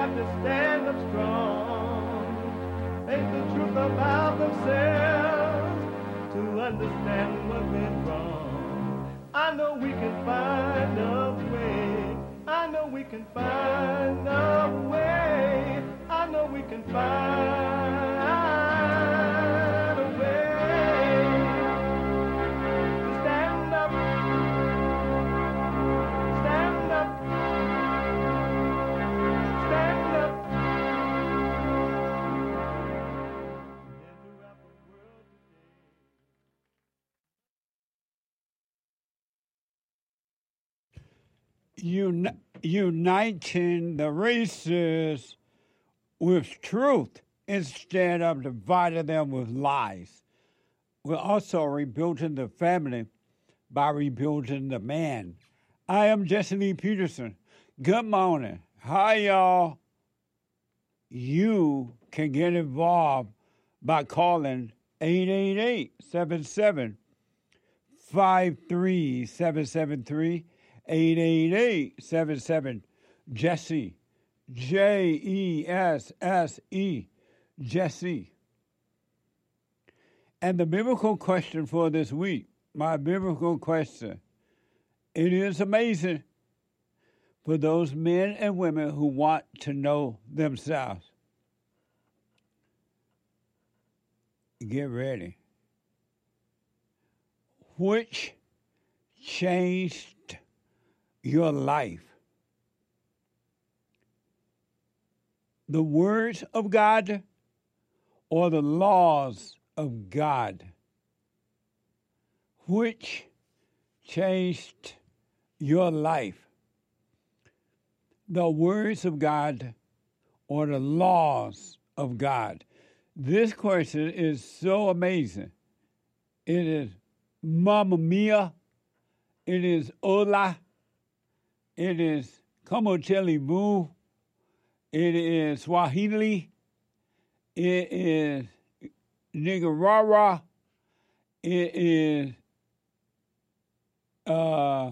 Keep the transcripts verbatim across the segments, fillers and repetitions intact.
have to stand up strong, face the truth about themselves, to understand what went wrong. I know we can find a way. I know we can find a way. I know we can find a way to stand up, stand up, stand up. Uni- uniting the races with truth instead of dividing them with lies. We're also rebuilding the family by rebuilding the man. I am Jesse Lee Peterson. Good morning. Hi, y'all. You can get involved by calling eight eight eight, seven seven, five three seven seven three, eight eight eight, seven seven, Jesse, J E S S E, Jesse. And the biblical question for this week, my biblical question, it is amazing for those men and women who want to know themselves. Get ready. Which changed your life? The words of God or the laws of God? Which changed your life? The words of God or the laws of God? This question is so amazing. It is Mamma Mia. It is Hola. It is Como Te Limu. It is Swahili. It is Nicaragua. It is, uh,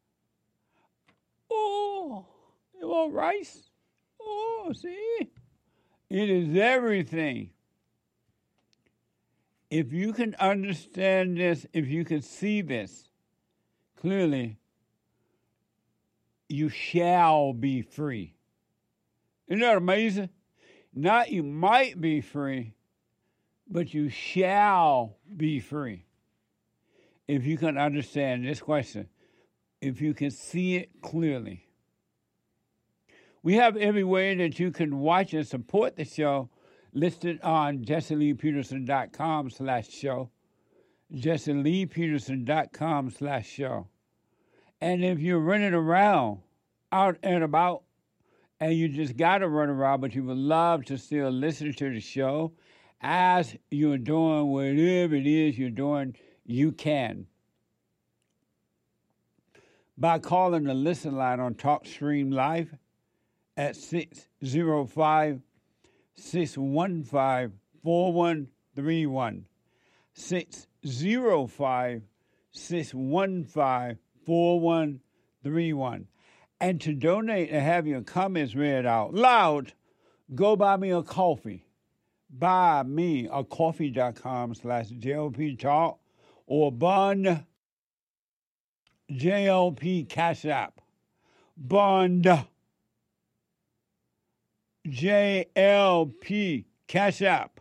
oh, you want rice? Oh, see? It is everything. If you can understand this, if you can see this clearly, you shall be free. Isn't that amazing? Not you might be free, but you shall be free. If you can understand this question, if you can see it clearly. We have every way that you can watch and support the show listed on jesseleepeterson.com slash show, jesseleepeterson.com slash show. And if you're running around out and about and you just got to run around, but you would love to still listen to the show as you're doing whatever it is you're doing, you can. By calling the listen line on TalkStream Live at six oh five, six one five, four one three one. six oh five, six one five, four one three one. And to donate and have your comments read out loud, go buy me a coffee. Buy me a coffee.com slash JLP Talk or Bond J L P Cash App. Bond J L P Cash App.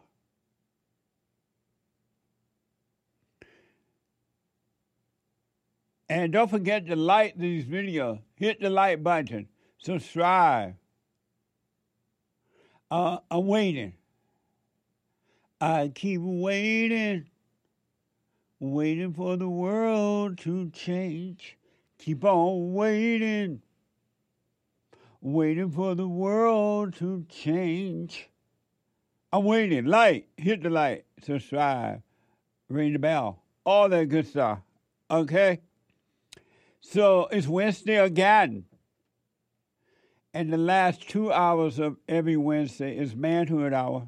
And don't forget to like these videos. Hit the like button. Subscribe. Uh, I'm waiting. I keep waiting. Waiting for the world to change. Keep on waiting. Waiting for the world to change. I'm waiting. Like. Hit the like. Subscribe. Ring the bell. All that good stuff. Okay? So it's Wednesday again. And the last two hours of every Wednesday is Manhood Hour.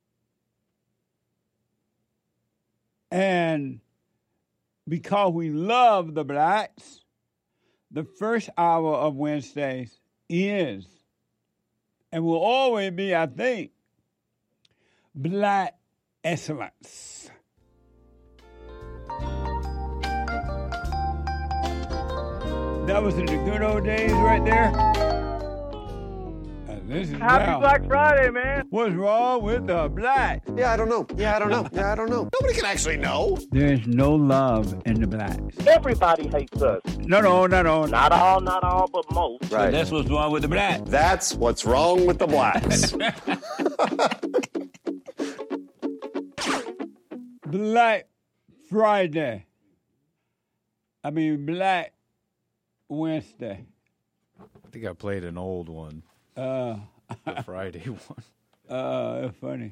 And because we love the blacks, the first hour of Wednesdays is and will always be, I think, black excellence. That was in the good old days right there. And this is Happy now. Black Friday, man. What's wrong with the blacks? Yeah, I don't know. Yeah, I don't know. Yeah, I don't know. Nobody can actually know. There's no love in the blacks. Everybody hates us. No, no, no, no. Not all, not all, but most. Right. That's what's wrong with the blacks. That's what's wrong with the blacks. Black Friday. I mean, Black Wednesday. I think I played an old one, Uh, the Friday one. uh, it's funny.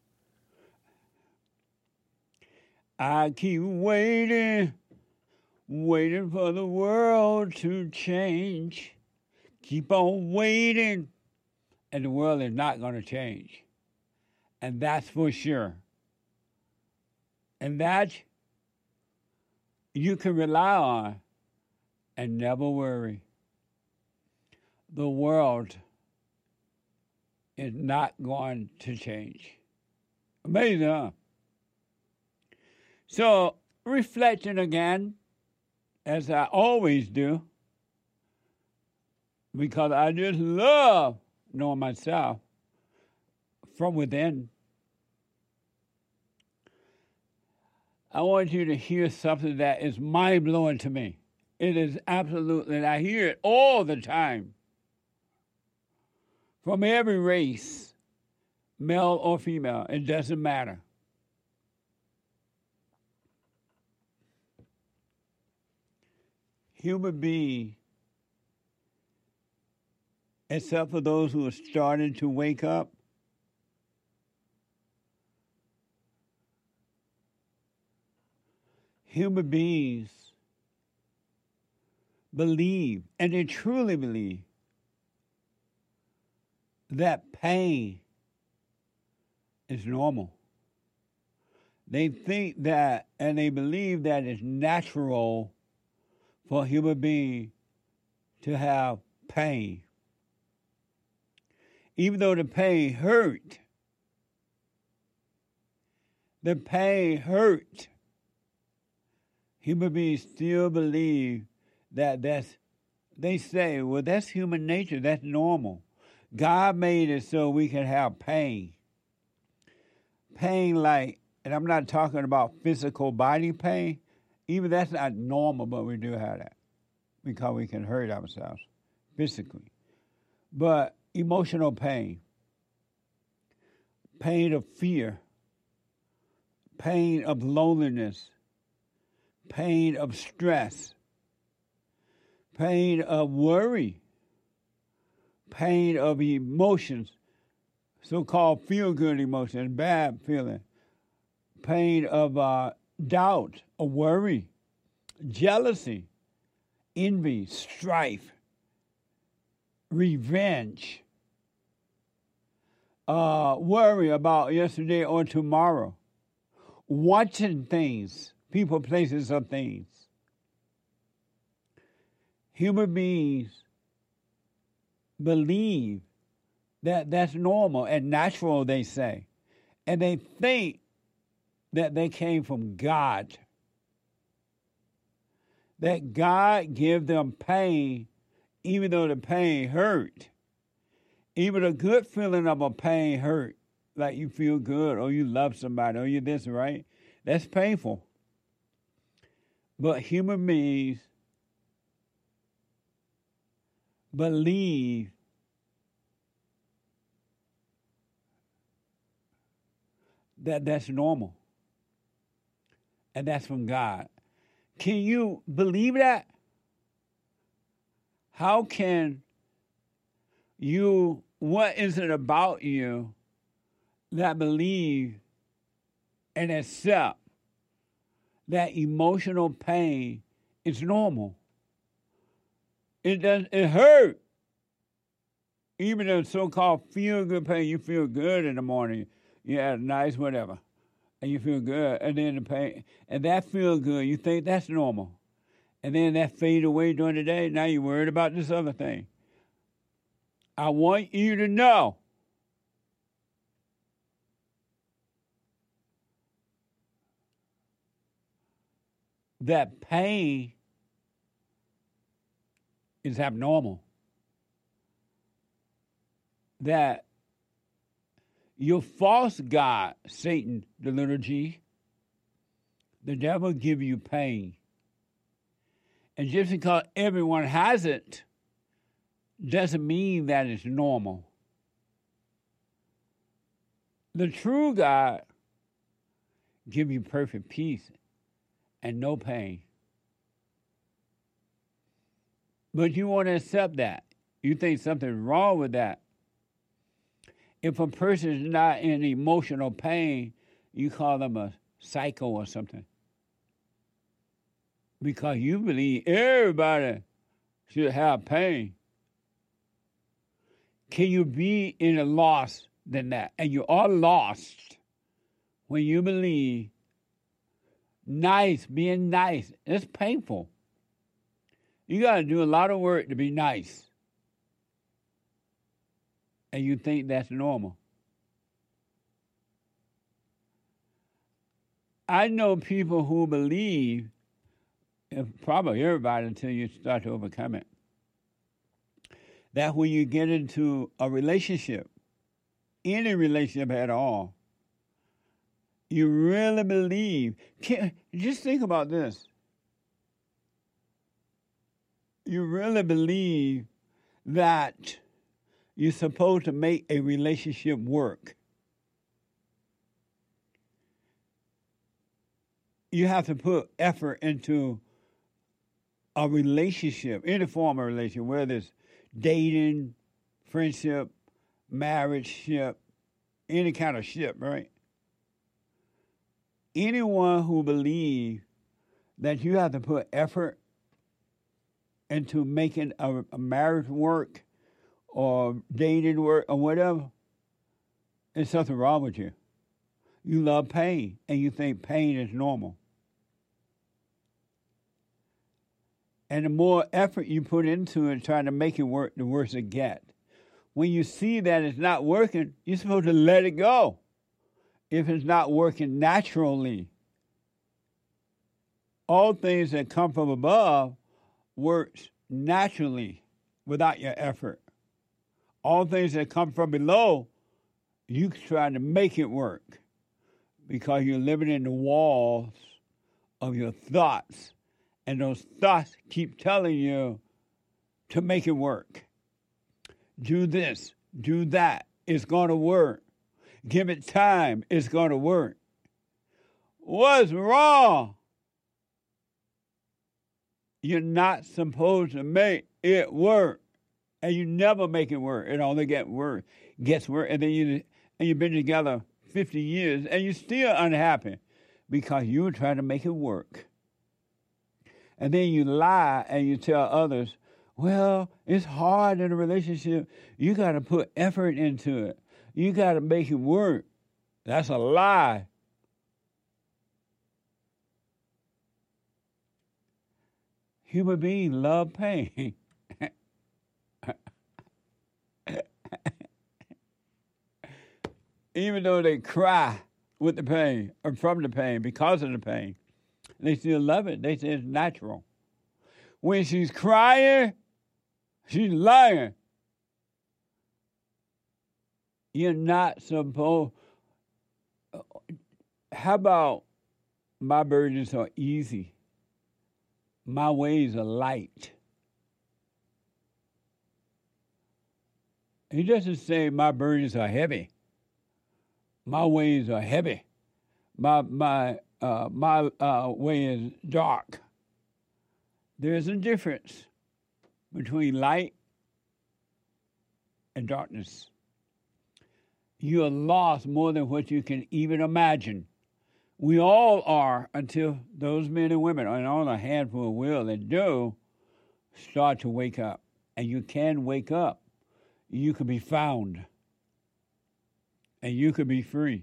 I keep waiting, waiting for the world to change. Keep on waiting, and the world is not going to change. And that's for sure. And that you can rely on and never worry. The world is not going to change. Amazing, huh? So, reflecting again, as I always do, because I just love knowing myself from within. I want you to hear something that is mind-blowing to me. It is absolutely, and I hear it all the time, from every race, male or female, it doesn't matter. Human beings, except for those who are starting to wake up, human beings believe, and they truly believe, that pain is normal. They think that, and they believe that it's natural for a human being to have pain. Even though the pain hurt, the pain hurt, human beings still believe that that's, they say, well, that's human nature, that's normal. God made it so we can have pain. Pain like, and I'm not talking about physical body pain, even that's not normal, but we do have that because we can hurt ourselves physically. But emotional pain, pain of fear, pain of loneliness, pain of stress, pain of worry, pain of emotions, so-called feel-good emotions, bad feeling, pain of uh, doubt or worry, jealousy, envy, strife, revenge, uh, worry about yesterday or tomorrow, watching things, people, places, or things. Human beings believe that that's normal and natural, they say. And they think that they came from God. That God gave them pain, even though the pain hurt. Even a good feeling of a pain hurt, like you feel good or you love somebody or you this, right? That's painful. But human beings believe that that's normal. And that's from God. Can you believe that? How can you, what is it about you that believe and accept that emotional pain is normal? It does, it hurt. Even the so-called feel-good pain, you feel good in the morning. You had a nice whatever, and you feel good. And then the pain, and that feel good, you think that's normal. And then that fade away during the day, now you're worried about this other thing. I want you to know that pain is abnormal. That your false God, Satan, the little g, the devil give you pain. And just because everyone has it doesn't mean that it's normal. The true God give you perfect peace and no pain. But you want to accept that. You think something's wrong with that. If a person is not in emotional pain, you call them a psycho or something. Because you believe everybody should have pain. Can you be in a loss than that? And you are lost when you believe nice, being nice, it's painful. You got to do a lot of work to be nice. And you think that's normal. I know people who believe, and probably everybody until you start to overcome it, that when you get into a relationship, any relationship at all, you really believe. Can, just think about this. You really believe that you're supposed to make a relationship work. You have to put effort into a relationship, any form of relationship, whether it's dating, friendship, marriage ship, any kind of ship, right? Anyone who believes that you have to put effort into making a, a marriage work or dating work or whatever, there's something wrong with you. You love pain, and you think pain is normal. And the more effort you put into it trying to make it work, the worse it gets. When you see that it's not working, you're supposed to let it go. If it's not working naturally, all things that come from above works naturally without your effort. All things that come from below, you try to make it work because you're living in the walls of your thoughts. And those thoughts keep telling you to make it work. Do this, do that, it's going to work. Give it time, it's going to work. What's wrong? You're not supposed to make it work. And you never make it work. It only gets worse, gets worse. And then you, and you've been together fifty years and you're still unhappy because you were trying to make it work. And then you lie and you tell others, well, it's hard in a relationship. You got to put effort into it. You got to make it work. That's a lie. Human beings love pain. Even though they cry with the pain or from the pain because of the pain, they still love it. They say it's natural. When she's crying, she's lying. You're not supposed. How about my burdens are easy? My ways are light. He doesn't say my burdens are heavy. My ways are heavy. My my uh, my uh, way is dark. There's a difference between light and darkness. You are lost more than what you can even imagine. We all are until those men and women, and only a handful will that do, start to wake up. And you can wake up. You can be found. And you can be free.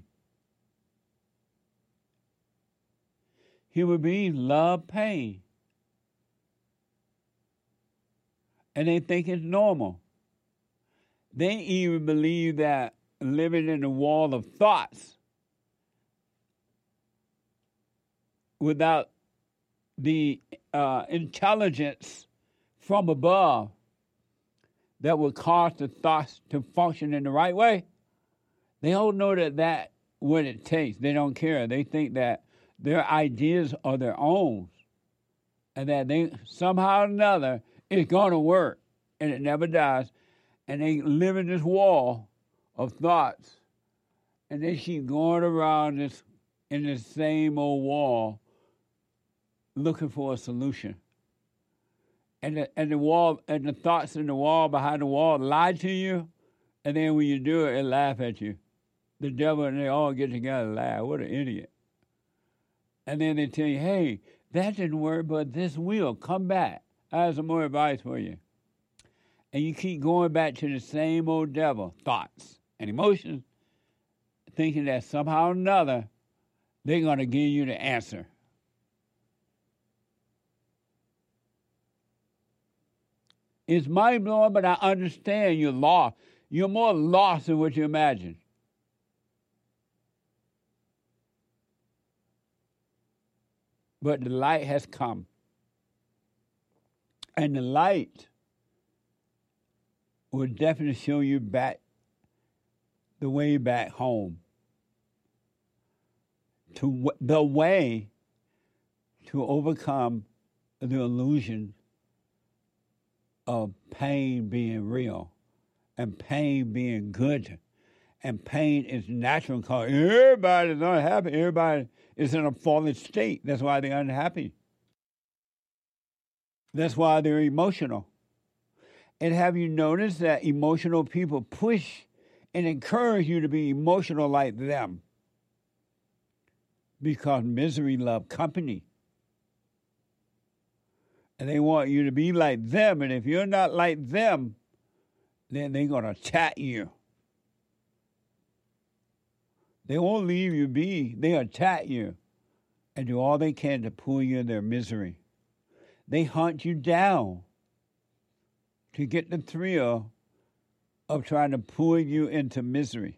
Human beings love pain. And they think it's normal. They even believe that living in the wall of thoughts without the uh, intelligence from above that would cause the thoughts to function in the right way, they don't know that that's what it takes. They don't care. They think that their ideas are their own and that they somehow or another it's going to work, and it never does. And they live in this wall of thoughts, and they keep going around this in this same old wall looking for a solution. And the, and the wall and the thoughts in the wall behind the wall lie to you, and then when you do it, it laugh at you. The devil and they all get together and laugh. What an idiot. And then they tell you, hey, that didn't work, but this will. Come back. I have some more advice for you. And you keep going back to the same old devil, thoughts and emotions, thinking that somehow or another they're going to give you the answer. It's mind-blowing, but I understand you're lost. You're more lost than what you imagine. But the light has come. And the light will definitely show you back the way back home. To w- the way to overcome the illusion of pain being real and pain being good. And pain is natural because everybody's unhappy. Everybody is in a fallen state. That's why they're unhappy. That's why they're emotional. And have you noticed that emotional people push and encourage you to be emotional like them? Because misery loves company. And they want you to be like them. And if you're not like them, then they're going to attack you. They won't leave you be. They attack you and do all they can to pull you in their misery. They hunt you down to get the thrill of trying to pull you into misery.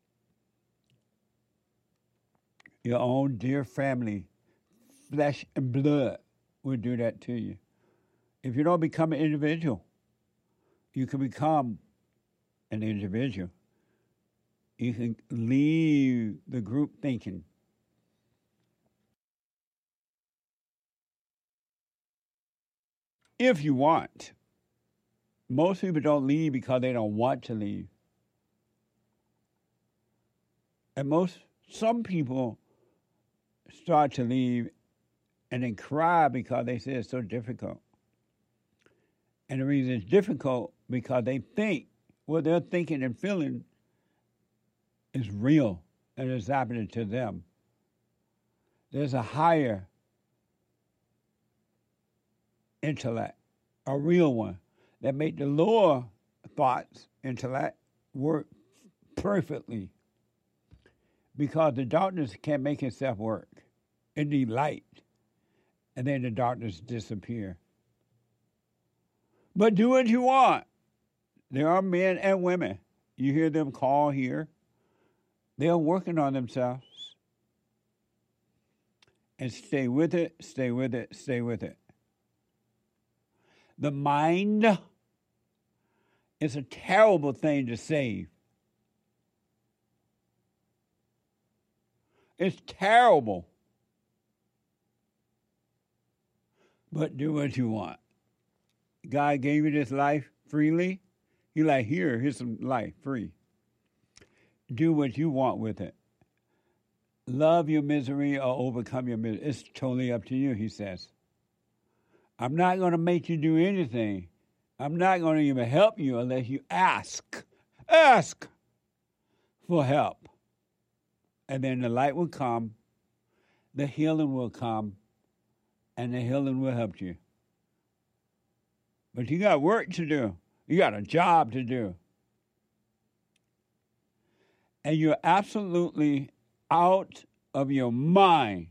Your own dear family, flesh and blood, will do that to you. If you don't become an individual, you can become an individual. You can leave the group thinking. If you want. Most people don't leave because they don't want to leave. And most, some people start to leave and then cry because they say it's so difficult. And the reason it's difficult because they think what they're thinking and feeling is real and it's happening to them. There's a higher intellect, a real one, that make the lower thoughts, intellect, work perfectly. Because the darkness can't make itself work. It needs light. And then the darkness disappear. But do what you want. There are men and women. You hear them call here. They're working on themselves. And stay with it, stay with it, stay with it. The mind is a terrible thing to save. It's terrible. But do what you want. God gave you this life freely. He like, here, here's some life free. Do what you want with it. Love your misery or overcome your misery. It's totally up to you, he says. I'm not going to make you do anything. I'm not going to even help you unless you ask. Ask for help. And then the light will come, the healing will come, and the healing will help you. But you got work to do. You got a job to do. And you're absolutely out of your mind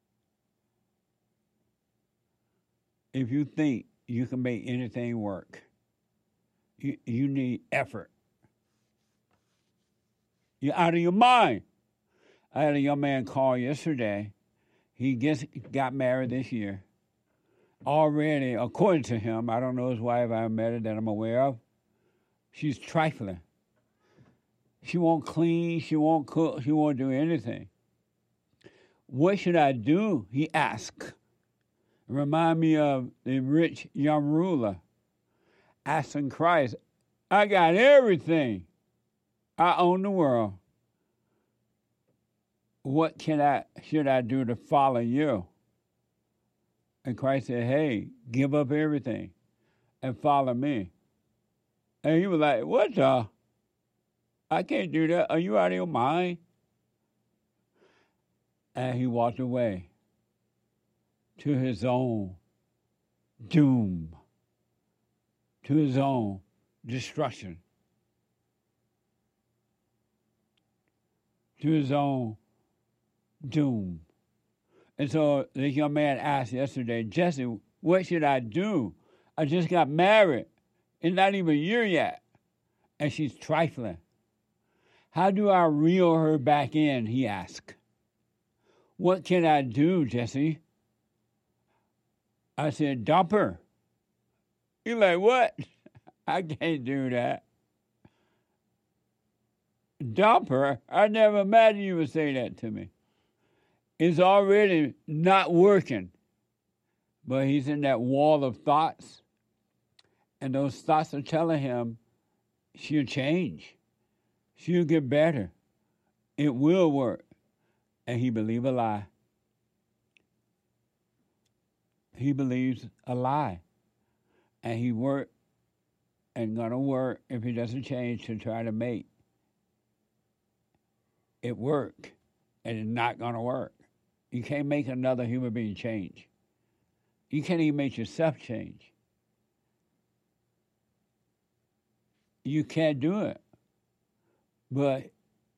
if you think you can make anything work. You, you need effort. You're out of your mind. I had a young man call yesterday. He just got married this year. Already, according to him, I don't know his wife, I haven't met her that I'm aware of, she's trifling. She won't clean, she won't cook, she won't do anything. What should I do? He asked. Remind me of the rich young ruler asking Christ, I got everything. I own the world. What can I should I do to follow you? And Christ said, hey, give up everything and follow me. And he was like, what the? I can't do that. Are you out of your mind? And he walked away to his own doom, to his own destruction, to his own doom. And so this young man asked yesterday, Jesse, what should I do? I just got married. It's not even a year yet. And she's trifling. How do I reel her back in, he asked. What can I do, Jesse? I said, dump her. He's like, what? I can't do that. Dump her? I never imagined you would say that to me. It's already not working. But he's in that wall of thoughts. And those thoughts are telling him she'll change. She'll get better. It will work. And he believes a lie. He believes a lie. And he worked and gonna work if he doesn't change to try to make it work. And it's not gonna work. You can't make another human being change. You can't even make yourself change. You can't do it. But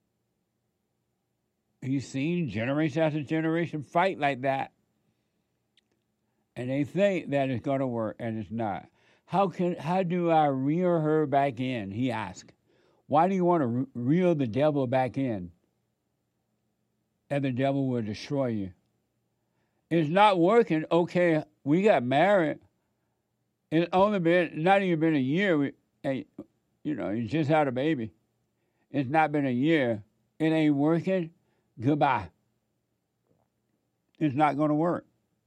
you've seen generation after generation fight like that. And they think that it's going to work, and it's not. How can how do I reel her back in, he asked. Why do you want to reel the devil back in? And the devil will destroy you. It's not working. Okay, we got married. It's only been, not even been a year. We, and, you know, you just had a baby. It's not been a year. It ain't working. Goodbye. It's not going to work.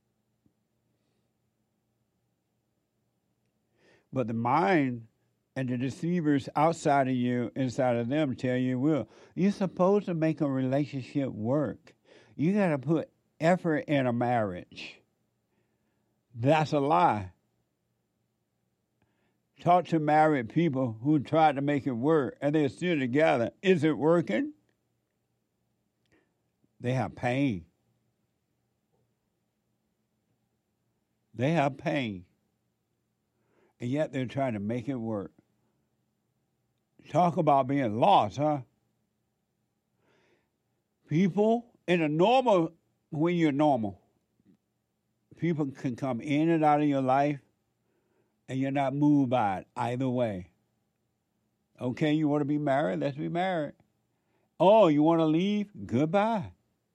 But the mind and the deceivers outside of you, inside of them, tell you, will. You're supposed to make a relationship work. You got to put effort in a marriage. That's a lie. Talk to married people who tried to make it work and they're still together. Is it working? They have pain. They have pain. And yet they're trying to make it work. Talk about being lost, huh? People in a normal, when you're normal, people can come in and out of your life and you're not moved by it either way. Okay, you want to be married? Let's be married. Oh, you want to leave? Goodbye.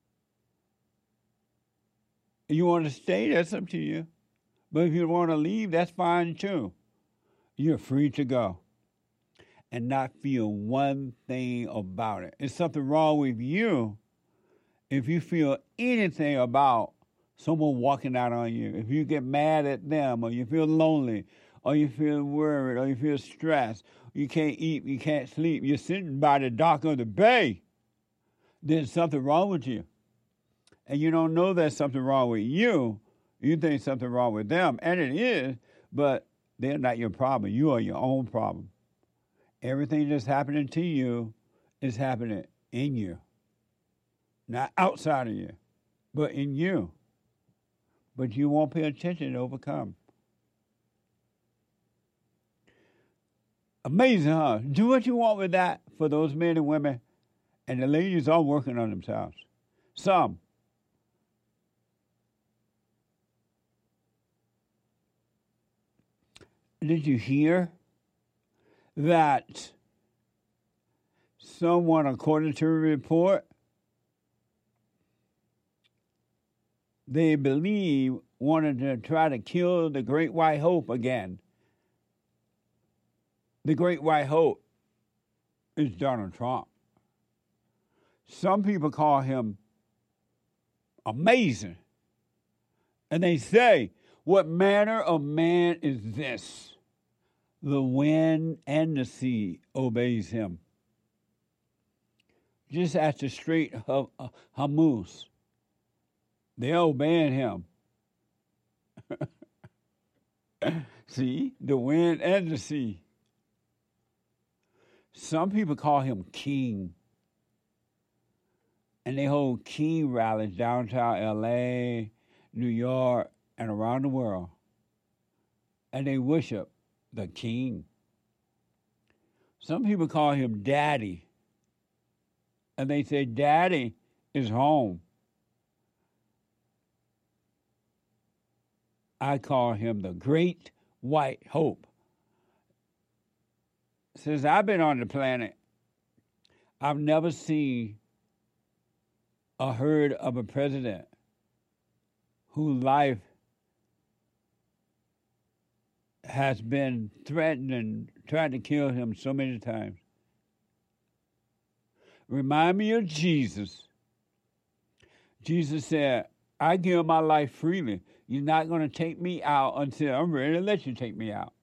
You want to stay? That's up to you. But if you want to leave, that's fine too. You're free to go and not feel one thing about it. There's something wrong with you if you feel anything about someone walking out on you. If you get mad at them, or you feel lonely, or you feel worried, or you feel stressed, you can't eat, you can't sleep, you're sitting by the dock of the bay, there's something wrong with you. And you don't know there's something wrong with you. You think something wrong with them, and it is, but they're not your problem. You are your own problem. Everything that's happening to you is happening in you. Not outside of you, but in you. But you won't pay attention to overcome. Amazing, huh? Do what you want with that for those men and women. And the ladies are working on themselves. Some. Did you hear that someone, according to a report, they believe wanted to try to kill the Great White Hope again. The Great White Hope is Donald Trump. Some people call him amazing. And they say, what manner of man is this? The wind and the sea obeys him. Just at the Strait of Hormuz, they're obeying him. See, the wind and the sea. Some people call him king. And they hold king rallies downtown L A, New York, and around the world. And they worship the king. Some people call him daddy. And they say daddy is home. I call him the Great White Hope. Since I've been on the planet, I've never seen a herd of a president whose life has been threatened and tried to kill him so many times. Remind me of Jesus. Jesus said, I give my life freely. You're not going to take me out until I'm ready to let you take me out.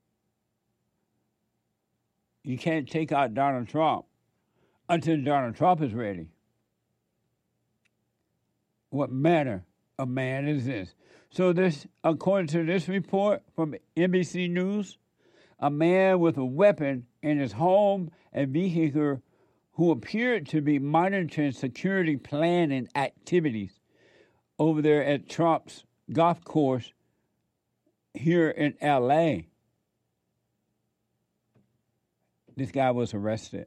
You can't take out Donald Trump until Donald Trump is ready. What manner of man is this? So this, according to this report from N B C News, a man with a weapon in his home and vehicle who appeared to be monitoring security planning activities over there at Trump's golf course here in L A. This guy was arrested.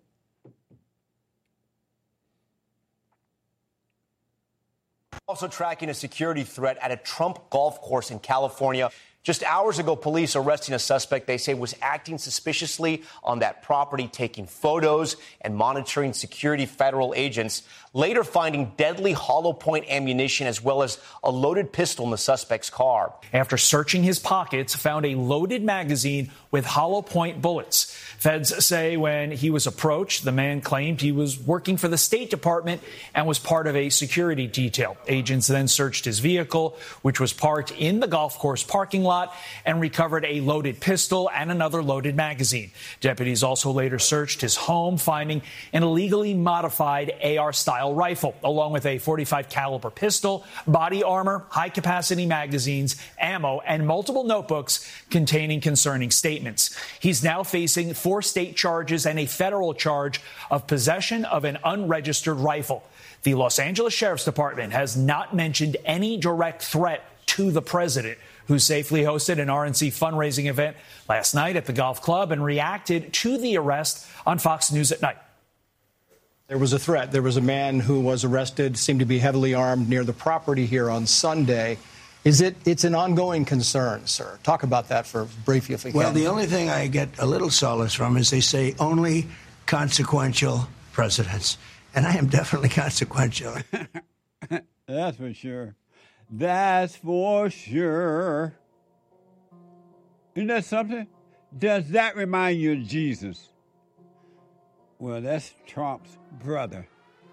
Also tracking a security threat at a Trump golf course in California. Just hours ago, police arresting a suspect they say was acting suspiciously on that property, taking photos and monitoring security federal agents, later finding deadly hollow point ammunition as well as a loaded pistol in the suspect's car. After searching his pockets, found a loaded magazine with hollow point bullets. Feds say when he was approached, the man claimed he was working for the State Department and was part of a security detail. Agents then searched his vehicle, which was parked in the golf course parking lot, and recovered a loaded pistol and another loaded magazine. Deputies also later searched his home, finding an illegally modified A R-style rifle, along with a forty-five caliber pistol, body armor, high-capacity magazines, ammo, and multiple notebooks containing concerning statements. He's now facing four state charges and a federal charge of possession of an unregistered rifle. The Los Angeles Sheriff's Department has not mentioned any direct threat to the president, who safely hosted an R N C fundraising event last night at the golf club and reacted to the arrest on Fox News at Night. There was a threat. There was a man who was arrested, seemed to be heavily armed near the property here on Sunday. Is it, it's an ongoing concern, sir? Talk about that for briefly if we can. Well, the only thing I get a little solace from is they say only consequential presidents. And I am definitely consequential. That's for sure. That's for sure. Isn't that something? Does that remind you of Jesus? Well, that's Trump's brother.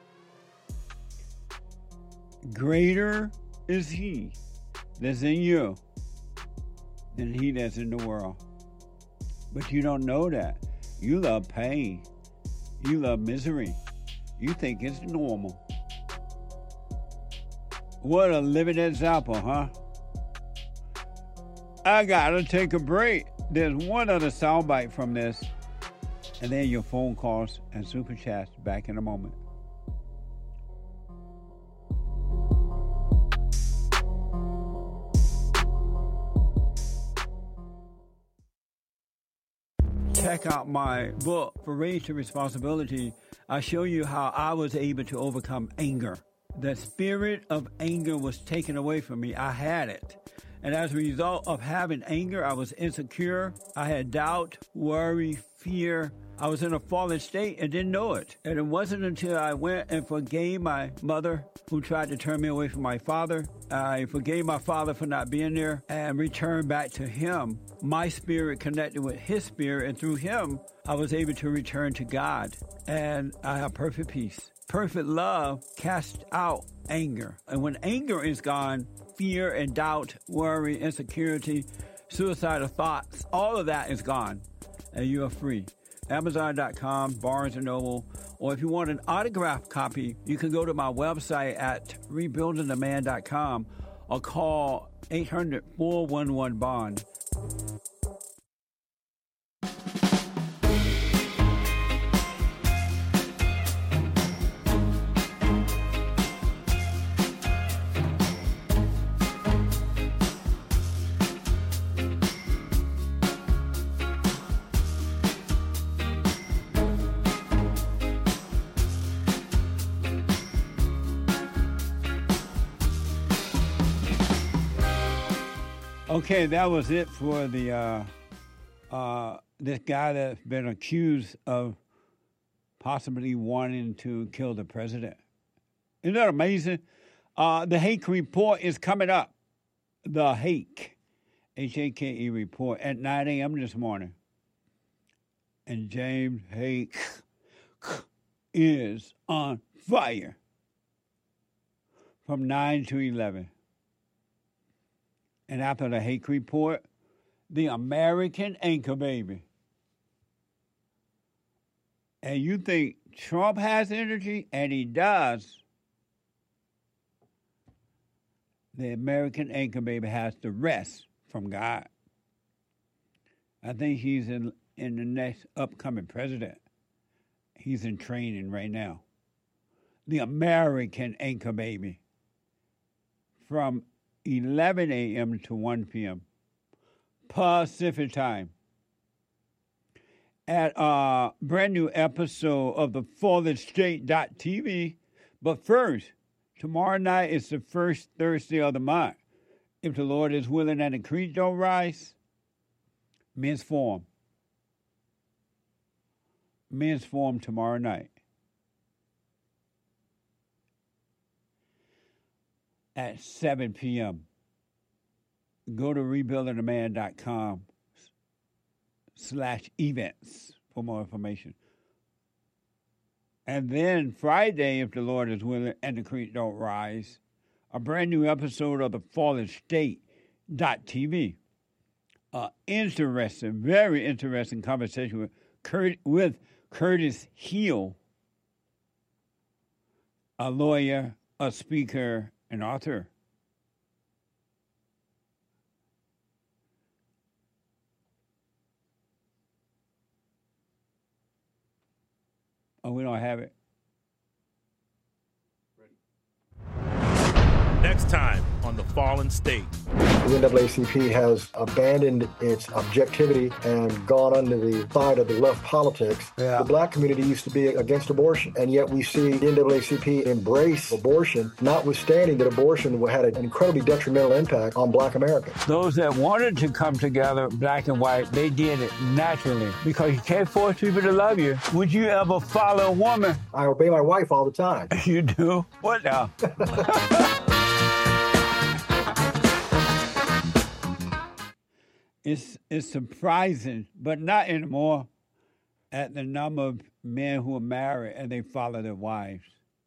Greater is he that's in you than he that's in the world. But you don't know that. You love pain. You love misery. You think it's normal. What a living example, huh? I gotta take a break. There's one other soundbite from this, and then your phone calls and super chats back in a moment. Check out my book, For Raised to Responsibility. I show you how I was able to overcome anger. The spirit of anger was taken away from me. I had it. And as a result of having anger, I was insecure. I had doubt, worry, fear, I was in a fallen state and didn't know it. And it wasn't until I went and forgave my mother who tried to turn me away from my father. I forgave my father for not being there and returned back to him. My spirit connected with his spirit, and through him, I was able to return to God. And I have perfect peace. Perfect love casts out anger. And when anger is gone, fear and doubt, worry, insecurity, suicidal thoughts, all of that is gone. And you are free. Amazon dot com, Barnes and Noble, or if you want an autographed copy, you can go to my website at rebuilding the man dot com or call eight hundred, four one one, BOND. Okay, that was it for the uh, uh, this guy that's been accused of possibly wanting to kill the president. Isn't that amazing? Uh, the Hake Report is coming up. The Hake, H A K E Report at nine a.m. this morning. And James Hake is on fire from nine to eleven. And after the Hake Report, the American Anchor Baby. And you think Trump has energy? And he does. The American Anchor Baby has the rest from God. I think he's in, in the next upcoming president. He's in training right now. The American Anchor Baby. From eleven a.m. to one p.m. Pacific time. At a brand new episode of the fallen state dot t v. But first, tomorrow night is the first Thursday of the month. If the Lord is willing and the creek don't rise, Men's Forum. Men's Forum tomorrow night. At seven p.m. Go to rebuilding the man dot com slash events for more information. And then Friday, if the Lord is willing and the creek don't rise, a brand new episode of the fallen state dot t v. Uh, interesting, very interesting conversation with, Kurt, with Curtis Hill, a lawyer, a speaker, an author. Oh, we don't have it. Next time on The Fallen State. The N double A C P has abandoned its objectivity and gone under the side of the left politics. Yeah. The black community used to be against abortion, and yet we see the N double A C P embrace abortion, notwithstanding that abortion had an incredibly detrimental impact on black Americans. Those that wanted to come together, black and white, they did it naturally because you can't force people to love you. Would you ever follow a woman? I obey my wife all the time. You do? What now? It's, it's surprising, but not anymore, at the number of men who are married and they follow their wives.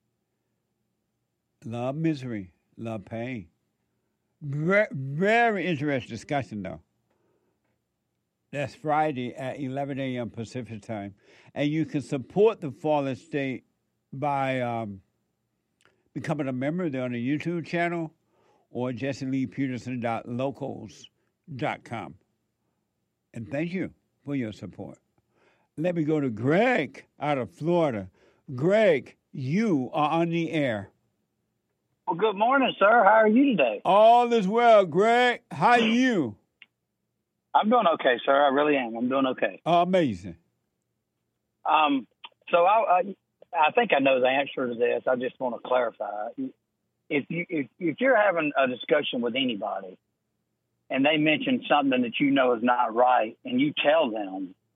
Love misery, love pain. Very, very interesting discussion, though. That's Friday at eleven a.m. Pacific time. And you can support the Fallen State by um, becoming a member. They're on the YouTube channel or jesse lee peterson dot locals dot com. And thank you for your support. Let me go to Greg out of Florida. Greg, you are on the air. Well, good morning, sir. How are you today? All is well, Greg. How are you? I'm doing okay, sir. I really am. I'm doing okay. Amazing. Um, so I, I, I think I know the answer to this. I just want to clarify. If you if, if you're having a discussion with anybody, and they mention something that you know is not right, and you tell them,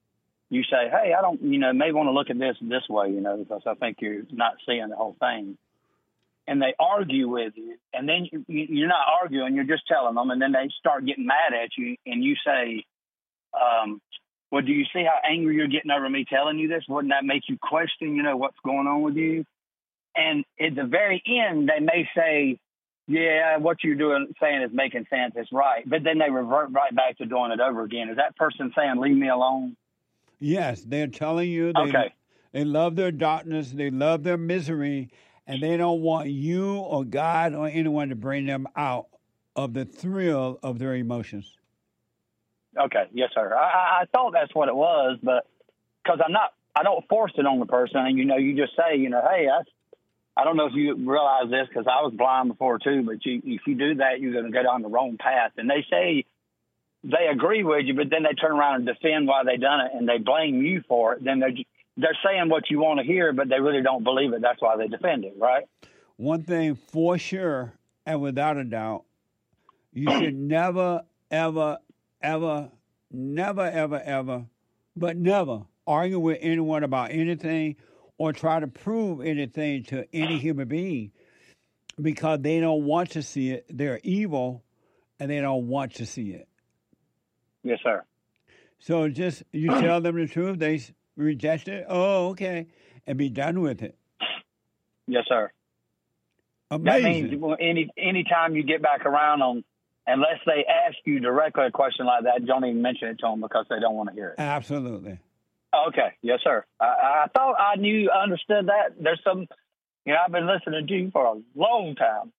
you say, hey, I don't, you know, may want to look at this this way, you know, because I think you're not seeing the whole thing. And they argue with you, and then you, you're not arguing, you're just telling them, and then they start getting mad at you, and you say, um, well, do you see how angry you're getting over me telling you this? Wouldn't that make you question, you know, what's going on with you? And at the very end, they may say, yeah, what you're doing, saying is making sense, it's right. But then they revert right back to doing it over again. Is that person saying, leave me alone? Yes, they're telling you they, okay. they love their darkness, they love their misery, and they don't want you or God or anyone to bring them out of the thrill of their emotions. Okay, yes, sir. I, I thought that's what it was, but because I'm not, I don't force it on the person. And, you know, you just say, you know, hey, I, I don't know if you realize this because I was blind before too, but you, if you do that, you're going to go down the wrong path. And they say they agree with you, but then they turn around and defend why they done it and they blame you for it. Then they're They're saying what you want to hear, but they really don't believe it. That's why they defend it, right? One thing for sure, and without a doubt, you should never, ever, ever, never, ever, ever, but never argue with anyone about anything or try to prove anything to any human being because they don't want to see it. They're evil, and they don't want to see it. Yes, sir. So just, you tell them the truth, they reject it, oh, okay, and be done with it. Yes, sir. Amazing. That means any anytime you get back around them, unless they ask you directly a question like that, don't even mention it to them because they don't want to hear it. Absolutely. Okay. Yes, sir. I, I thought I knew, understood that. There's some, you know, I've been listening to you for a long time.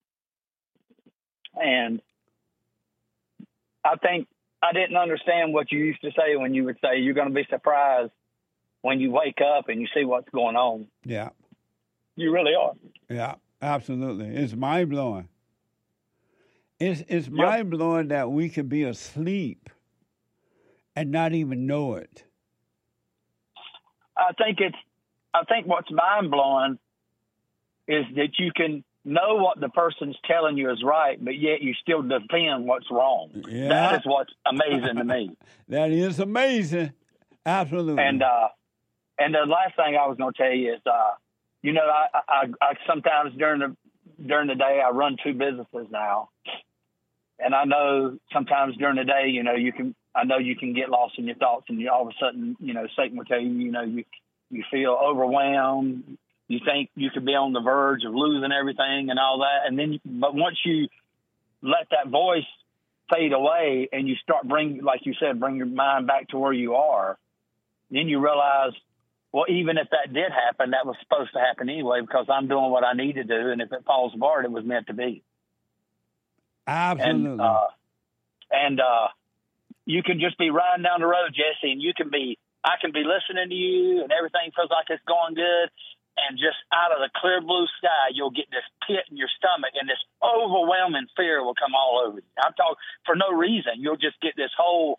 And I think I didn't understand what you used to say when you would say you're going to be surprised when you wake up and you see what's going on. Yeah. You really are. Yeah, absolutely. It's mind-blowing. It's, it's yep. mind-blowing that we can be asleep and not even know it. I think it's, I think what's mind-blowing is that you can know what the person's telling you is right, but yet you still defend what's wrong. Yeah. That is what's amazing to me. That is amazing. Absolutely. And, uh, And the last thing I was going to tell you is, uh, you know, I, I, I sometimes during the during the day I run two businesses now, and I know sometimes during the day, you know, you can I know you can get lost in your thoughts, and you all of a sudden, you know, Satan will tell you, you know, you you feel overwhelmed, you think you could be on the verge of losing everything and all that, and then but once you let that voice fade away and you start bring, like you said, bring your mind back to where you are, then you realize, well, even if that did happen, that was supposed to happen anyway because I'm doing what I need to do. And if it falls apart, it was meant to be. Absolutely. And, uh, and uh, you can just be riding down the road, Jesse, and you can be, I can be listening to you and everything feels like it's going good. And just out of the clear blue sky, you'll get this pit in your stomach and this overwhelming fear will come all over you. I'm talking for no reason. You'll just get this whole,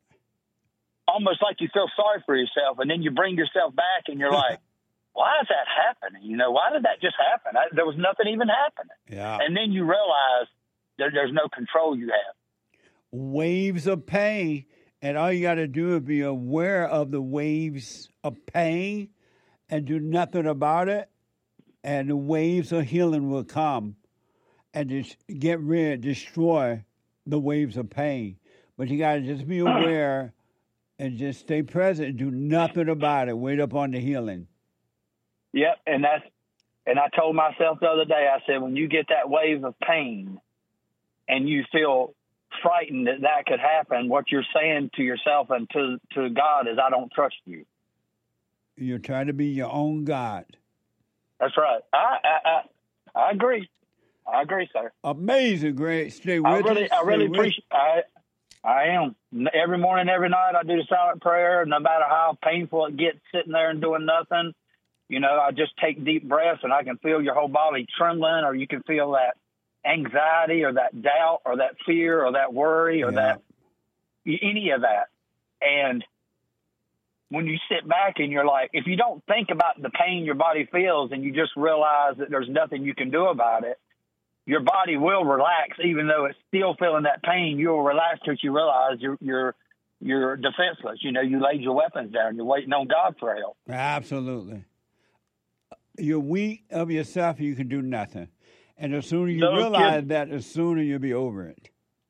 almost like you feel sorry for yourself, and then you bring yourself back, and you're like, why is that happening? You know, why did that just happen? I, there was nothing even happening. Yeah. And then you realize there, there's no control you have. Waves of pain, and all you got to do is be aware of the waves of pain and do nothing about it, and the waves of healing will come and just get rid, destroy the waves of pain. But you got to just be aware and just stay present and do nothing about it. Wait up on the healing. Yep, and that's and I told myself the other day, I said, when you get that wave of pain and you feel frightened that that could happen, what you're saying to yourself and to, to God is, I don't trust you. You're trying to be your own God. That's right. I I, I, I agree. I agree, sir. Amazing, great. Stay with I really, us. I really Stay appreciate I I am. Every morning, every night, I do the silent prayer, no matter how painful it gets sitting there and doing nothing. You know, I just take deep breaths, and I can feel your whole body trembling, or you can feel that anxiety or that doubt or that fear or that worry or Yeah. that any of that. And when you sit back and you're like, if you don't think about the pain your body feels and you just realize that there's nothing you can do about it, your body will relax, even though it's still feeling that pain. You'll relax because you realize you're, you're you're defenseless. You know, you laid your weapons down. You're waiting on God for help. Absolutely. You're weak of yourself, you can do nothing. And the sooner you Those realize kids- that, the sooner you'll be over it.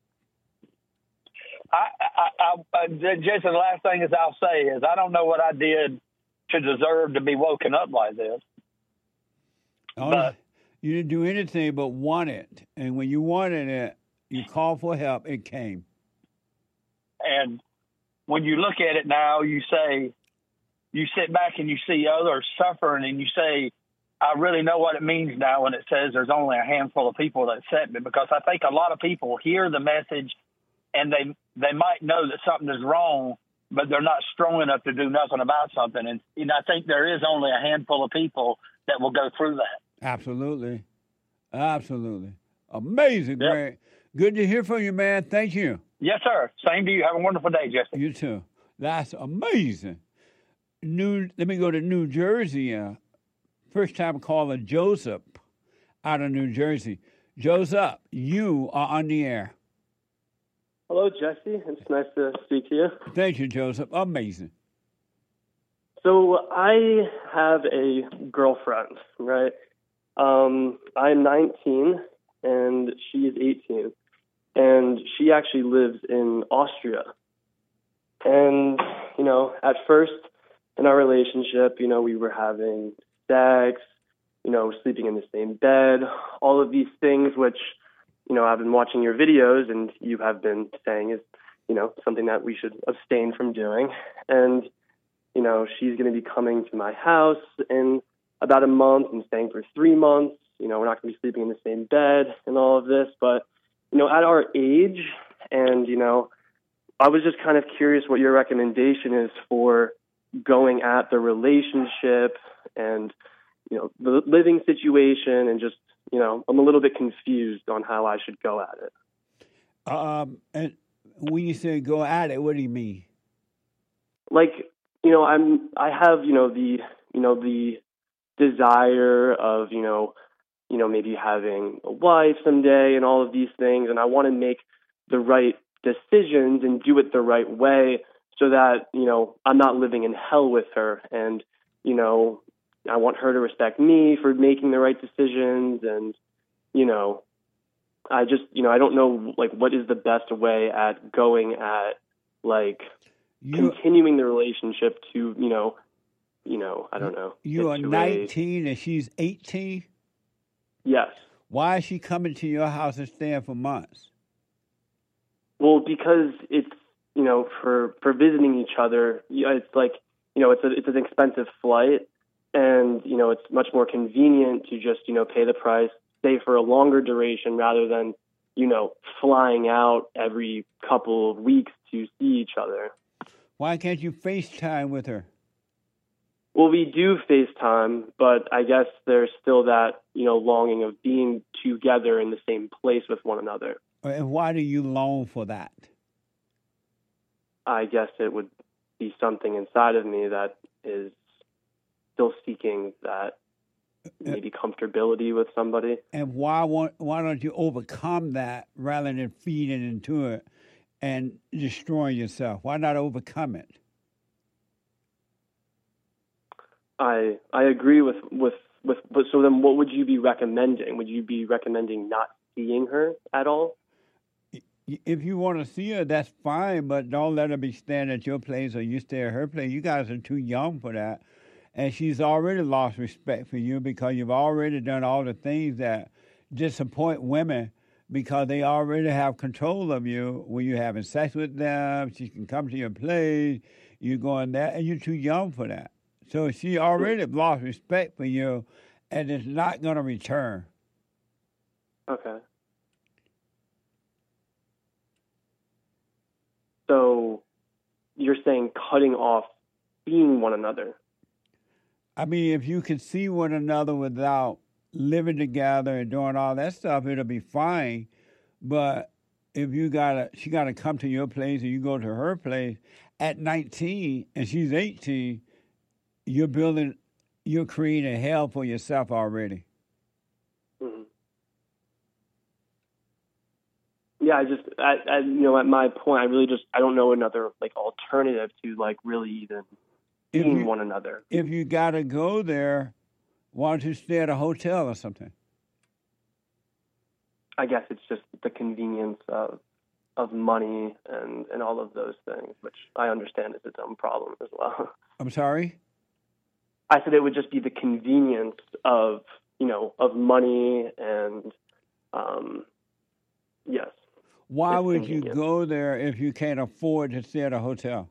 I, I, I, I, Jason, the last thing is I'll say is I don't know what I did to deserve to be woken up like this. Only- But- you didn't do anything but want it. And when you wanted it, you called for help, it came. And when you look at it now, you say, you sit back and you see others suffering and you say, I really know what it means now when it says there's only a handful of people that accept it, because I think a lot of people hear the message and they they might know that something is wrong, but they're not strong enough to do nothing about something. And, and I think there is only a handful of people that will go through that. Absolutely. Absolutely. Amazing, Yep. Greg. Good to hear from you, man. Thank you. Yes, sir. Same to you. Have a wonderful day, Jesse. You too. That's amazing. New. Let me go to New Jersey. Uh, first time caller Joseph out of New Jersey. Joseph, you are on the air. Hello, Jesse. It's nice to speak to you. Thank you, Joseph. Amazing. So I have a girlfriend, right? Um, I'm nineteen and she is eighteen. And she actually lives in Austria. And, you know, at first in our relationship, you know, we were having sex, you know, sleeping in the same bed, all of these things, which, you know, I've been watching your videos and you have been saying is, you know, something that we should abstain from doing. And, you know, she's going to be coming to my house in about a month and staying for three months. You know, we're not going to be sleeping in the same bed and all of this. But, you know, at our age, and, you know, I was just kind of curious what your recommendation is for going at the relationship and, you know, the living situation, and just, you know, I'm a little bit confused on how I should go at it. Um, and when you say go at it, what do you mean? Like, you know, I'm, I have, you know, the, you know, the desire of, you know, you know, maybe having a wife someday and all of these things. And I want to make the right decisions and do it the right way so that, you know, I'm not living in hell with her. And, you know, I want her to respect me for making the right decisions. And, you know, I just, you know, I don't know, like, what is the best way at going at, like, You- continuing the relationship to, you know, you know, I don't know. You are get to a- nineteen and she's eighteen? Yes. Why is she coming to your house and staying for months? Well, because it's, you know, for, for visiting each other, you know, it's like, you know, it's a, it's an expensive flight, and, you know, it's much more convenient to just, you know, pay the price, stay for a longer duration rather than, you know, flying out every couple of weeks to see each other. Why can't you FaceTime with her? Well, we do FaceTime, but I guess there's still that, you know, longing of being together in the same place with one another. And why do you long for that? I guess it would be something inside of me that is still seeking that maybe comfortability with somebody. And why won't, why don't you overcome that rather than feeding into it and destroying yourself? Why not overcome it? I I agree with, with, with but so then what would you be recommending? Would you be recommending not seeing her at all? If you want to see her, that's fine, but don't let her be staying at your place or you stay at her place. You guys are too young for that. And she's already lost respect for you because you've already done all the things that disappoint women because they already have control of you when you're having sex with them. She can come to your place, you're going there, and you're too young for that. So she already lost respect for you, and it's not going to return. Okay. So you're saying cutting off seeing one another. I mean, if you can see one another without living together and doing all that stuff, it'll be fine. But if you gotta, she gotta come to your place and you go to her place at nineteen and she's eighteen, you're building, you're creating hell for yourself already. Mm-hmm. Yeah, yeah, I just, I, I, you know, at my point, I really just, I don't know another like alternative to like really even If seeing you- one another. If you got to go there, why don't you stay at a hotel or something? I guess it's just the convenience of of money and, and all of those things, which I understand is its own problem as well. I'm sorry? I said it would just be the convenience of, you know, of money and, um, yes. Why It's would you convenient. go there if you can't afford to stay at a hotel?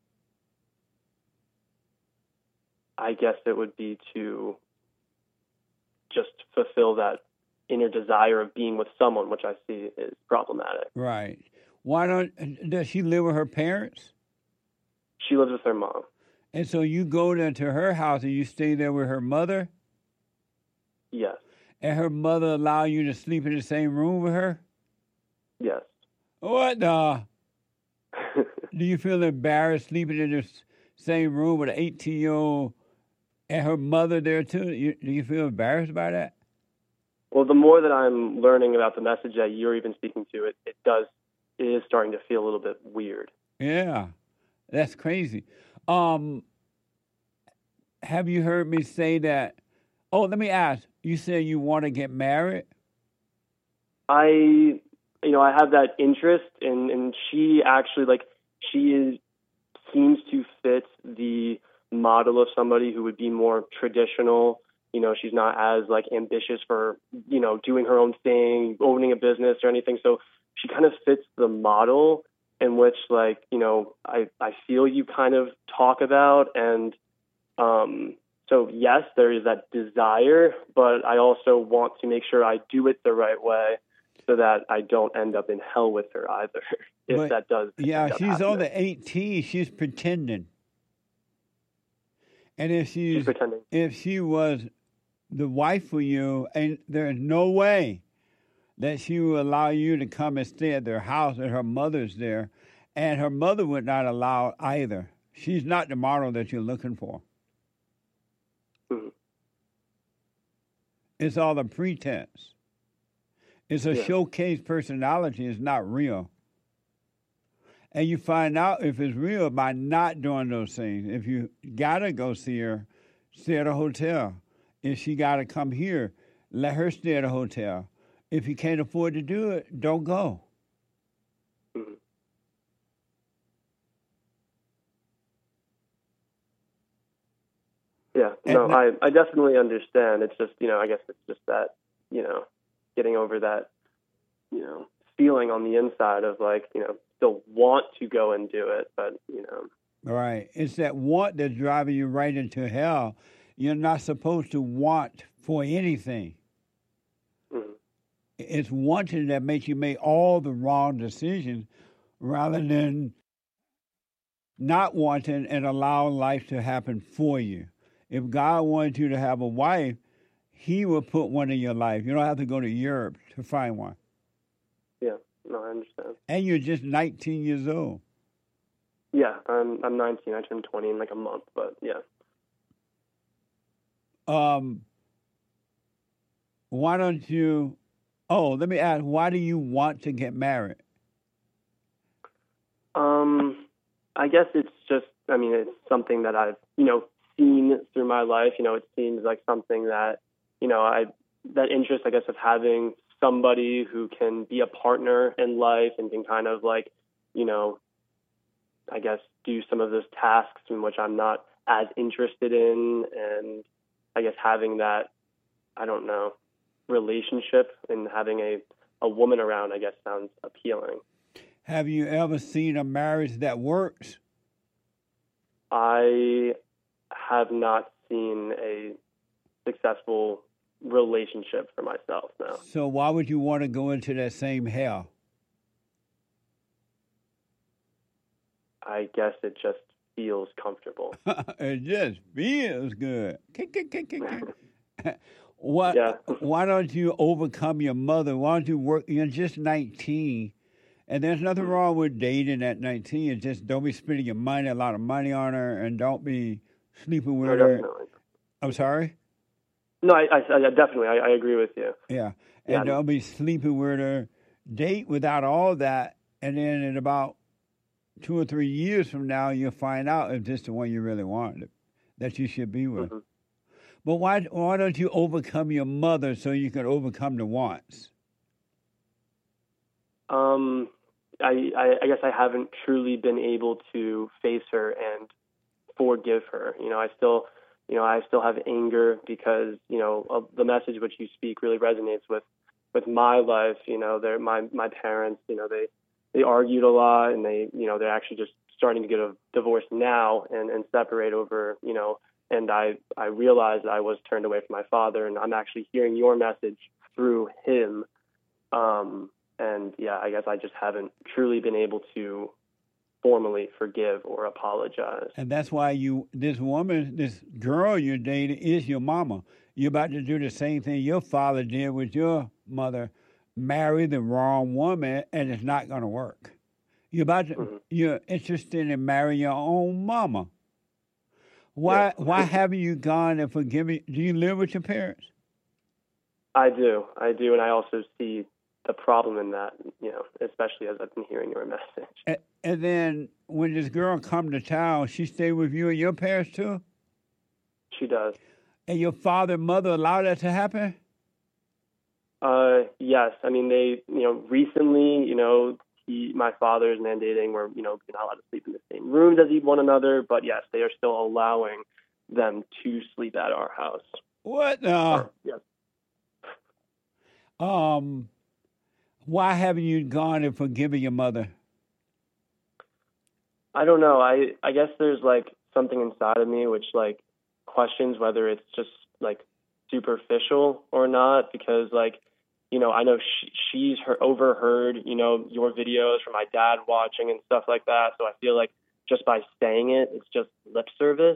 I guess it would be to just fulfill that inner desire of being with someone, which I see is problematic. Right. Why don't, does she live with her parents? She lives with her mom. And so you go there to her house and you stay there with her mother? Yes. And her mother allow you to sleep in the same room with her? Yes. What the? Do you feel embarrassed sleeping in the s- same room with an eighteen-year-old and her mother there too? You, do you feel embarrassed by that? Well, the more that I'm learning about the message that you're even speaking to, it, it does, it is starting to feel a little bit weird. Yeah, that's crazy. Um, have you heard me say that? Oh, let me ask. You said you want to get married? I, you know, I have that interest, and and she actually, like, she is seems to fit the model of somebody who would be more traditional. You know, she's not as like ambitious for, you know, doing her own thing, owning a business or anything. So she kind of fits the model in which, like, you know, I, I feel you kind of talk about. And um, so, yes, there is that desire, but I also want to make sure I do it the right way so that I don't end up in hell with her either, if But, that does. Yeah, end up she's happening. only eighteen. She's pretending. And if she's, She's pretending. if she was the wife for you, and there's no way that she will allow you to come and stay at their house, and her mother's there, and her mother would not allow either. She's not the model that you're looking for. Mm-hmm. It's all a pretense. It's a Yeah. showcase personality. It's not real. And you find out if it's real by not doing those things. If you gotta go see her, stay at a hotel. If she gotta come here, let her stay at a hotel. If you can't afford to do it, don't go. Mhm. Yeah, And no, the- I, I definitely understand. It's just, you know, I guess it's just that, you know, getting over that, you know, feeling on the inside of like, you know, still want to go and do it, but, you know. Right. It's that want that's driving you right into hell. You're not supposed to want for anything. Mhm. It's wanting that makes you make all the wrong decisions rather than not wanting and allow life to happen for you. If God wanted you to have a wife, He will put one in your life. You don't have to go to Europe to find one. Yeah, no, I understand. And you're just nineteen years old. Yeah, I'm I'm nineteen. I turned twenty in like a month, but yeah. Um, why don't you? Oh, let me ask. Why do you want to get married? Um, I guess it's just, I mean, it's something that I've, you know, seen through my life. You know, it seems like something that, you know, I, that interest, I guess, of having somebody who can be a partner in life and can kind of like, you know, I guess do some of those tasks in which I'm not as interested in. And I guess having that, I don't know, relationship and having a, a woman around, I guess, sounds appealing. Have you ever seen a marriage that works? I have not seen a successful relationship for myself, no. So why would you want to go into that same hell? I guess it just feels comfortable. It just feels good. Kick, kick, kick, kick, kick. What, Yeah. Why don't you overcome your mother? Why don't you work? You're just nineteen. And there's nothing wrong with dating at nineteen. It's just don't be spending your money, a lot of money on her, and don't be sleeping with No, her. definitely. I'm sorry? No, I, I, I definitely, I, I agree with you. Yeah. And Yeah. don't be sleeping with her date without all that, and then in about two or three years from now, you'll find out if this is the one you really wanted, that you should be with. Mm-hmm. But why why don't you overcome your mother so you can overcome the wants? Um, I, I, I guess I haven't truly been able to face her and forgive her. You know, I still, you know, I still have anger because, you know, uh, the message which you speak really resonates with, with my life. You know, they're my, my parents, you know, they, they argued a lot, and they, you know, they're actually just starting to get a divorce now and, and separate over, you know, and I, I realized I was turned away from my father, and I'm actually hearing your message through him. Um, and yeah, I guess I just haven't truly been able to formally forgive or apologize. And that's why you, this woman, this girl you're dating is your mama. You're about to do the same thing your father did with your mother, marry the wrong woman, and it's not going to work. You're about to, mm-hmm. you're interested in marrying your own mama. Why, yeah. why haven't you gone and forgiven? Do you live with your parents? I do. I do. And I also see the problem in that, you know, especially as I've been hearing your message. And, and then when this girl come to town, she stay with you and your parents too? She does. And your father and mother allow that to happen? Uh, yes. I mean, they, you know, recently, you know, he, my father is mandating where, you know, you're not allowed to sleep in the same rooms as one another, but yes, they are still allowing them to sleep at our house. What? Uh, yes. Um, why haven't you gone and forgiven your mother? I don't know. I, I guess there's like something inside of me which like questions whether it's just like superficial or not, because like, you know, I know she, she's her, overheard, you know, your videos from my dad watching and stuff like that. So I feel like just by saying it, it's just lip service.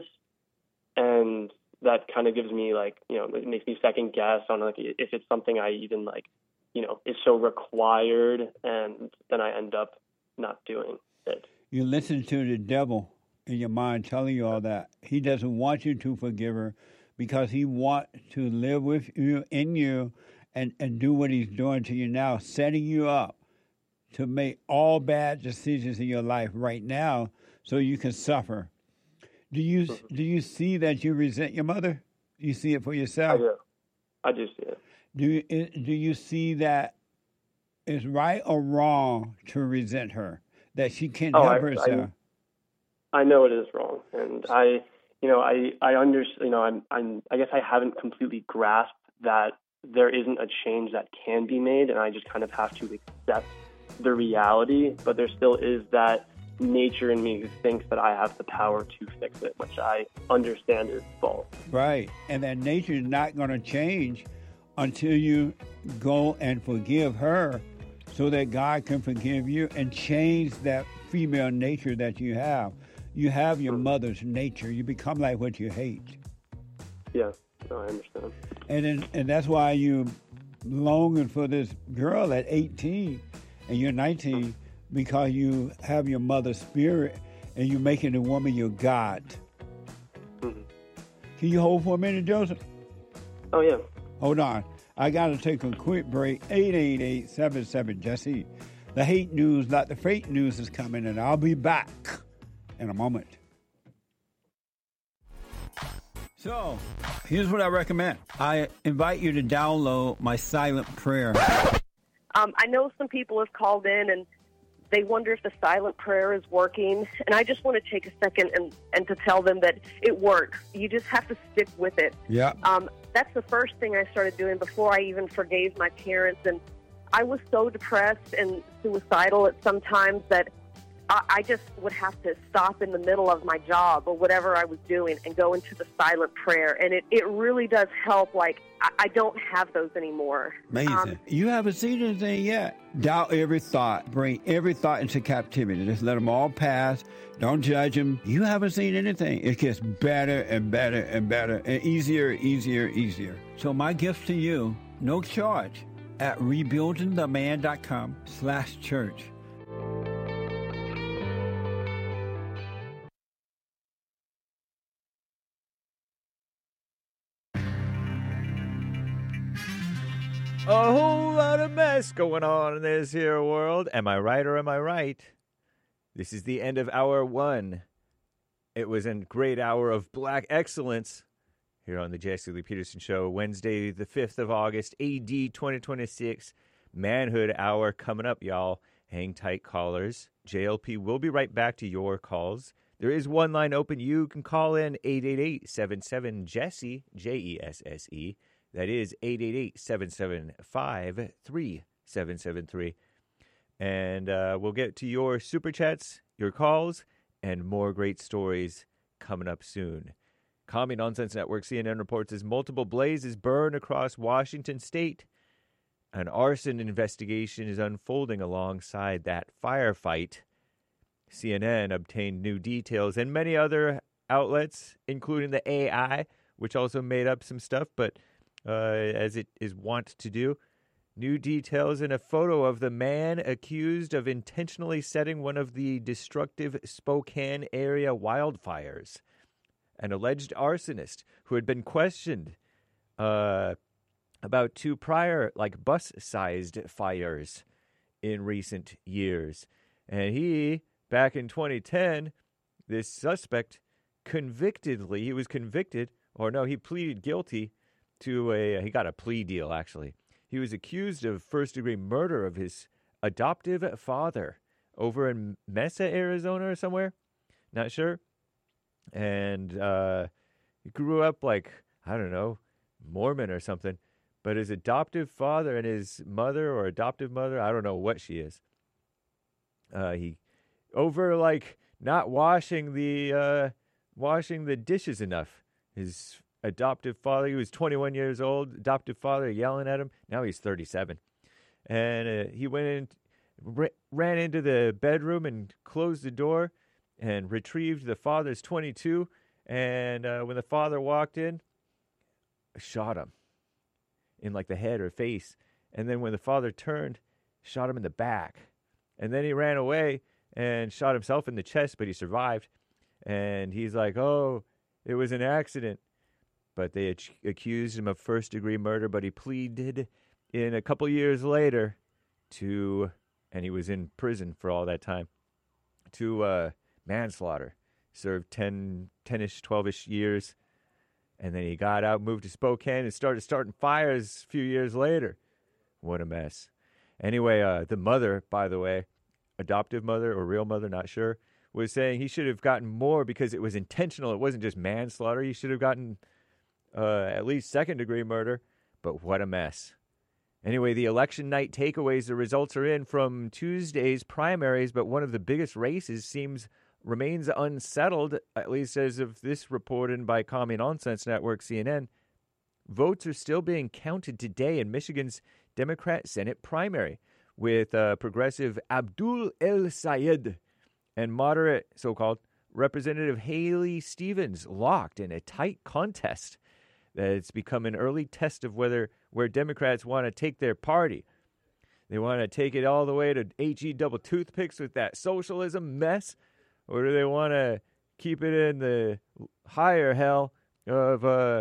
And that kind of gives me like, you know, it makes me second guess on like if it's something I even like, you know, is so required, and then I end up not doing it. You listen to the devil in your mind telling you all that. He doesn't want you to forgive her because he wants to live with you, in you, and, and do what he's doing to you now, setting you up to make all bad decisions in your life right now so you can suffer. Do you do you see that you resent your mother? Do you see it for yourself? I do. I do see it. Do you, do you see that it's right or wrong to resent her, that she can't oh, help I, herself? I, I know it is wrong, and I, you know, I, I understand. You know, I'm, I'm, I guess I haven't completely grasped that there isn't a change that can be made, and I just kind of have to accept the reality. But there still is that nature in me who thinks that I have the power to fix it, which I understand is false. Right, and that nature is not going to change until you go and forgive her so that God can forgive you and change that female nature that you have. You have your mother's nature. You become like what you hate. Yeah, no, I understand. And then, and that's why you longing for this girl at eighteen and you're nineteen, because you have your mother's spirit and you're making the woman your God. Mm-hmm. Can you hold for a minute, Joseph? Oh, yeah. Hold on. I got to take a quick break. eight eight eight, seven seven, Jesse. The hate news, not the fake news, is coming, and I'll be back in a moment. So, here's what I recommend. I invite you to download my silent prayer. Um, I know some people have called in and they wonder if the silent prayer is working. And I just want to take a second and, and to tell them that it works. You just have to stick with it. Yeah. Um, that's the first thing I started doing before I even forgave my parents. And I was so depressed and suicidal at some times that I, I just would have to stop in the middle of my job or whatever I was doing and go into the silent prayer. And it, it really does help. Like, I, I don't have those anymore. Amazing. Um, you haven't seen anything yet. Doubt every thought. Bring every thought into captivity. Just let them all pass. Don't judge them. You haven't seen anything. It gets better and better and better and easier, easier, easier. So my gift to you, no charge, at rebuildingtheman.com slash church. A whole lot of mess going on in this here world. Am I right or am I right? This is the end of hour one. It was a great hour of black excellence here on the Jesse Lee Peterson Show. Wednesday, the fifth of August, A D twenty twenty-six. Manhood Hour coming up, y'all. Hang tight, callers. J L P will be right back to your calls. There is one line open. You can call in eight eight eight, seven seven, Jesse, J E S S E. That is eight eight eight, seven seven five, three seven seven three. And uh, we'll get to your super chats, your calls, and more great stories coming up soon. Commie Nonsense Network C N N reports as multiple blazes burn across Washington state. An arson investigation is unfolding alongside that firefight. C N N obtained new details, and many other outlets, including the A I, which also made up some stuff, but Uh, as it is wont to do. New details in a photo of the man accused of intentionally setting one of the destructive Spokane area wildfires. An alleged arsonist who had been questioned uh, about two prior, like, bus-sized fires in recent years. And he, back in twenty ten, this suspect convictedly, he was convicted, or no, he pleaded guilty to a, he got a plea deal, actually. He was accused of first-degree murder of his adoptive father over in Mesa, Arizona or somewhere. Not sure. And uh, he grew up like, I don't know, Mormon or something. But his adoptive father and his mother or adoptive mother, I don't know what she is. Uh, he, over like not washing the, uh, washing the dishes enough. His adoptive father, he was twenty-one years old, adoptive father yelling at him. Now he's thirty-seven. And uh, he went in, r- ran into the bedroom and closed the door and retrieved the father's twenty-two. And uh, when the father walked in, shot him in like the head or face. And then when the father turned, shot him in the back. And then he ran away and shot himself in the chest, but he survived. And he's like, oh, it was an accident. But they ac- accused him of first-degree murder, but he pleaded in a couple years later to, and he was in prison for all that time, to uh, manslaughter. Served ten, ten-ish, twelve-ish years, and then he got out, moved to Spokane, and started starting fires a few years later. What a mess. Anyway, uh, the mother, by the way, adoptive mother or real mother, not sure, was saying he should have gotten more because it was intentional. It wasn't just manslaughter. He should have gotten Uh, at least second-degree murder, but what a mess. Anyway, the election night takeaways, the results are in from Tuesday's primaries, but one of the biggest races seems remains unsettled, at least as of this reported by Commie Nonsense Network, C N N. Votes are still being counted today in Michigan's Democrat Senate primary, with uh, progressive Abdul El Sayed and moderate, so-called, Representative Haley Stevens locked in a tight contest. That it's become an early test of whether where Democrats want to take their party. They want to take it all the way to H E double toothpicks with that socialism mess, or do they want to keep it in the higher hell of uh,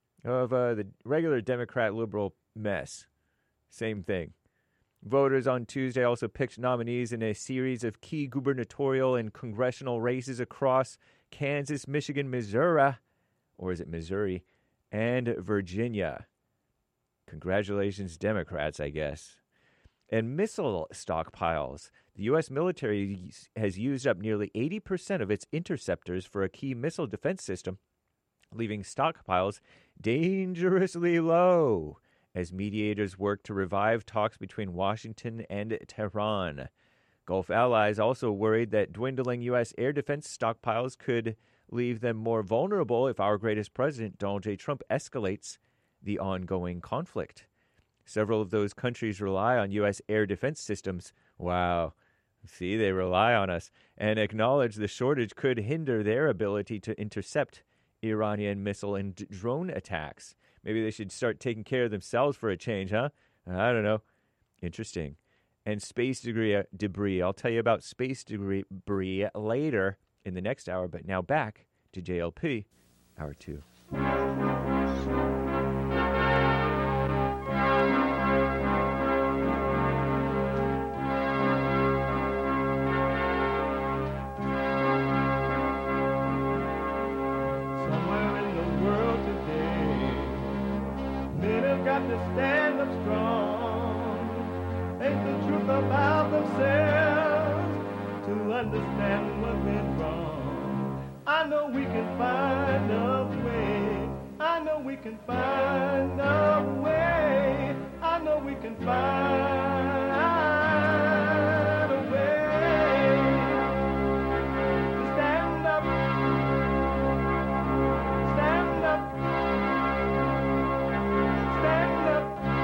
of uh, the regular Democrat liberal mess? Same thing. Voters on Tuesday also picked nominees in a series of key gubernatorial and congressional races across Kansas, Michigan, Missouri, or is it Missouri, and Virginia. Congratulations, Democrats, I guess. And missile stockpiles. The U S military has used up nearly eighty percent of its interceptors for a key missile defense system, leaving stockpiles dangerously low as mediators work to revive talks between Washington and Tehran. Gulf allies also worried that dwindling U S air defense stockpiles could leave them more vulnerable if our greatest president, Donald J. Trump, escalates the ongoing conflict. Several of those countries rely on U S air defense systems. Wow. See, they rely on us, and acknowledge the shortage could hinder their ability to intercept Iranian missile and drone attacks. Maybe they should start taking care of themselves for a change, huh? I don't know. Interesting. And space debris, debris. I'll tell you about space debris later in the next hour, but now back to J L P, Hour two. have to stand up strong, face the truth about themselves, to understand what's been wrong. I know we can find a way. I know we can find a way. I know we can find a way to stand up, stand up, stand up.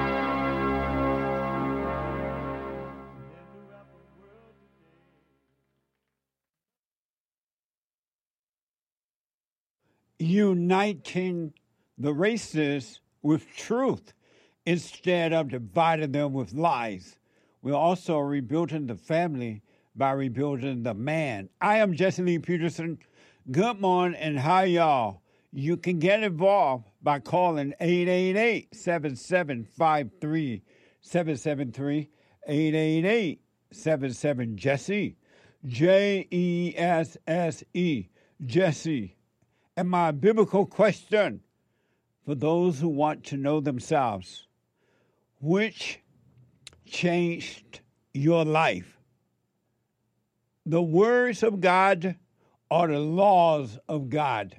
Uniting the races with truth instead of dividing them with lies. We're also rebuilding the family by rebuilding the man. I am Jesse Lee Peterson. Good morning and hi, y'all. You can get involved by calling eight eight eight, seven seven five three, seven seven three, eight eight eight, seven seven, Jesse, J E S S E, Jesse. And my biblical question for those who want to know themselves: which changed your life? The words of God or the laws of God?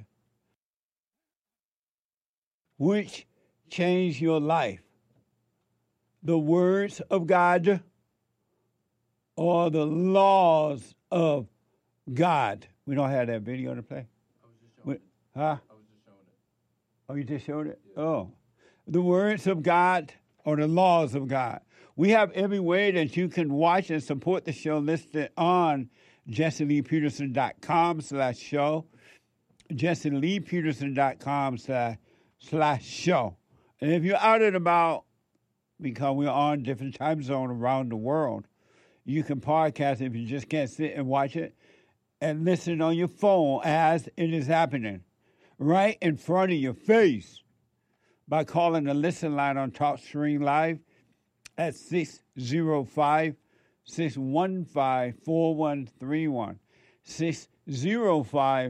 Which changed your life? The words of God or the laws of God? We don't have that video to play. Huh? I was just showing it. Oh, you just showed it? Yeah. Oh. The words of God or the laws of God. We have every way that you can watch and support the show listed on jesse lee peterson.com slash show. jesse lee peterson.com slash slash show. And if you're out and about, because we're on different time zones around the world, you can podcast if you just can't sit and watch it and listen on your phone as it is happening, right in front of your face, by calling the listen line on TalkStream Live at six oh five, six one five, four one three one. six oh five,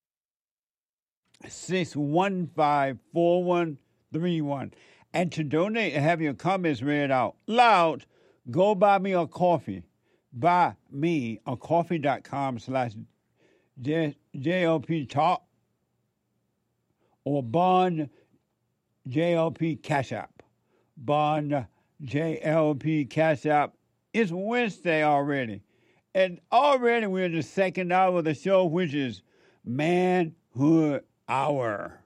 six one five, four one three one. And to donate and have your comments read out loud, go buy me a coffee. Buy me a coffee.com slash JLP Talk. Or Bond J L P Cash App. Bond J L P Cash App. It's Wednesday already. And already we're in the second hour of the show, which is Manhood Hour.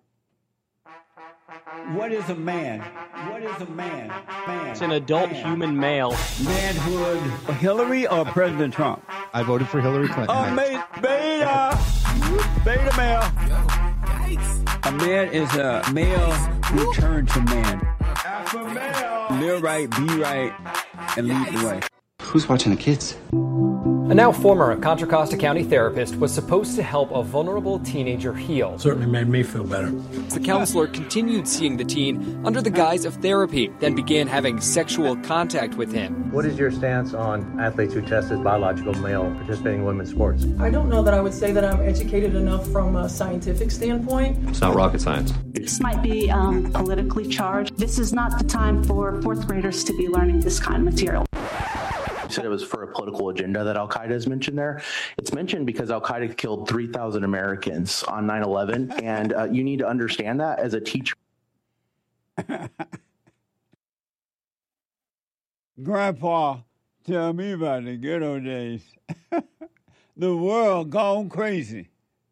What is a man? What is a man? Man. It's an adult man. human male. Manhood. Hillary or President Trump? I voted for Hillary Clinton. Oh, beta. Beta. Beta male. A man is a male who turns to man. Alpha male. Live right, be right, and lead the way. Who's watching the kids? A now former Contra Costa County therapist was supposed to help a vulnerable teenager heal. Certainly made me feel better. The counselor continued seeing the teen under the guise of therapy, then began having sexual contact with him. What is your stance on athletes who test as biological male participating in women's sports? I don't know that I would say that I'm educated enough from a scientific standpoint. It's not rocket science. This might be um, politically charged. This is not the time for fourth graders to be learning this kind of material. You said it was for a political agenda that Al-Qaeda is mentioned there. It's mentioned because Al-Qaeda killed three thousand Americans on nine eleven, and uh, you need to understand that as a teacher. Grandpa, tell me about the good old days. The world gone crazy.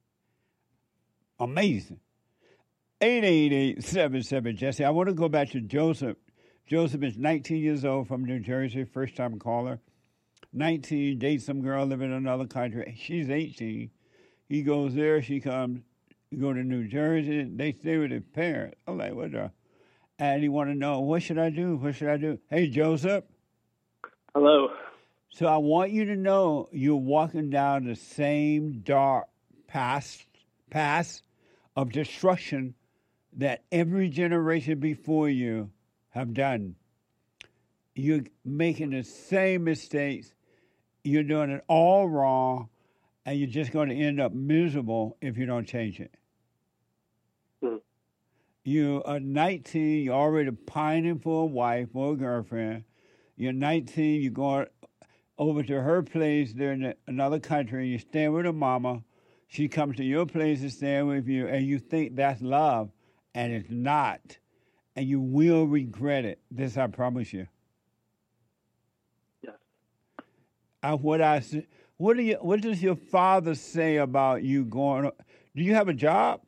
Amazing. eight eight eight, seven seven, Jesse. I want to go back to Joseph. Joseph is nineteen years old from New Jersey, first-time caller. nineteen, dates some girl living in another country. She's eighteen. He goes there, she comes, go to New Jersey. They stay with his parents. I'm like, what the? And he want to know, what should I do? What should I do? Hey, Joseph. Hello. So I want you to know you're walking down the same dark path, path of destruction that every generation before you have done. You're making the same mistakes. You're doing it all wrong, and you're just going to end up miserable if you don't change it. Hmm. You are nineteen. You're already pining for a wife or a girlfriend. You're nineteen. You're going over to her place there in another country. You're staying with her mama. She comes to your place and staying with you, and you think that's love, and it's not. And you will regret it. This I promise you. Yes. Uh, what I s- what do you? What does your father say about you going? Do you have a job?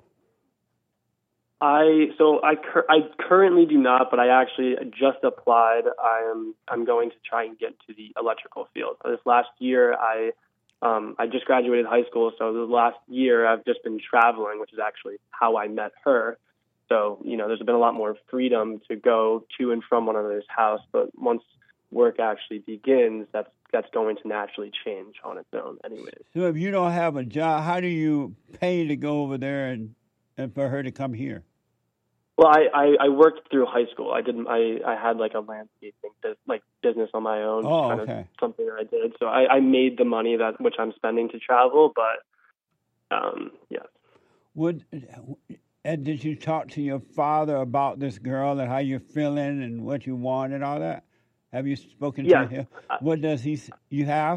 I so I cur- I currently do not, but I actually just applied. I am I'm going to try and get to the electrical field. This last year, I um, I just graduated high school, so the last year I've just been traveling, which is actually how I met her. So you know, there's been a lot more freedom to go to and from one another's house. But once work actually begins, that's that's going to naturally change on its own, anyways. So if you don't have a job, how do you pay to go over there and, and for her to come here? Well, I, I, I worked through high school. I didn't. I, I had like a landscaping bus- like business on my own. Oh, kind okay. of something that I did. So I, I made the money that which I'm spending to travel. But um, yeah. Would and did you talk to your father about this girl and how you're feeling and what you want and all that? Have you spoken Yeah. to him? What does he? s- You have?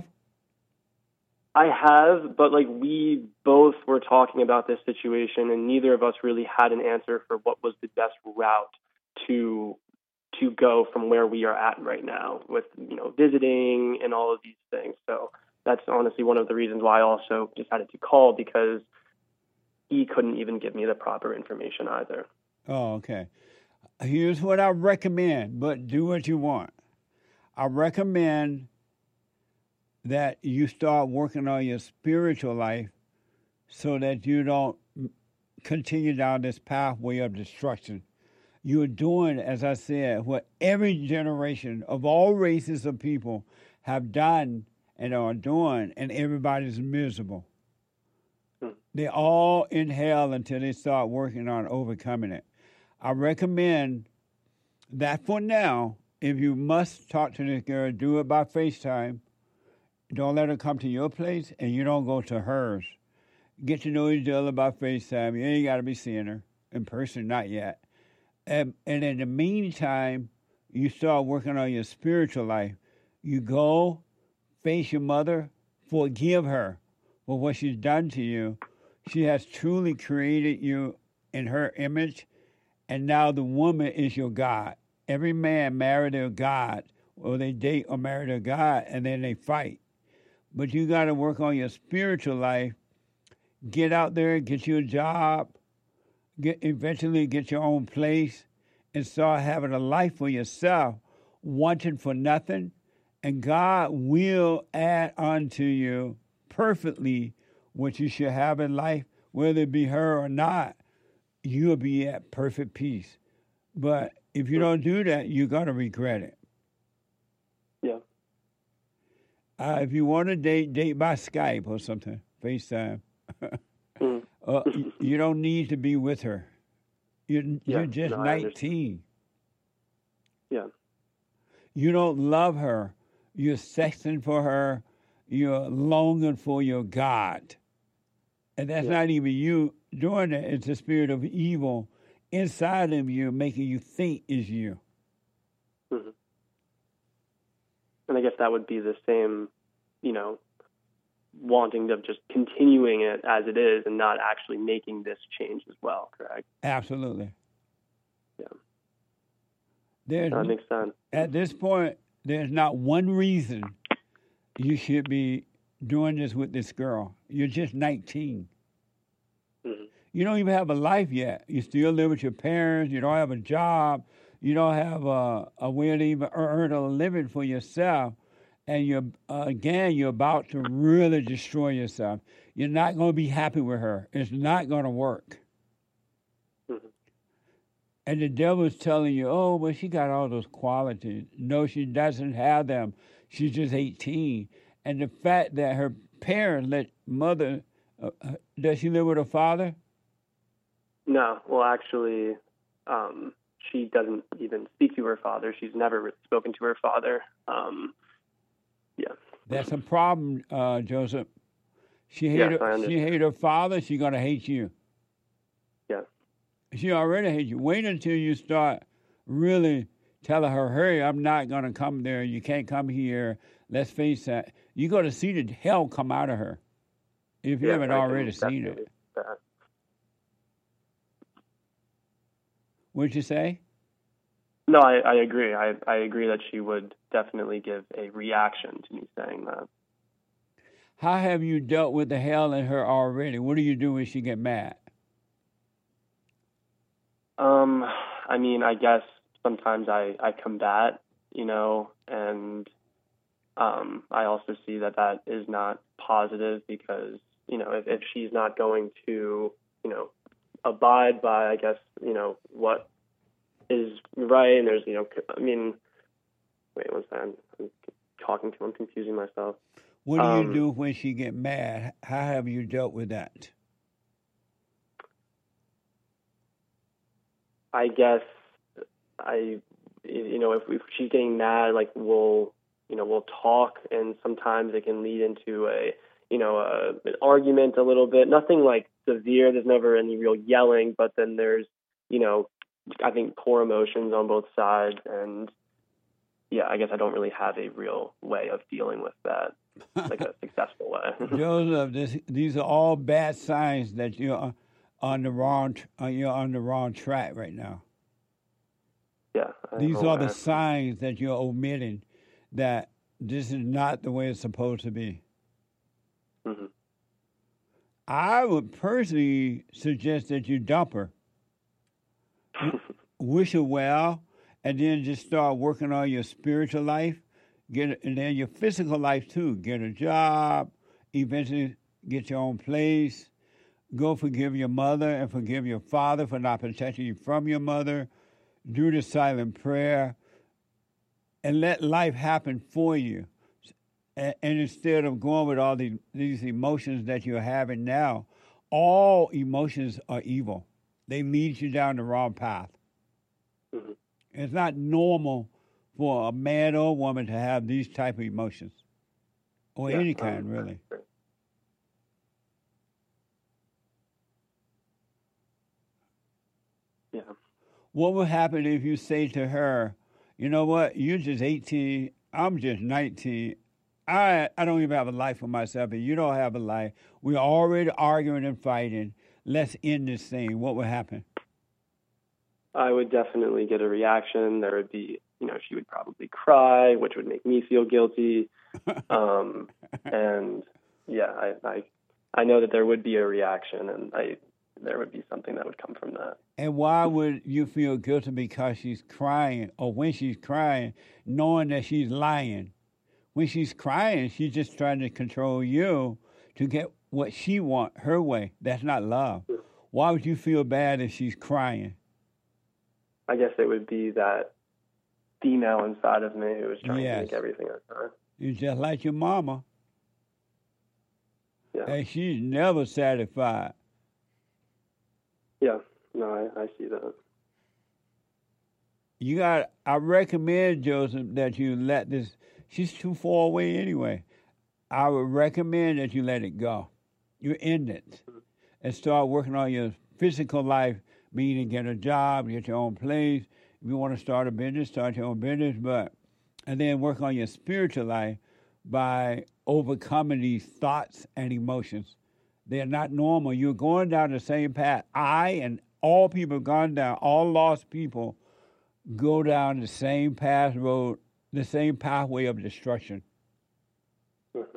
I have, but like we both were talking about this situation, and neither of us really had an answer for what was the best route to to go from where we are at right now with you know visiting and all of these things. So that's honestly one of the reasons why I also decided to call, because he couldn't even give me the proper information either. Oh, okay. Here's what I recommend, but do what you want. I recommend that you start working on your spiritual life so that you don't continue down this pathway of destruction. You're doing, as I said, what every generation of all races of people have done and are doing, and everybody's miserable. They're all in hell until they start working on overcoming it. I recommend that for now, if you must talk to this girl, do it by FaceTime. Don't let her come to your place, and you don't go to hers. Get to know each other by FaceTime. You ain't got to be seeing her in person, not yet. And, and in the meantime, you start working on your spiritual life. You go face your mother, forgive her for what she's done to you. She has truly created you in her image, and now the woman is your God. Every man married their God, or they date or marry their God, and then they fight. But you got to work on your spiritual life. Get out there, get you a job, get eventually get your own place, and start having a life for yourself, wanting for nothing. And God will add unto you perfectly what you should have in life, whether it be her or not. You'll be at perfect peace. But if you don't do that, you're going to regret it. Yeah. Uh, if you want to date, date by Skype or something, FaceTime. mm. uh, you, you don't need to be with her. You're, Yeah, you're just no, I understand. nineteen. Yeah. You don't love her. You're sexting for her. You're longing for your God. And that's not even you doing it. It's the spirit of evil inside of you making you think is you. Mm-hmm. And I guess that would be the same, you know, wanting to just continuing it as it is and not actually making this change as well, correct? Absolutely. Yeah. There's, That makes sense. At this point, there's not one reason you should be doing this with this girl. You're just nineteen. Mm-hmm. You don't even have a life yet. You still live with your parents. You don't have a job. You don't have a, a way to even earn a living for yourself. And you're, uh, again, you're about to really destroy yourself. You're not going to be happy with her. It's not going to work. Mm-hmm. And the devil's telling you, oh, well, she got all those qualities. No, she doesn't have them. She's just eighteen. And the fact that her parents let mother, uh, does she live with her father? No, well, actually, um, she doesn't even speak to her father. She's never spoken to her father. Um, yeah. That's a problem, uh, Joseph. She hate Yes, I her, understand. she hate her father. She's gonna hate you. Yeah. She already hates you. Wait until you start really telling her, "Hurry, I'm not going to come there. You can't come here. Let's face that." You're going to see the hell come out of her if you Yeah, haven't I can already seen definitely it. see that. What'd you say? No, I, I agree. I, I agree that she would definitely give a reaction to me saying that. How have you dealt with the hell in her already? What do you do when she get mad? Um, I mean, I guess sometimes I, I combat, you know, and um, I also see that that is not positive because, you know, if, if she's not going to, you know, abide by, I guess, you know, what is right, and there's, you know, I mean, wait one second, I'm talking to, I'm confusing myself. What do Um, you do when she get mad? How have you dealt with that? I guess I, you know, if, if she's getting mad, like we'll, you know, we'll talk, and sometimes it can lead into a, you know, a, an argument a little bit. Nothing like severe. There's never any real yelling, but then there's, you know, I think poor emotions on both sides, and yeah, I guess I don't really have a real way of dealing with that, like a successful way. Joseph, this, these are all bad signs that you're on the wrong. Uh, you're on the wrong track right now. Yeah, I These know are the that. signs that you're omitting. That this is not the way it's supposed to be. Mm-hmm. I would personally suggest that you dump her. Wish her well, and then just start working on your spiritual life, get and then your physical life too. Get a job, eventually get your own place. Go forgive your mother and forgive your father for not protecting you from your mother. Do the silent prayer, and let life happen for you. And, and instead of going with all these these emotions that you're having now, all emotions are evil. They lead you down the wrong path. Mm-hmm. It's not normal for a man or a woman to have these type of emotions, or Yeah, any kind, um, really. Yeah. What would happen if you say to her, "You know what? You're just eighteen. I'm just nineteen. I I don't even have a life for myself, and you don't have a life. We're already arguing and fighting. Let's end this thing." What would happen? I would definitely get a reaction. There would be, you know, she would probably cry, which would make me feel guilty. Um, and yeah, I, I, I know that there would be a reaction, and I, there would be something that would come from that. And why would you feel guilty because she's crying, or when she's crying, knowing that she's lying? When she's crying, she's just trying to control you to get what she wants, her way. That's not love. Why would you feel bad if she's crying? I guess it would be that female inside of me who was trying Yes. to make everything okay. You're just like your mama. Yeah. And she's never satisfied. Yeah, no, I, I see that. You got. I recommend, Joseph, that you let this. She's too far away anyway. I would recommend that you let it go. You end it and start working on your physical life, meaning get a job, get your own place. If you want to start a business, start your own business, but and then work on your spiritual life by overcoming these thoughts and emotions. They're not normal. You're going down the same path. I and all people have gone down, all lost people go down the same path road, the same pathway of destruction. Mm-hmm.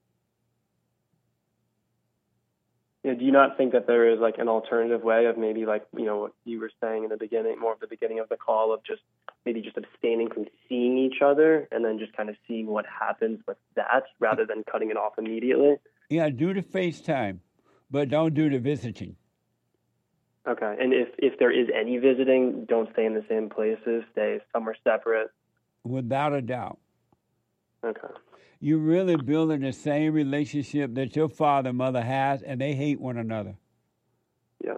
Yeah, do you not think that there is like an alternative way of maybe like, you know, what you were saying in the beginning, more of the beginning of the call, of just maybe just abstaining from seeing each other and then just kind of seeing what happens with that rather than cutting it off immediately? Yeah, do the FaceTime, but don't do the visiting. Okay, and if, if there is any visiting, don't stay in the same places, stay somewhere separate. Without a doubt. Okay. You're really building the same relationship that your father and mother has, and they hate one another. Yeah.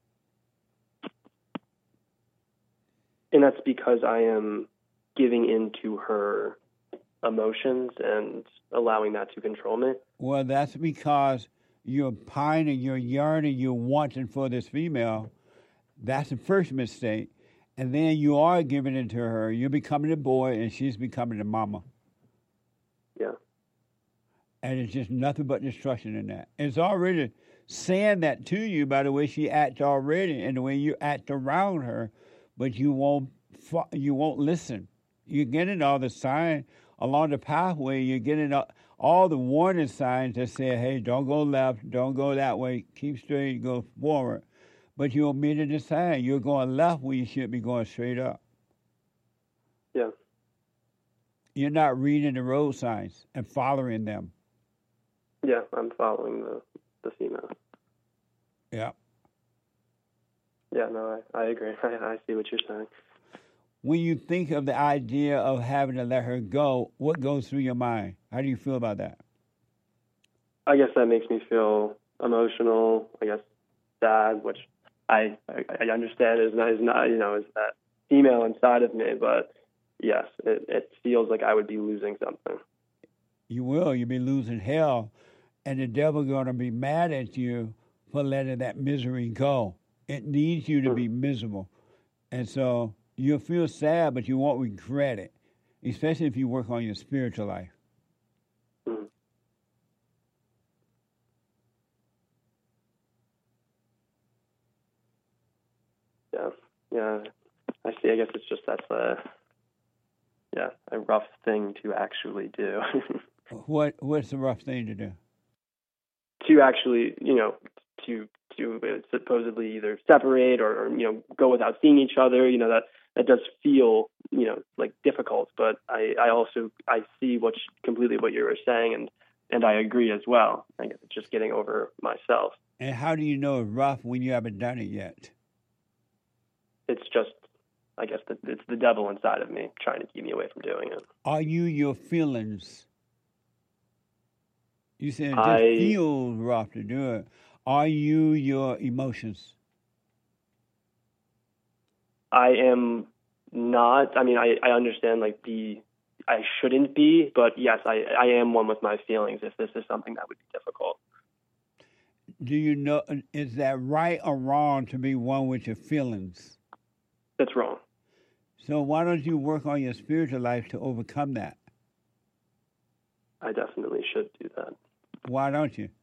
And that's because I am giving into her emotions and allowing that to control me. Well, that's because you're pining, you're yearning, you're wanting for this female That's the first mistake. And then you are giving it to her. You're becoming a boy, and she's becoming a mama. Yeah. And it's just nothing but destruction in that. It's already saying that to you by the way she acts already and the way you act around her, but you won't you won't listen. You're getting all the signs along the pathway. You're getting all the warning signs that say, hey, don't go left, don't go that way, keep straight, go forward. But you omitted the sign. You're going left where you should be going straight up. Yeah. You're not reading the road signs and following them. Yeah, I'm following the, the female. Yeah. Yeah, no, I, I agree. I, I see what you're saying. When you think of the idea of having to let her go, what goes through your mind? How do you feel about that? I guess that makes me feel emotional, I guess sad, which I I, I understand is not, is not, you know, is that female inside of me, but yes, it, it feels like I would be losing something. You will. You'll be losing hell, and the devil's going to be mad at you for letting that misery go. It needs you to mm-hmm. be miserable. And so you'll feel sad, but you won't regret it, especially if you work on your spiritual life. Mm-hmm. Yeah, yeah, I see. I guess it's just that's a, yeah, a rough thing to actually do. What What's the rough thing to do? To actually, you know, to to supposedly either separate or, or you know go without seeing each other. You know that that does feel you know like difficult. But I, I also I see what completely what you were saying, and and I agree as well. I guess it's just getting over myself. And how do you know it's rough when you haven't done it yet? It's just, I guess, the, it's the devil inside of me trying to keep me away from doing it. Are you your feelings? You said it just I, feels rough to do it. Are you your emotions? I am not. I mean, I, I understand, like, the, I shouldn't be, but yes, I, I am one with my feelings if this is something that would be difficult. Do you know, is that right or wrong to be one with your feelings? That's wrong. So why don't you work on your spiritual life to overcome that? I definitely should do that. Why don't you?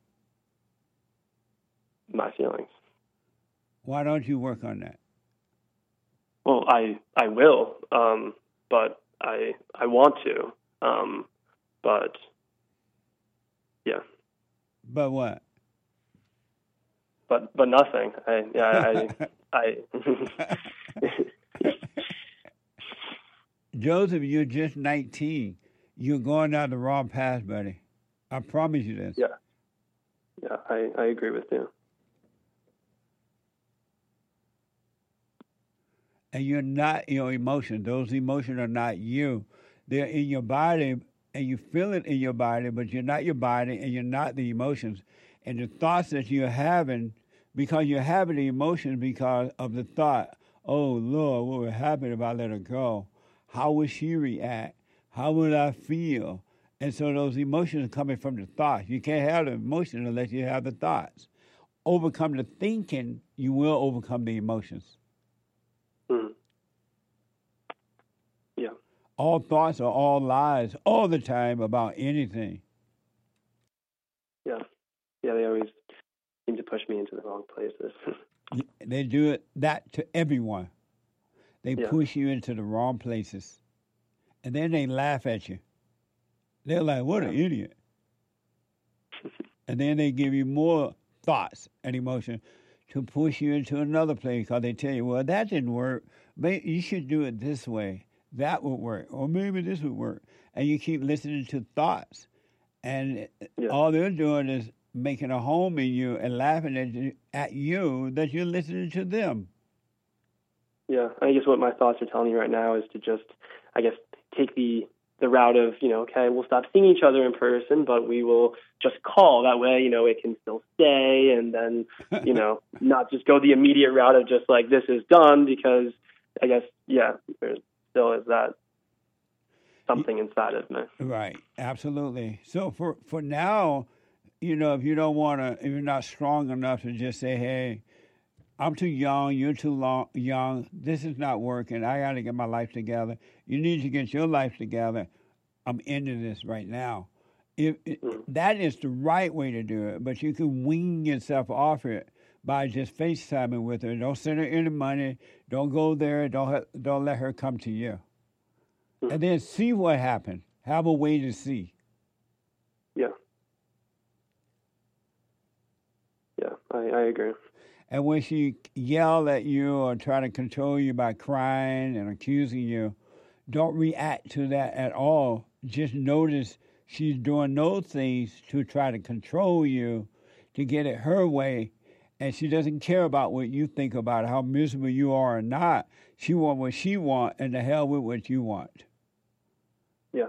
My feelings. Why don't you work on that? Well, I I will, um, but I I want to, um, but yeah. But what? But but nothing. I yeah I I. Joseph, you're just nineteen. You're going down the wrong path, buddy. I promise you this. Yeah. Yeah, I, I agree with you. And you're not your emotions. Those emotions are not you. They're in your body, and you feel it in your body, but you're not your body, and you're not the emotions. And the thoughts that you're having, because you're having the emotions because of the thought, oh, Lord, what would happen if I let her go? How would she react? How would I feel? And so those emotions are coming from the thoughts. You can't have the emotions unless you have the thoughts. Overcome the thinking, you will overcome the emotions. Mm. Yeah. All thoughts are all lies all the time about anything. Yeah. Yeah, they always seem to push me into the wrong places. They do it that to everyone. They yeah. push you into the wrong places. And then they laugh at you. They're like, what an idiot. And then they give you more thoughts and emotion to push you into another place because they tell you, well, that didn't work. Maybe you should do it this way. That would work. Or maybe this would work. And you keep listening to thoughts. And yeah. all they're doing is making a home in you and laughing at you, at you that you're listening to them. Yeah, I guess what my thoughts are telling me right now is to just, I guess, take the the route of, you know, okay, we'll stop seeing each other in person, but we will just call. That way, you know, it can still stay, and then, you know, not just go the immediate route of just like, this is done, because I guess, yeah, there still is that something inside of me. Right, absolutely. So for, for now, you know, if you don't want to, if you're not strong enough to just say, hey, I'm too young, you're too long, young, this is not working, I got to get my life together. You need to get your life together. I'm ending this right now. If it, that is the right way to do it, but you can wean yourself off it by just FaceTiming with her. Don't send her any money. Don't go there. Don't don't let her come to you. And then see what happens. Have a way to see. Yeah. Yeah, I, I agree. And when she yell at you or try to control you by crying and accusing you, don't react to that at all. Just notice she's doing those things to try to control you, to get it her way, and she doesn't care about what you think about how miserable you are or not. She wants what she wants, and the hell with what you want. Yeah.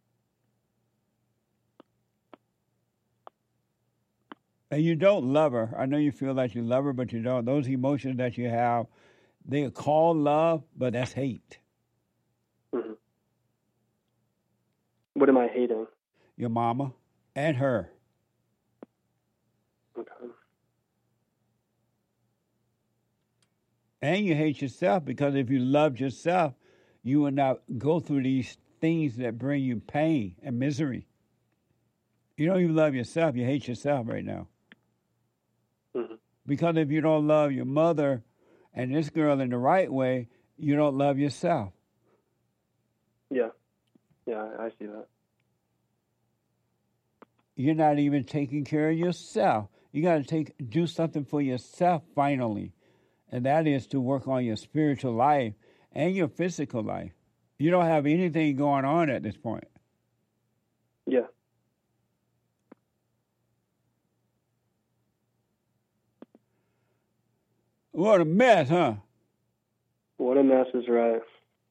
And you don't love her. I know you feel like you love her, but you don't. Those emotions that you have, they are called love, but that's hate. Mm-hmm. What am I hating? Your mama and her. Okay. And you hate yourself, because if you loved yourself, you would not go through these things that bring you pain and misery. You don't even love yourself. You hate yourself right now. Mm-hmm. Because if you don't love your mother and this girl in the right way, you don't love yourself. Yeah. Yeah, I I see that. You're not even taking care of yourself. You got to take do something for yourself finally, and that is to work on your spiritual life and your physical life. You don't have anything going on at this point. Yeah. What a mess, huh? What a mess is right.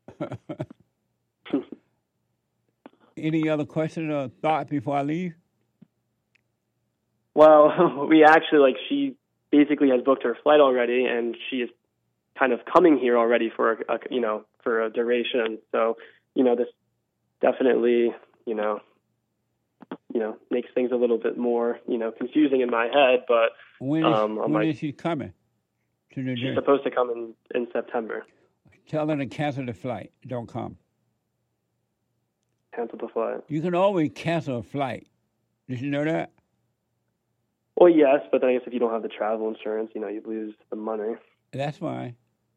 Any other question or thought before I leave? Well, we actually, like, she basically has booked her flight already, and she is kind of coming here already for, a, a, you know, for a duration. So, you know, this definitely, you know, you know, makes things a little bit more, you know, confusing in my head. But when is, um, when like, is she coming to New she's Jersey? supposed to come in, in September. Tell her to cancel the flight. Don't come. Cancel the flight. You can always cancel a flight. Did you know that? Well, yes, but then I guess if you don't have the travel insurance, you know, you lose the money. That's fine.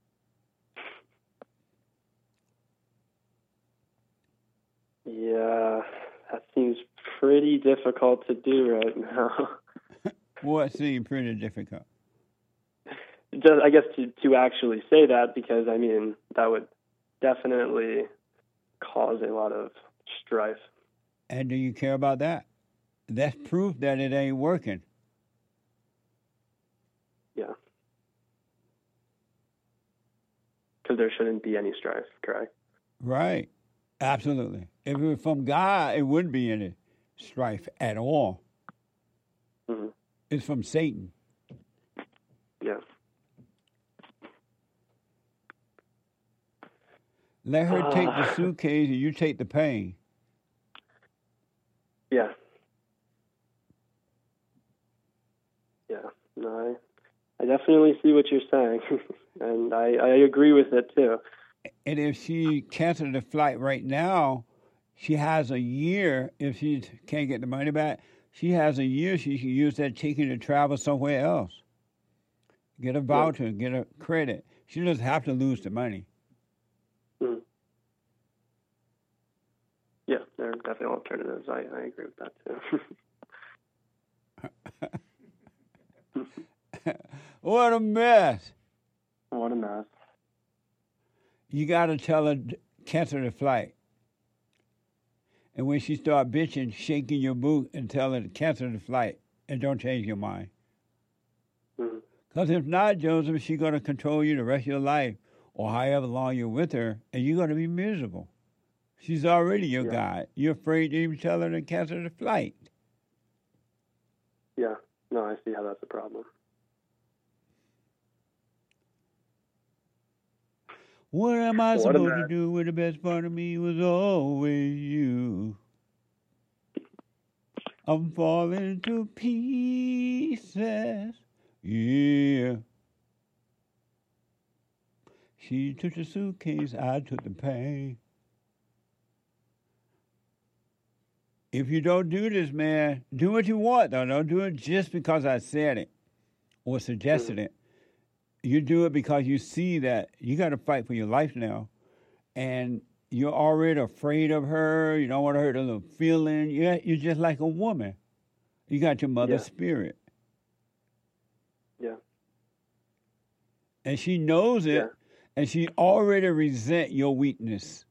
Yeah, that seems pretty difficult to do right now. What seems pretty difficult? Just, I guess to, to actually say that, because, I mean, that would definitely cause a lot of strife. And do you care about that? That's proof that it ain't working. Yeah. Because there shouldn't be any strife, correct? Right. Absolutely. If it were from God, it wouldn't be any strife at all. Mm-hmm. It's from Satan. Yeah. Let her take the suitcase and you take the pain. Yeah. Yeah. No, I, I definitely see what you're saying, and I, I agree with it too. And if she canceled the flight right now, she has a year. If she can't get the money back, she has a year. She can use that ticket to travel somewhere else. Get a voucher, yeah. Get a credit. She doesn't have to lose the money. Mm. Yeah, there are definitely alternatives. I, I agree with that too. What a mess. What a mess. You got to tell her cancel the flight. And when she start bitching, shaking your boot and tell her to cancel the flight and don't change your mind. Because mm-hmm. if not, Joseph, she's going to control you the rest of your life or however long you're with her, and you're going to be miserable. She's already your yeah. guide. You're afraid to even tell her to cancel the flight. Yeah. No, I see how that's a problem. What am I what supposed to do when the best part of me was always you? I'm falling to pieces. Yeah. She took the suitcase, I took the pain. If you don't do this, man, do what you want, though. Don't do it just because I said it or suggested it. You do it because you see that you got to fight for your life now. And you're already afraid of her. You don't want to hurt her little feeling. You're, you're just like a woman. You got your mother's Yeah. spirit. Yeah. And she knows it, Yeah. and she already resent your weakness.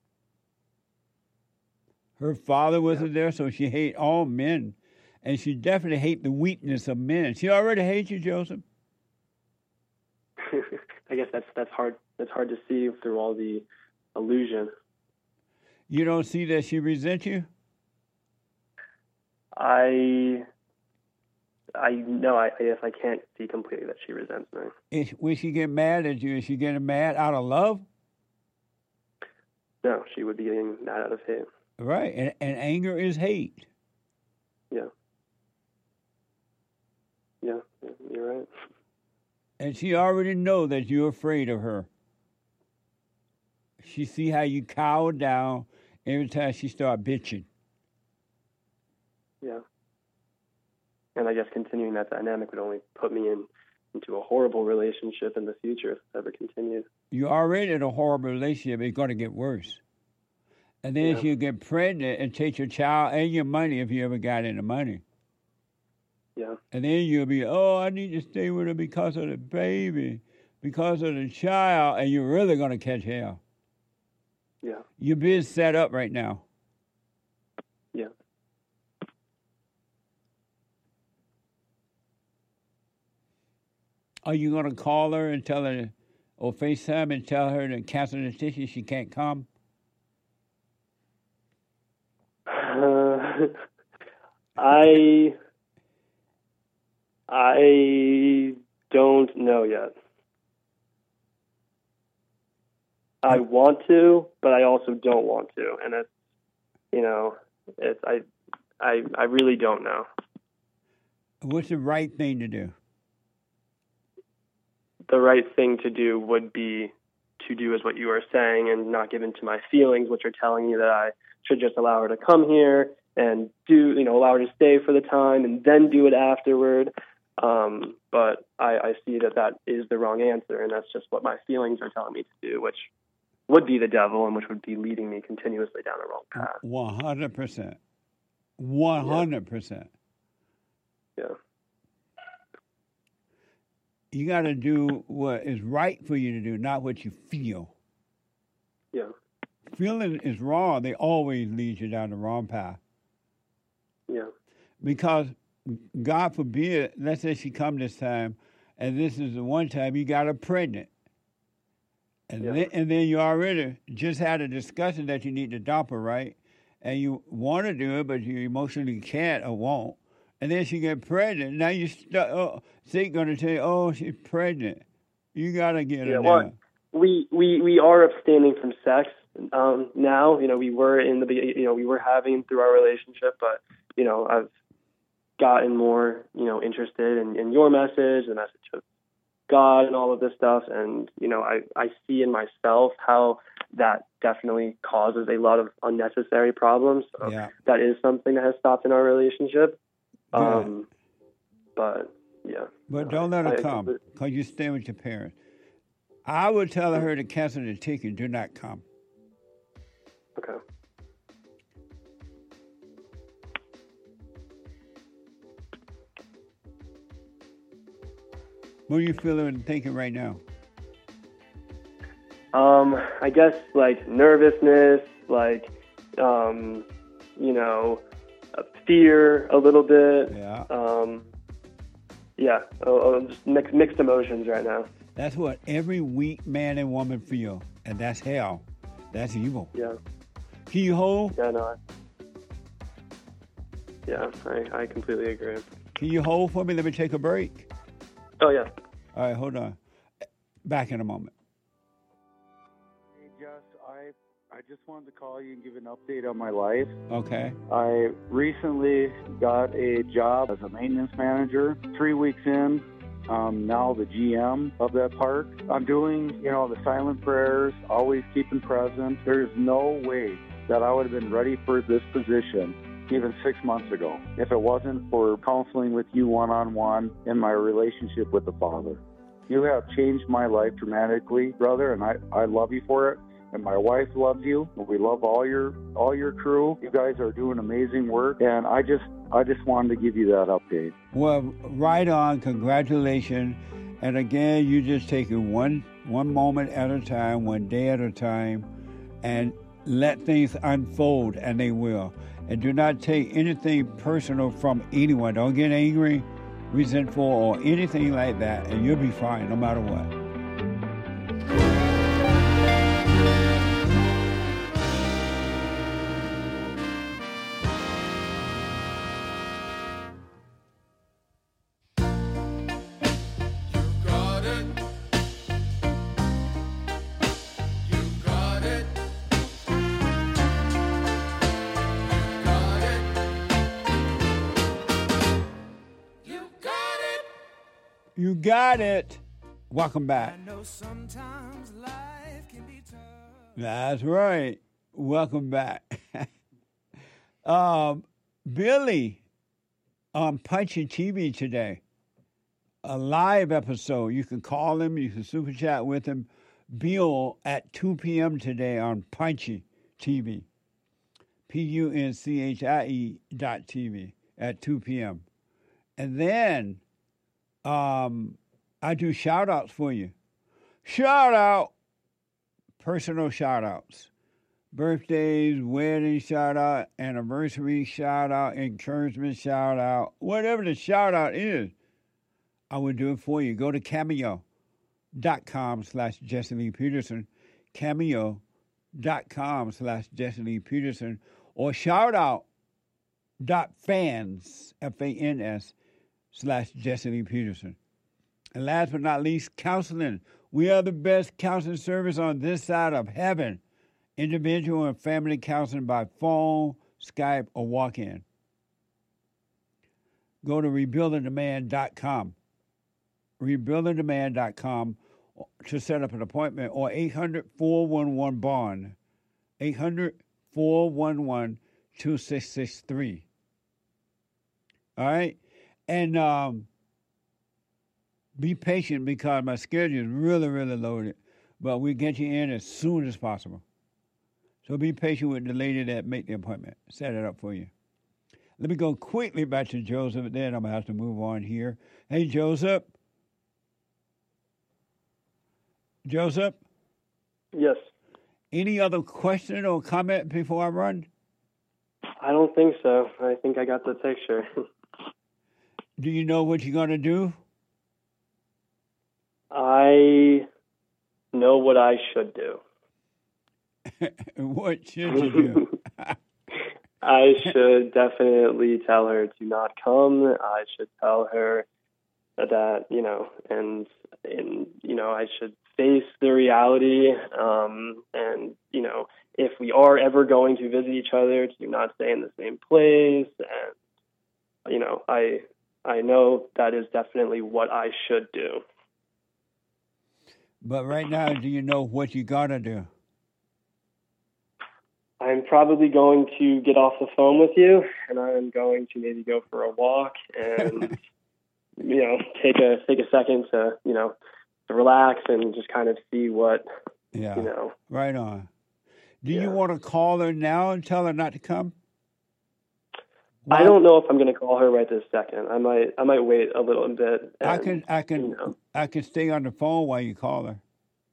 Her father wasn't there, so she hate all men. And she definitely hate the weakness of men. She already hates you, Joseph. I guess that's that's hard. That's hard to see through all the illusion. You don't see that she resents you? I, I no, I, I guess I can't see completely that she resents me. Is, when she get mad at you, is she getting mad out of love? No, she would be getting mad out of hate. Right, and, and anger is hate. Yeah. Yeah, you're right. And she already know that you're afraid of her. She see how you cower down every time she start bitching. Yeah. And I guess continuing that dynamic would only put me in into a horrible relationship in the future if it ever continued. You're already in a horrible relationship. It's going to get worse. And then Yeah. she'll get pregnant and take your child and your money if you ever got any money. Yeah. And then you'll be, oh, I need to stay with her because of the baby, because of the child, and you're really going to catch hell. Yeah. You're being set up right now. Yeah. Are you going to call her and tell her, or FaceTime and tell her to cancel the ticket, she can't come? Uh, I I don't know yet. I want to, but I also don't want to, and it's you know, it's I I I really don't know. What's the right thing to do? The right thing to do would be to do as what you are saying and not give in to my feelings, which are telling me that I should just allow her to come here and do, you know, allow her to stay for the time and then do it afterward. Um, but I, I see that that is the wrong answer, and that's just what my feelings are telling me to do, which would be the devil and which would be leading me continuously down the wrong path. one hundred percent. one hundred percent. Yeah. You got to do what is right for you to do, not what you feel. Yeah. Feeling is wrong. They always lead you down the wrong path. Yeah. Because, God forbid, let's say she come this time, and this is the one time you got her pregnant. And, Yeah. then, and then you already just had a discussion that you need to dump her, right? And you want to do it, but you emotionally can't or won't. And then she get pregnant. Now you stuck. Oh, Satan going to tell you, oh, she's pregnant. You got to get her Yeah, down. well, we, we, we are abstaining from sex um, now. You know, we were in the be- you know we were having through our relationship, but you know I've gotten more you know interested in, in your message, the message of God, and all of this stuff. And you know I I see in myself how that definitely causes a lot of unnecessary problems. So Yeah. that is something that has stopped in our relationship. Good. Um, but yeah. But don't let her I- come because you stay with your parents. I would tell her to cancel the ticket. Do not come. Okay. What are you feeling and thinking right now? Um, I guess like nervousness, like, um, you know, uh, fear a little bit. Yeah. Um, yeah, oh, oh, just mixed, mixed emotions right now. That's what every weak man and woman feel, and that's hell. That's evil. Yeah. Can you hold? Yeah, no. I, yeah, I, I completely agree. Can you hold for me? Let me take a break. Oh, yeah. All right, hold on. Back in a moment. Hey, Jess, I, I just wanted to call you and give an update on my life. Okay. I recently got a job as a maintenance manager. Three weeks in, I'm now the G M of that park. I'm doing, you know, the silent prayers, always keeping present. There's no way that I would have been ready for this position even six months ago if it wasn't for counseling with you one-on-one and my relationship with the Father. You have changed my life dramatically, brother, and I, I love you for it. And my wife loves you. We love all your all your crew. You guys are doing amazing work, and I just I just wanted to give you that update. Well, right on. Congratulations. And again, you just take it one one moment at a time, one day at a time, and let things unfold, and they will. And do not take anything personal from anyone. Don't get angry, resentful, or anything like that, and you'll be fine no matter what. You got it. Welcome back. That's right. Welcome back. um, Billy on Punchy T V today. A live episode. You can call him. You can super chat with him. Bill at two p.m. today on Punchy T V. P U N C H I E dot T V at two p.m. And then Um, I do shout-outs for you. Shout-out, personal shout-outs. Birthdays, wedding shout-out, anniversary shout-out, encouragement shout-out, whatever the shout-out is, I will do it for you. Go to cameo dot com slash Jesse Lee Peterson, cameo dot com slash Jesse Lee Peterson, or shoutout dot fans, F A N S, slash Jesse Lee Peterson. And last but not least, counseling. We are the best counseling service on this side of heaven. Individual and family counseling by phone, Skype, or walk-in. Go to rebuilding demand dot com. rebuilding demand dot com to set up an appointment, or eight hundred, four one one, bond. eight hundred, four one one, two six six three. All right? And um, be patient because my schedule is really, really loaded. But we get you in as soon as possible. So be patient with the lady that make the appointment. Set it up for you. Let me go quickly back to Joseph, then I'm going to have to move on here. Hey, Joseph. Joseph? Yes. Any other question or comment before I run? I don't think so. I think I got the picture. Do you know what you're going to do? I know what I should do. What should you do? I should definitely tell her to not come. I should tell her that, you know, and, and you know, I should face the reality. Um, and, you know, if we are ever going to visit each other, to not stay in the same place. And, you know, I... I know that is definitely what I should do. But right now, do you know what you got to do? I'm probably going to get off the phone with you, and I'm going to maybe go for a walk and, you know, take a take a second to, you know, to relax and just kind of see what, yeah. you know. Right on. Do yeah. you want to call her now and tell her not to come? I don't know if I'm going to call her right this second. I might I might wait a little bit. And, I can I can you know. I can stay on the phone while you call her.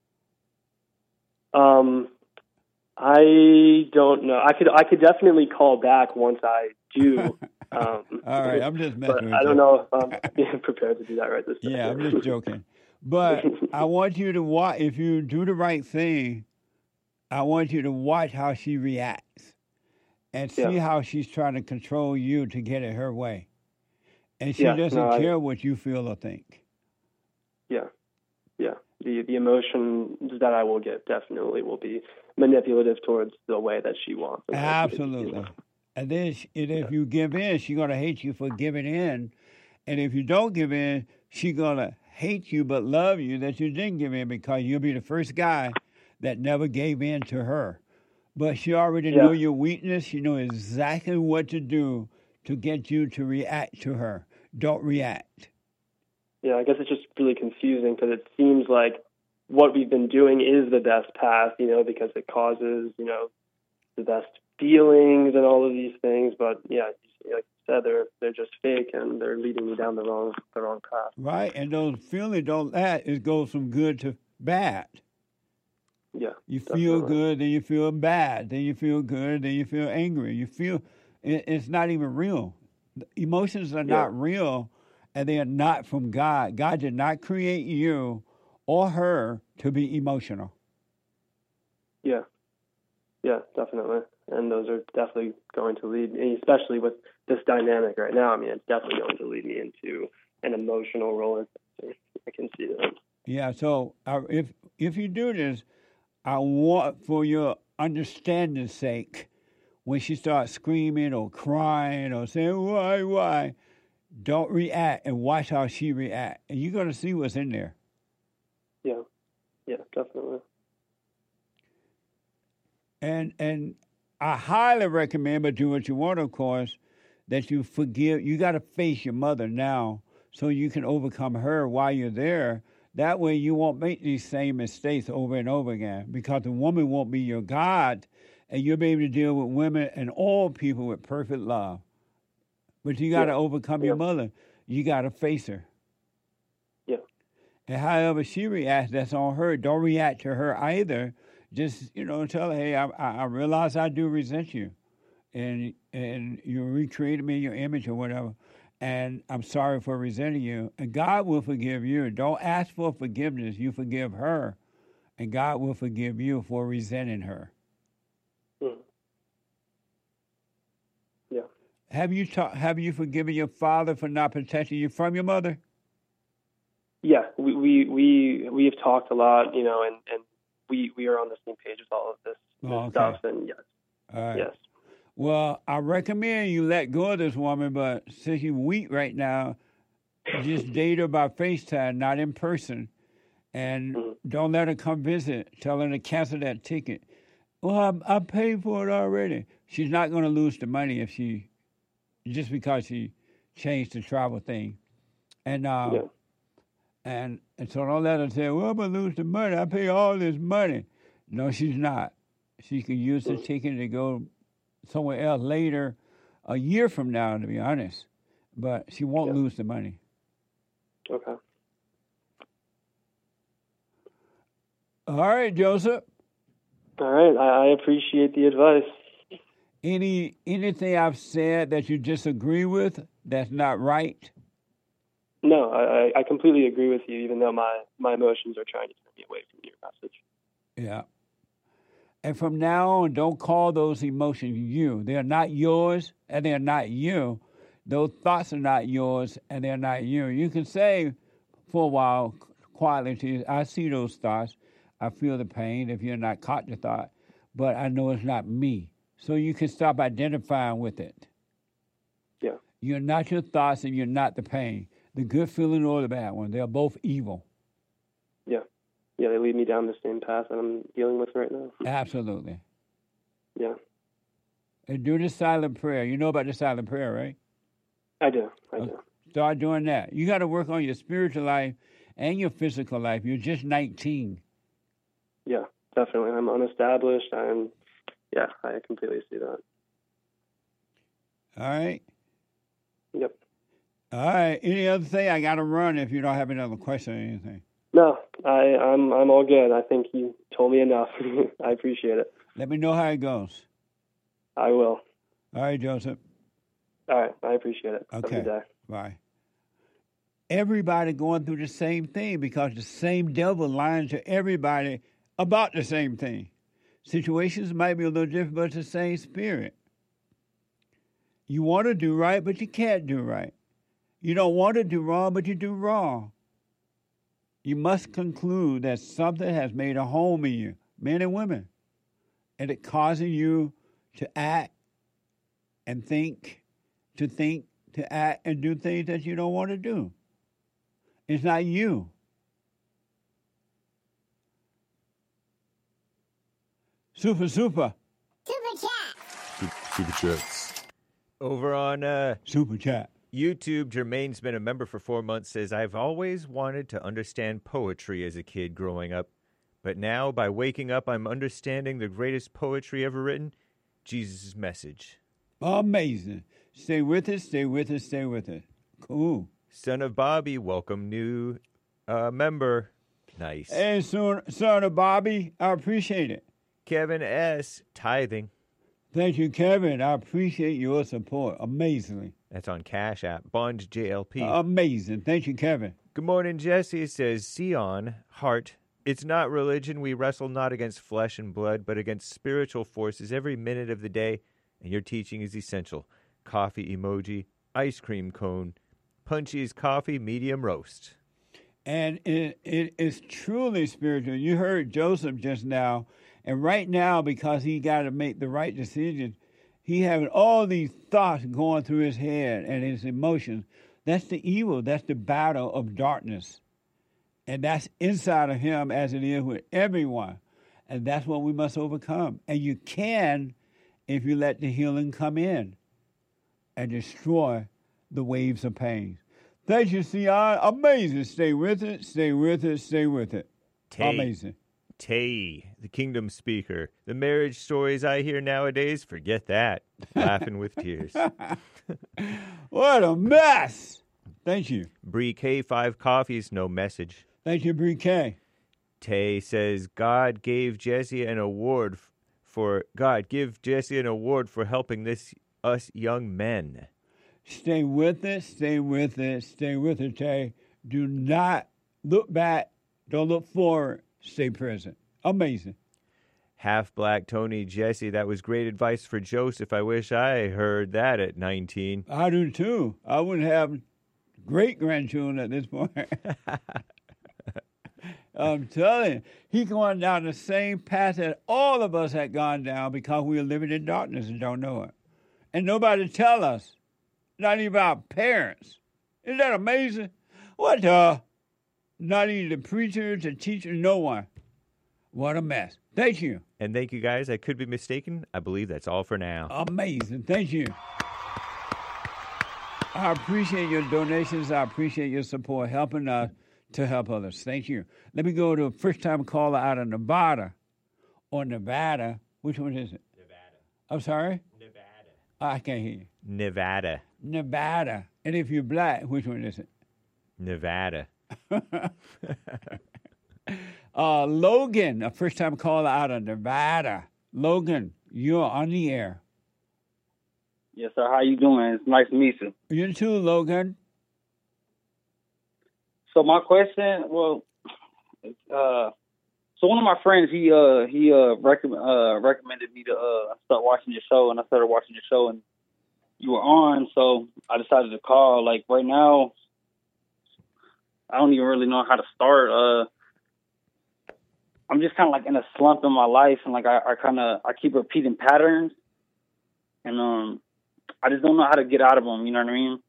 Um, I don't know. I could I could definitely call back once I do. Um, All right, I'm just messing but with I you. don't know if I'm prepared to do that right this second. Yeah, I'm just joking. But I want you to watch. If you do the right thing, I want you to watch how she reacts. And see Yeah. how she's trying to control you to get it her way. And she Yeah, doesn't no, I- care what you feel or think. Yeah, yeah. The the emotions that I will get definitely will be manipulative towards the way that she wants. And I think, you Absolutely. know, And then she, and if you give in, she's going to hate you for giving in. And if you don't give in, she's going to hate you but love you that you didn't give in, because you'll be the first guy that never gave in to her. But she already Yeah. know your weakness. She know exactly what to do to get you to react to her. Don't react. Yeah, I guess it's just really confusing because it seems like what we've been doing is the best path, you know, because it causes, you know, the best feelings and all of these things. But yeah, like you said, they're they're just fake and they're leading me down the wrong the wrong path. Right? And those feelings don't that it goes from good to bad. Yeah. You feel definitely. good, then you feel bad, then you feel good, then you feel angry. You feel it, it's not even real. The emotions are not real, and they are not from God. God did not create you or her to be emotional. Yeah. Yeah, definitely. And those are definitely going to lead me, especially with this dynamic right now. I mean, it's definitely going to lead me into an emotional roller coaster. I can see that. Yeah. So uh, if if you do this, I want, for your understanding's sake, when she starts screaming or crying or saying why why, don't react and watch how she reacts, and you're going to see what's in there. Yeah. Yeah, definitely. And and I highly recommend, but do what you want, of course, that you forgive. You got to face your mother now so you can overcome her while you're there. That way you won't make these same mistakes over and over again, because the woman won't be your God, and you'll be able to deal with women and all people with perfect love. But you got to Yeah. overcome Yeah. your mother. You got to face her. Yeah. And however she reacts, that's on her. Don't react to her either. Just, you know, tell her, hey, I, I I realize I do resent you, and and you recreated me in your image or whatever, and I'm sorry for resenting you. And God will forgive you. Don't ask for forgiveness. You forgive her, and God will forgive you for resenting her. Mm. Yeah. Have you ta- Have you forgiven your father for not protecting you from your mother? Yeah, we we we we have talked a lot, you know, and and we we are on the same page with all of this, this Oh, okay. stuff. And yes, All right. yes, Well, I recommend you let go of this woman, but since you're weak right now, just date her by FaceTime, not in person. And don't let her come visit. Tell her to cancel that ticket. Well, I, I paid for it already. She's not going to lose the money if she, just because she changed the travel thing. And uh, yeah, and and so don't let her say, well, I'm going to lose the money. I pay all this money. No, she's not. She can use the ticket to go somewhere else later, a year from now, to be honest. But she won't lose the money. okay. All right, Joseph. All right, I, I appreciate the advice. Any anything I've said that you disagree with that's not right? No, I, I- I completely agree with you, even though my, my emotions are trying to turn me away from your message. Yeah. And from now on, don't call those emotions you. They're not yours, and they're not you. Those thoughts are not yours, and they're not you. You can say for a while quietly, I see those thoughts. I feel the pain if you're not caught the thought, but I know it's not me. So you can stop identifying with it. Yeah. You're not your thoughts, and you're not the pain. The good feeling or the bad one. They're both evil. Yeah. Yeah, they lead me down the same path that I'm dealing with right now. Absolutely. Yeah, And do the silent prayer. You know about the silent prayer, right? I do. I do. Start doing that. You got to work on your spiritual life and your physical life. You're just nineteen. Yeah, definitely. I'm unestablished. I'm, yeah, I completely see that. All right? Yep. All right. Any other thing? I got to run if you don't have another question or anything. No, I, I'm I'm all good. I think you told me enough. I appreciate it. Let me know how it goes. I will. All right, Joseph. All right, I appreciate it. Okay. Have a good day. Bye. Everybody going through the same thing because the same devil lying to everybody about the same thing. Situations might be a little different, but it's the same spirit. You want to do right, but you can't do right. You don't want to do wrong, but you do wrong. You must conclude that something has made a home in you, men and women, and it causing you to act and think, to think, to act and do things that you don't want to do. It's not you. Super, super. Super chats. Over on uh, Super Chat. YouTube, Jermaine's been a member for four months, says, I've always wanted to understand poetry as a kid growing up. But now, by waking up, I'm understanding the greatest poetry ever written, Jesus' message. Amazing. Stay with us, stay with us, stay with us. Cool. Son of Bobby, welcome new uh, member. Nice. Hey, son, son of Bobby, I appreciate it. Kevin S., tithing. Thank you, Kevin. I appreciate your support. Amazingly. That's on Cash App. Bond J L P. Amazing. Thank you, Kevin. Good morning, Jesse. Says, Sion, heart. It's not religion. We wrestle not against flesh and blood, but against spiritual forces every minute of the day. And your teaching is essential. Coffee emoji, ice cream cone. Punchy's coffee, medium roast. And it, it is truly spiritual. You heard Joseph just now. And right now, because he got to make the right decision, he having all these thoughts going through his head and his emotions. That's the evil. That's the battle of darkness. And that's inside of him as it is with everyone. And that's what we must overcome. And you can if you let the healing come in and destroy the waves of pain. Thank you, Sion. Amazing. Stay with it. Stay with it. Stay with it. Tay. Amazing. Tay, the kingdom speaker. The marriage stories I hear nowadays, forget that. Laughing with tears. What a mess. Thank you. Bree K, five coffees, no message. Thank you, Bree K. Tay says, God gave Jesse an award for, God, give Jesse an award for helping this us young men. Stay with it, stay with it, stay with it, Tay. Do not look back, don't look forward, stay present. Amazing. Half Black Tony Jesse, that was great advice for Joseph. I wish I heard that at nineteen. I do too. I wouldn't have great grandchildren at this point. I'm telling you, he's going down the same path that all of us had gone down because we are living in darkness and don't know it. And nobody tell us, not even our parents. Isn't that amazing? What the? Not even the preacher, the teacher, no one. What a mess. Thank you. And thank you, guys. I could be mistaken. I believe that's all for now. Amazing. Thank you. I appreciate your donations. I appreciate your support, helping us to help others. Thank you. Let me go to a first-time caller out of Nevada. Or Nevada. Which one is it? Nevada. I'm sorry? Nevada. I can't hear you. Nevada. Nevada. And if you're black, which one is it? Nevada. uh, Logan, a first-time caller out of Nevada. Logan, you're on the air. Yes, sir. How you doing? It's nice to meet you. You too, Logan. So my question, well, uh, so one of my friends, he uh he uh, rec- uh recommended me to uh start watching your show, and I started watching your show, and you were on, so I decided to call. Like right now, I don't even really know how to start. Uh, I'm just kind of like in a slump in my life, and like I, I kind of I keep repeating patterns, and um, I just don't know how to get out of them. You know what I mean?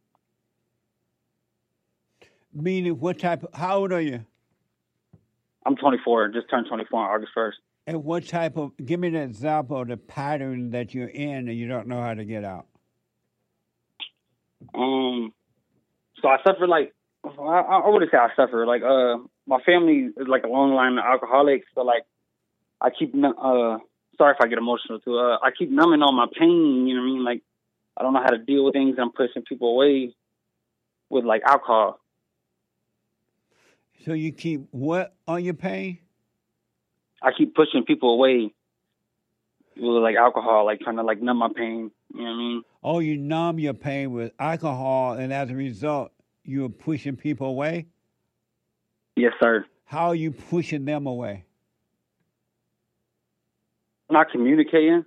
Meaning, what type of, how old are you? I'm twenty-four, just turned twenty-four on August first. And what type of, give me an example of the pattern that you're in and you don't know how to get out. Um, so I suffer like, I, I wouldn't say I suffer, like, uh, my family is like a long line of alcoholics, so like, I keep, uh, sorry if I get emotional too, uh, I keep numbing all my pain, you know what I mean? Like, I don't know how to deal with things, and I'm pushing people away with like alcohol. So you keep what on your pain? I keep pushing people away with like alcohol, like trying to like numb my pain. You know what I mean? Oh, you numb your pain with alcohol, and as a result, you're pushing people away? Yes, sir. How are you pushing them away? Not communicating.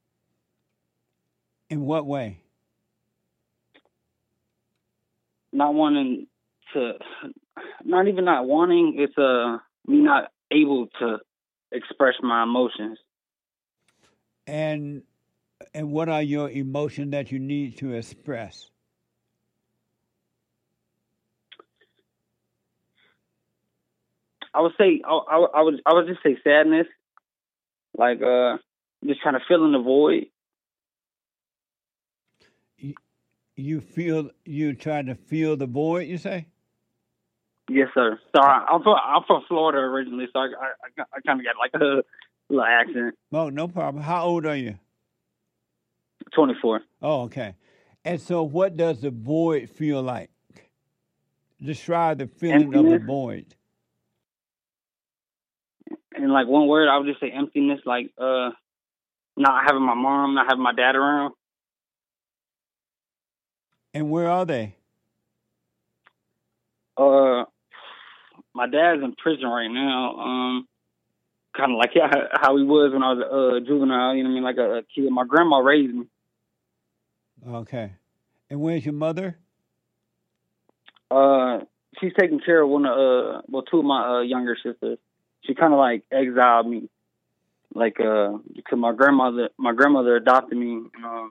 In what way? Not wanting to, not even not wanting, it's uh, me not able to express my emotions. And and what are your emotions that you need to express? I would say I, I, I would I would just say sadness, like uh, just kind of filling the void. You, you feel you try to fill the void. You say? Yes, sir. Sorry, I'm from I'm from Florida originally, so I I, I kind of got like a little accent. Oh, no problem. How old are you? twenty-four. Oh, okay. And so, what does the void feel like? Describe the feeling Emptiness. of the void. In like one word, I would just say emptiness. Like uh, not having my mom, not having my dad around. And where are they? Uh, my dad's in prison right now. Um, kind of like how he was when I was a uh, juvenile. You know what I mean? Like a, a kid. My grandma raised me. Okay. And where's your mother? Uh, she's taking care of one of uh, well, two of my uh, younger sisters. She kind of like exiled me, like uh, because my grandmother, my grandmother adopted me. And, um,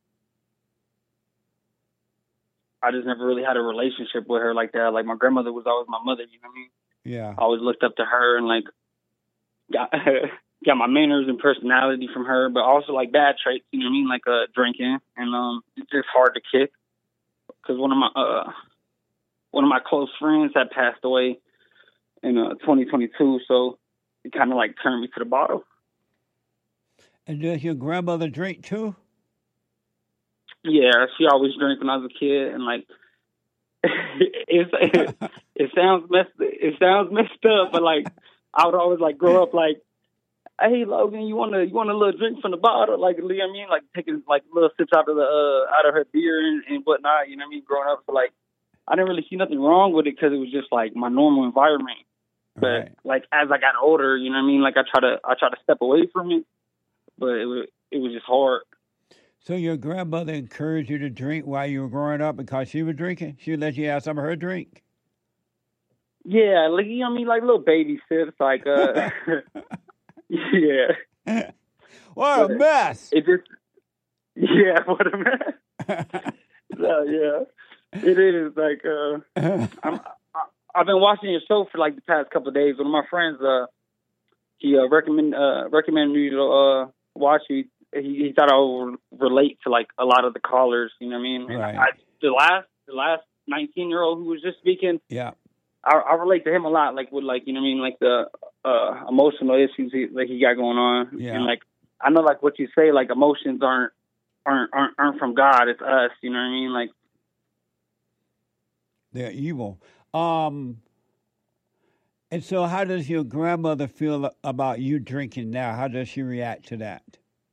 I just never really had a relationship with her like that. Like my grandmother was always my mother. You know what I mean? Yeah. I always looked up to her and like got got my manners and personality from her, but also like bad traits. You know what I mean? Like uh, drinking, and um, it's just hard to kick because one of my uh, one of my close friends had passed away in uh, twenty twenty-two, so it kind of like turned me to the bottle. And does your grandmother drink too? Yeah, she always drank when I was a kid, and like it, it, it sounds messed it sounds messed up, but like I would always like grow up like, hey Logan, you want to you want a little drink from the bottle, like you know what I mean, like taking like little sips out of the uh, out of her beer and, and whatnot, you know what I mean, growing up. So like I didn't really see nothing wrong with it because it was just like my normal environment. But right. like as I got older, you know what I mean, like I try to I try to step away from it, but it was it was just hard. So your grandmother encouraged you to drink while you were growing up because she was drinking? She would let you have some of her drink? Yeah, like, you know what I mean? Like little baby sips, like, uh, yeah. What a mess. It just, yeah, what a mess. So, yeah, it is like, uh, I'm, I, I've been watching your show for like the past couple of days. One of my friends, uh, he uh, recommend, uh, recommended me to uh, watch it. He, he thought I would relate to like a lot of the callers, you know what I mean? Right. I, the last, the last nineteen year old who was just speaking, yeah, I, I relate to him a lot, like with like you know what I mean, like the uh, emotional issues he, that he got going on, yeah. and like I know like what you say, like emotions aren't aren't aren't, aren't from God, it's us, you know what I mean? Like they're evil. Um, and so, how does your grandmother feel about you drinking now? How does she react to that?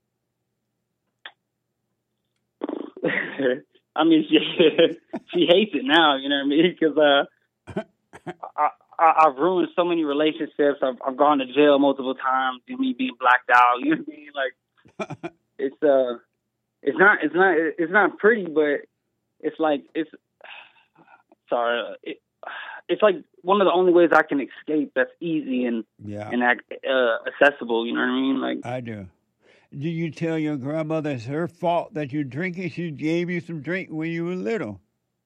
I mean, she she hates it now. You know what I mean? Because uh, I, I I've ruined so many relationships. I've I've gone to jail multiple times. You know, me being blacked out. You know what I mean? Like it's uh, it's not it's not it's not pretty, but it's like it's sorry. It, it's like one of the only ways I can escape that's easy and yeah. and uh, accessible. You know what I mean? Like I do. Do you tell your grandmother it's her fault that you're drinking? She gave you some drink when you were little.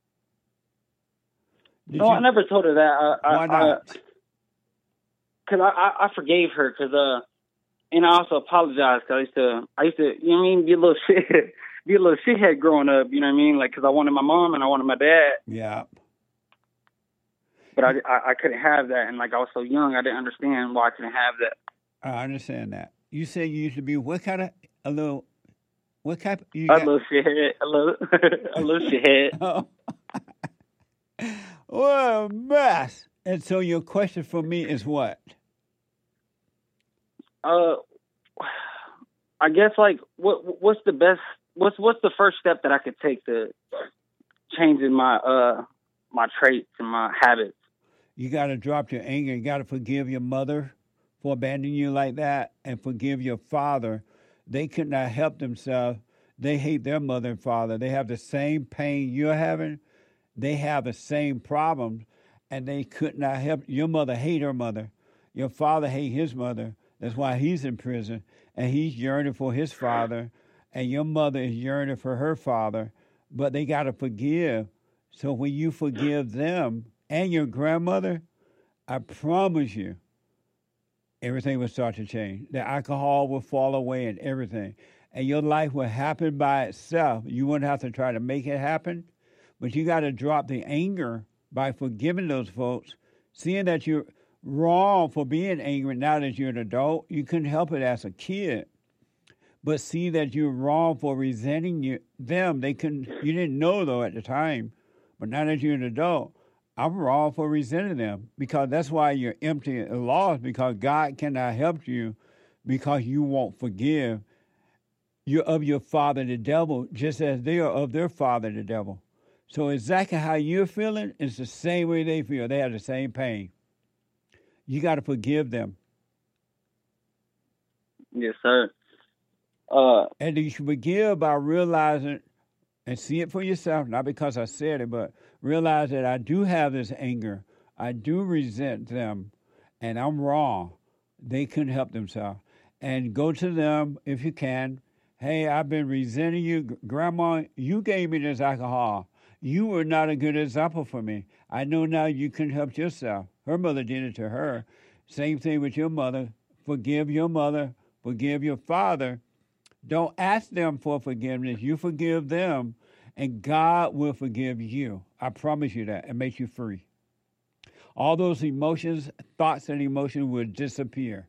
Did no, you? I never told her that. I, Why I, not? Because I, I, I forgave her. Because uh, and I also apologized. Because I used to, I used to, you know what I mean, be a little shit, be a little shithead growing up. You know what I mean? Like, because I wanted my mom and I wanted my dad. Yeah. But I, I, I couldn't have that, and like I was so young, I didn't understand why I couldn't have that. I understand that. You said you used to be what kind of a little, what type? You A got, little shithead, a little, a little shithead. Oh. What a mess! And so your question for me is what? Uh, I guess like what what's the best? What's what's the first step that I could take to changing my uh my traits and my habits? You got to drop your anger. You got to forgive your mother for abandoning you like that, and forgive your father. They could not help themselves. They hate their mother and father. They have the same pain you're having. They have the same problems, and they could not help. Your mother hate her mother. Your father hate his mother. That's why he's in prison, and he's yearning for his father, and your mother is yearning for her father. But they got to forgive. So when you forgive them and your grandmother, I promise you, everything will start to change. The alcohol will fall away and everything. And your life will happen by itself. You wouldn't have to try to make it happen, but you got to drop the anger by forgiving those folks, seeing that you're wrong for being angry now that you're an adult. You couldn't help it as a kid, but see that you're wrong for resenting you, them. They couldn't. You didn't know though at the time, but now that you're an adult, I'm wrong for resenting them, because that's why you're empty and lost, because God cannot help you because you won't forgive. You're of your father, the devil, just as they are of their father, the devil. So exactly how you're feeling is the same way they feel. They have the same pain. You got to forgive them. Yes, sir. Uh, and you should forgive by realizing and see it for yourself, not because I said it, but realize that I do have this anger. I do resent them, and I'm wrong. They couldn't help themselves. And go to them if you can. Hey, I've been resenting you. Grandma, you gave me this alcohol. You were not a good example for me. I know now you couldn't help yourself. Her mother did it to her. Same thing with your mother. Forgive your mother. Forgive your father. Don't ask them for forgiveness. You forgive them, and God will forgive you. I promise you that. It makes you free. All those emotions, thoughts and emotions will disappear.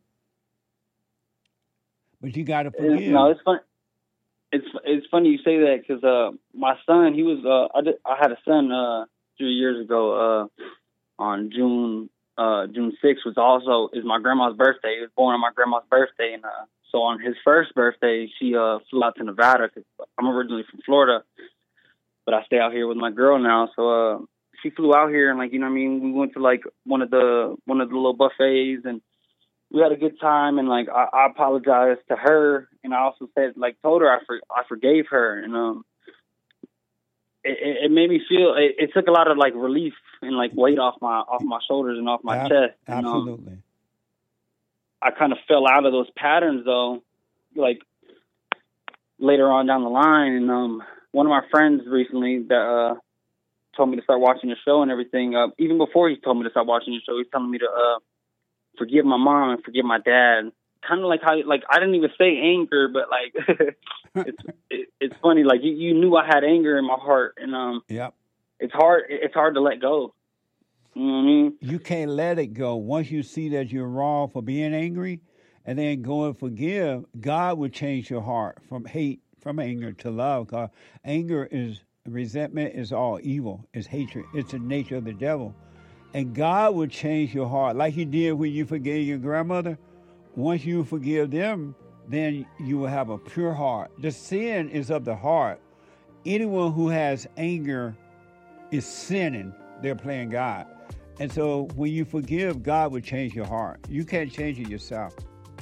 But you got to forgive. No, it's fun. It's it's funny you say that, because uh, my son, he was uh, I, did, I had a son uh, three years ago uh, on June uh, June sixth, was also is my grandma's birthday. He was born on my grandma's birthday, and uh, so on his first birthday, she uh, flew out to Nevada. Cause I'm originally from Florida, but I stay out here with my girl now. So uh, she flew out here, and like you know, what I mean, we went to like one of the one of the little buffets, and we had a good time, and like I, I apologized to her, and I also said like told her I for, I forgave her, and um, it, it made me feel it, it took a lot of like relief and like weight off my off my shoulders and off my Ab- chest. And, absolutely. Um, I kind of fell out of those patterns though, like later on down the line, and um, one of my friends recently that uh told me to start watching the show and everything. Uh, even before he told me to start watching the show, he's telling me to uh. forgive my mom and forgive my dad. Kind of like how, like, I didn't even say anger, but like, it's it, it's funny. Like you, you knew I had anger in my heart, and um, yep, it's hard. It's hard to let go. You know what I mean? You can't let it go. Once you see that you're wrong for being angry, and then go and forgive, God will change your heart from hate, from anger to love. Because anger is resentment is all evil. It's hatred. It's the nature of the devil. And God will change your heart like he did when you forgave your grandmother. Once you forgive them, then you will have a pure heart. The sin is of the heart. Anyone who has anger is sinning. They're playing God. And so when you forgive, God will change your heart. You can't change it yourself.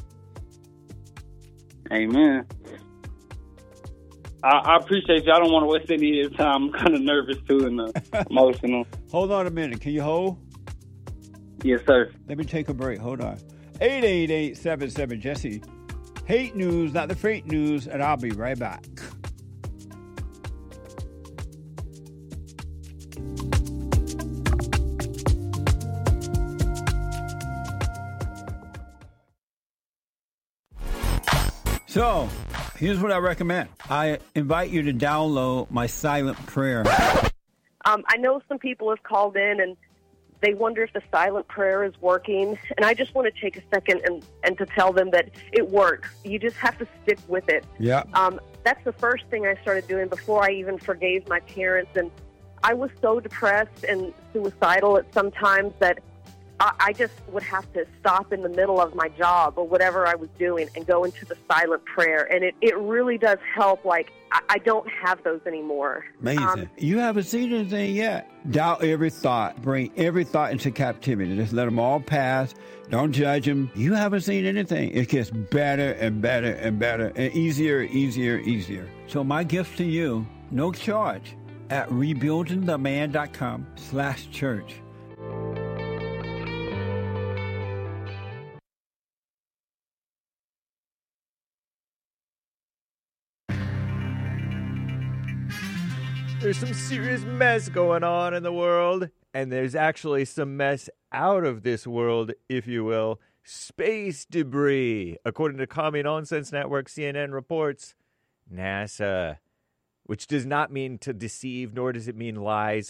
Amen. I, I appreciate you. I don't want to waste any of your time. I'm kind of nervous too and uh, emotional. Hold on a minute. Can you hold? Yes, sir. Let me take a break. Hold on. eight eight eight, seven seven, Jesse. Hate news, not the fake news, and I'll be right back. So, here's what I recommend. I invite you to download my silent prayer. Um, I know some people have called in and they wonder if the silent prayer is working. And I just want to take a second and, and to tell them that it works. You just have to stick with it. Yeah. Um, that's the first thing I started doing before I even forgave my parents. And I was so depressed and suicidal at some times that I, I just would have to stop in the middle of my job or whatever I was doing and go into the silent prayer. And it, it really does help. Like, I, I don't have those anymore. Amazing. Um, you haven't seen anything yet. Doubt every thought. Bring every thought into captivity. Just let them all pass. Don't judge them. You haven't seen anything. It gets better and better and better and easier, easier, easier. So my gift to you, no charge, at rebuildingtheman.com slash church. There's some serious mess going on in the world, And there's actually some mess out of this world, if you will. Space debris. According to Commie Nonsense Network, C N N reports NASA, which does not mean to deceive, nor does it mean lies,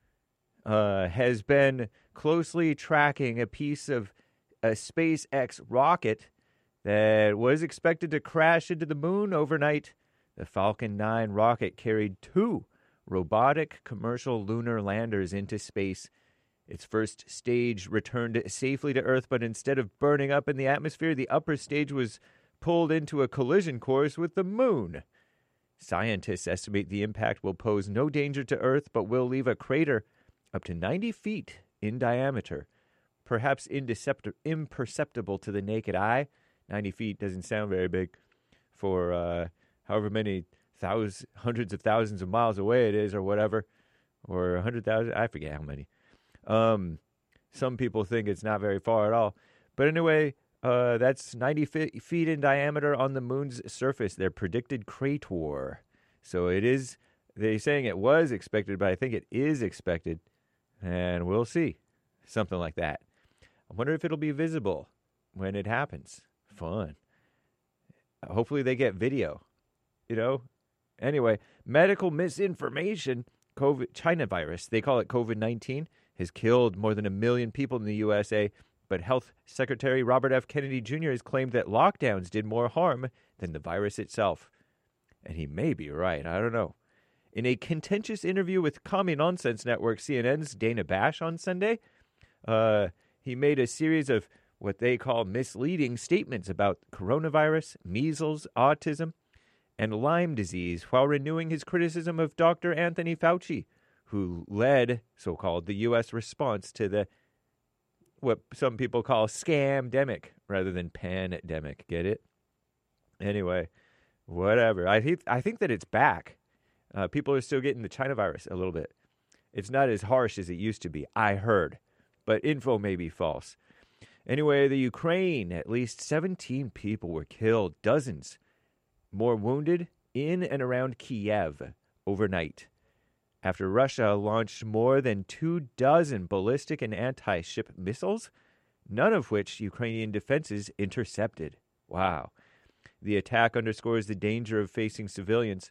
uh, has been closely tracking a piece of a SpaceX rocket that was expected to crash into the moon overnight. The Falcon nine rocket carried two robotic commercial lunar landers into space. Its first stage returned safely to Earth, but instead of burning up in the atmosphere, the upper stage was pulled into a collision course with the moon. Scientists estimate the impact will pose no danger to Earth, but will leave a crater up to ninety feet in diameter, perhaps imperceptible to the naked eye. ninety feet doesn't sound very big for uh, however many thousands, hundreds of thousands of miles away it is, or whatever, or one hundred thousand, I forget how many. Um, some people think it's not very far at all. But anyway, uh, that's ninety feet in diameter on the moon's surface, their predicted crater. So it is, they're saying it was expected, but I think it is expected. And we'll see. Something like that. I wonder if it'll be visible when it happens. Fun. Hopefully they get video. You know? Anyway, medical misinformation, COVID, China virus, they call it COVID nineteen, has killed more than a million people in the U S A, but Health Secretary Robert F. Kennedy Junior has claimed that lockdowns did more harm than the virus itself. And he may be right. I don't know. In a contentious interview with Commie Nonsense Network C N N's Dana Bash on Sunday, uh, he made a series of what they call misleading statements about coronavirus, measles, autism, and Lyme disease while renewing his criticism of Doctor Anthony Fauci, who led, so-called, the U S response to the, what some people call scamdemic rather than pandemic. Get it? Anyway, whatever. I think I think that it's back. Uh, people are still getting the China virus a little bit. It's not as harsh as it used to be, I heard. But info may be false. Anyway, the Ukraine, at least seventeen people were killed, dozens more wounded in and around Kiev overnight, after Russia launched more than two dozen ballistic and anti-ship missiles, none of which Ukrainian defenses intercepted. Wow. The attack underscores the danger of facing civilians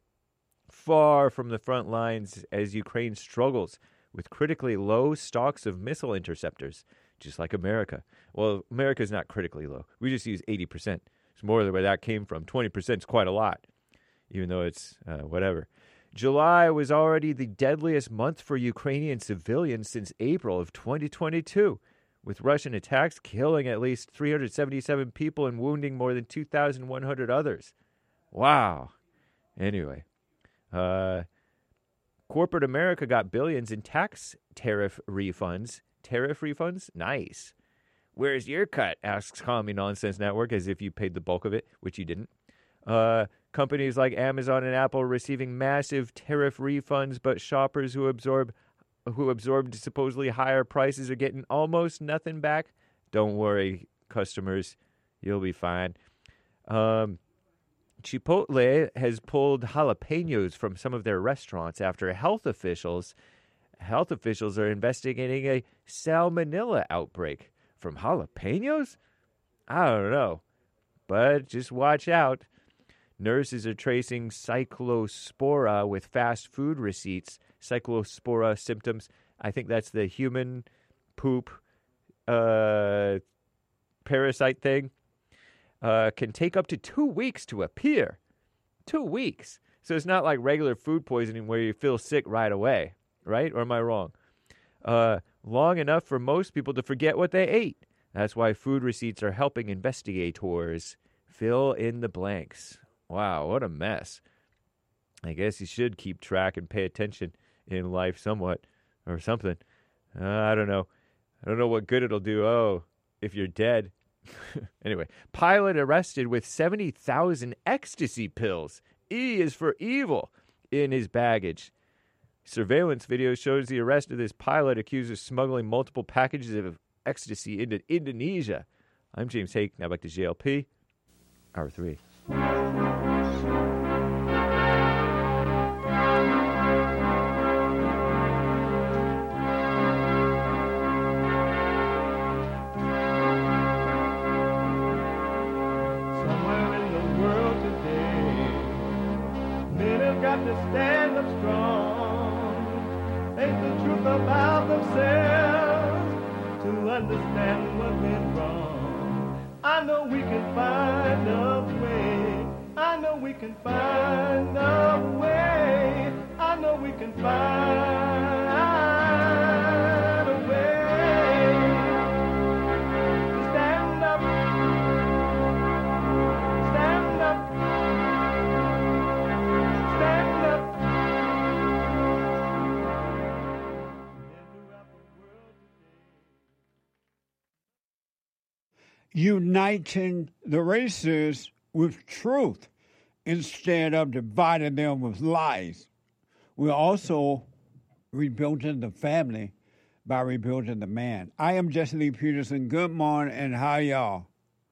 far from the front lines as Ukraine struggles with critically low stocks of missile interceptors, just like America. Well, America's not critically low. We just use eighty percent. It's more than where that came from. twenty percent is quite a lot, even though it's uh, whatever. July was already the deadliest month for Ukrainian civilians since April of twenty twenty-two, with Russian attacks killing at least three hundred seventy-seven people and wounding more than two thousand one hundred others. Wow. Anyway, uh, corporate America got billions in tax tariff refunds. Tariff refunds? Nice. Where's your cut? Asks Commie Nonsense Network, as if you paid the bulk of it, which you didn't. Uh, companies like Amazon and Apple receiving massive tariff refunds, but shoppers who absorb who absorbed supposedly higher prices are getting almost nothing back. Don't worry, customers. You'll be fine. Um, Chipotle has pulled jalapenos from some of their restaurants after health officials health officials are investigating a salmonella outbreak from jalapenos. I don't know, but just watch out. Nurses are tracing cyclospora with fast food receipts. Cyclospora symptoms. I think that's the human poop uh, parasite thing. Uh, can take up to two weeks to appear. Two weeks. So it's not like regular food poisoning where you feel sick right away, right? Or am I wrong? Uh, long enough for most people to forget what they ate. That's why food receipts are helping investigators fill in the blanks. Wow, what a mess. I guess you should keep track and pay attention in life somewhat or something. Uh, I don't know. I don't know what good it'll do. Oh, if you're dead. Anyway, pilot arrested with seventy thousand ecstasy pills. E is for evil in his baggage. Surveillance video shows the arrest of this pilot accused of smuggling multiple packages of ecstasy into Indonesia. I'm James Hake. Now back to J L P. Hour three. stand up strong, face the truth about themselves, to understand what went wrong. I know we can find a way. I know we can find a way. I know we can find a way to stand up, stand up, stand up. Uniting the races with truth instead of dividing them with lies. We're also rebuilding the family by rebuilding the man. I am Jesse Lee Peterson. Good morning, and how y'all?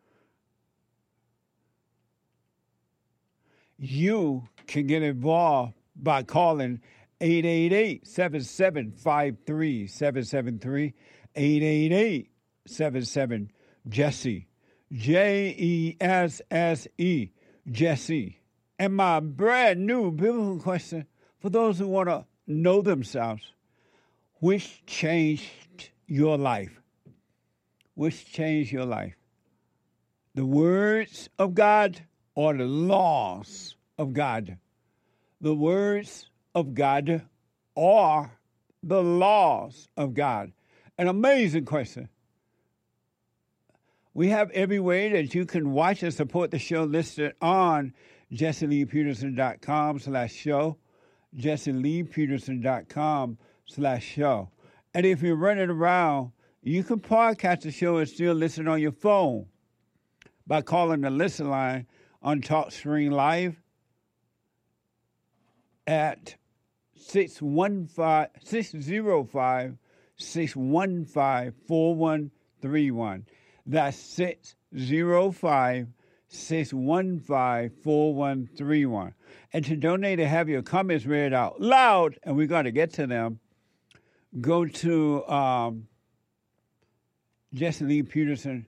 You can get involved by calling eight eight eight, seven seven five, three seven seven three, eight eight eight, seven seven, Jesse, J E S S E, Jesse. And my brand new biblical question for those who want to know themselves: which changed your life? Which changed your life? The words of God or the laws of God? The words of God or the laws of God? An amazing question. We have every way that you can watch and support the show listed on jesse lee peterson dot com slash show, jesse lee peterson dot com slash show. And if you're running around, you can podcast the show and still listen on your phone by calling the listen line on TalkStream Live at six one five, six oh five, six one five, four one three one. That's six oh five, six one five, four one three one. And to donate and have your comments read out loud, and we're going to get to them, go to um, Jesse Lee Peterson.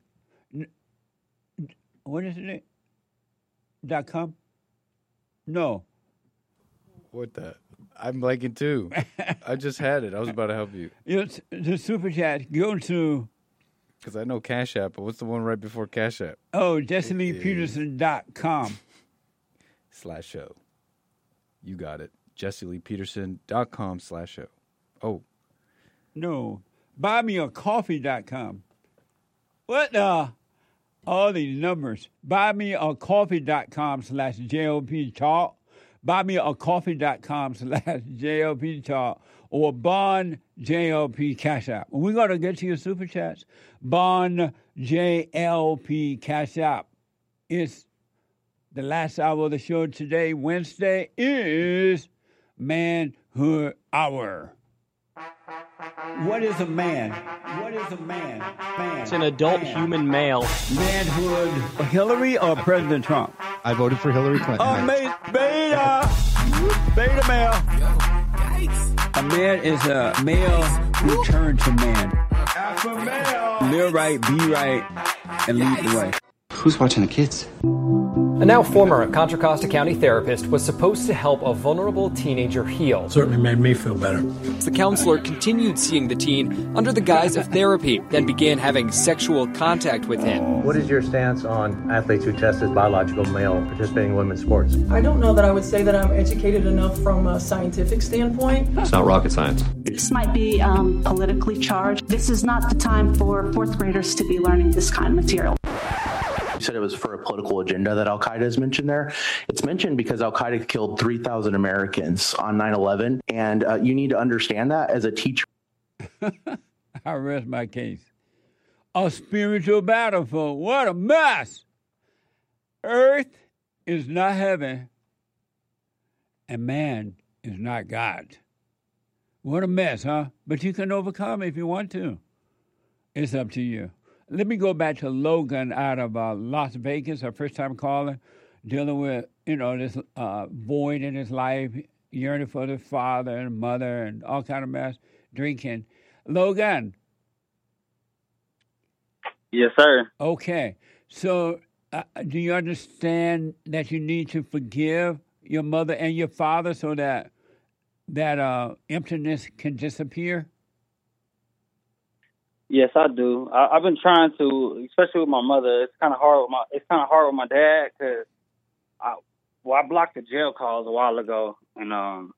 What is it? Dot com? No. What the? I'm blanking too. I just had it. I was about to help you. It's the super chat. Go to. Because I know Cash App, but what's the one right before Cash App? Oh, jesse lee peterson dot com. Slash show. You got it. jesse lee peterson dot com slash show. Oh. No. buy me a coffee dot com. What the? All these numbers. buy me a coffee dot com slash J O P talk. buy me a coffee dot com slash J O P talk. Or Bond J L P Cash App. And we're going to get to your super chats. Bond J L P Cash App. It's the last hour of the show today. Wednesday is Manhood Hour. What is a man? What is a man? Man. It's an adult man. human male. Manhood. Hillary or President Trump? I voted for Hillary Clinton. Oh, beta. Beta. Beta male. A man is a male who turned to man. Alpha male. Live right, be right, and lead the way. Who's watching the kids? A now former Contra Costa County therapist was supposed to help a vulnerable teenager heal. Certainly made me feel better. The counselor continued seeing the teen under the guise of therapy, then began having sexual contact with him. What is your stance on athletes who test as biological male participating in women's sports? I don't know that I would say that I'm educated enough from a scientific standpoint. It's not rocket science. This might be um, politically charged. This is not the time for fourth graders to be learning this kind of material. You said it was for a political agenda that Al-Qaeda is mentioned there. It's mentioned because Al-Qaeda killed three thousand Americans on nine eleven, and uh, you need to understand that as a teacher. I rest my case. A spiritual battlefield. What a mess! Earth is not heaven, and man is not God. What a mess, huh? But you can overcome if you want to. It's up to you. Let me go back to Logan out of uh, Las Vegas, our first-time caller, dealing with, you know, this uh, void in his life, yearning for his father and mother and all kind of mess, drinking. Logan. Yes, sir. Okay. So uh, do you understand that you need to forgive your mother and your father so that that uh, emptiness can disappear? Yes, I do. I, I've been trying to, especially with my mother. It's kind of hard with my. It's kind of hard with my dad because I, well, I blocked the jail calls a while ago, and um,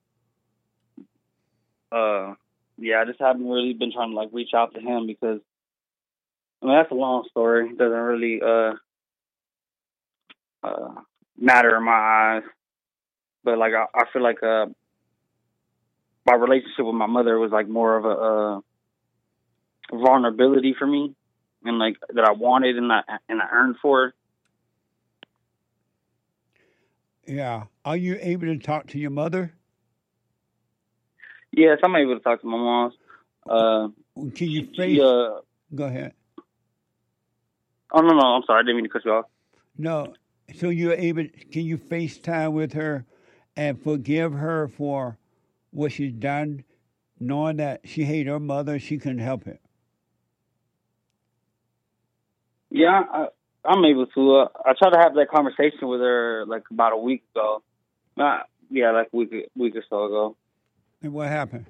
uh, yeah, I just haven't really been trying to like reach out to him because, I mean, that's a long story. It doesn't really uh, uh, matter in my eyes, but like I, I feel like uh, my relationship with my mother was like more of a. Uh, vulnerability for me, and like that I wanted and I and I earned for it. Yeah. Are you able to talk to your mother? Yes, I'm able to talk to my mom. Uh, Can you face? she, uh, Go ahead. Oh no, no, I'm sorry, I didn't mean to cut you off. No. So you're able? Can you FaceTime with her and forgive her for what she's done, knowing that she hated her mother, she couldn't help it? Yeah, I, I'm able to. Uh, I tried to have that conversation with her like about a week ago. Not, yeah, like a week, week or so ago. And what happened?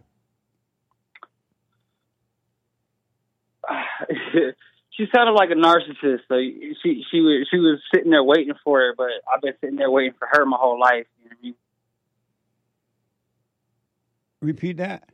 She sounded like a narcissist. So she she was she was sitting there waiting for it, but I've been sitting there waiting for her my whole life. You know what I mean? Repeat that.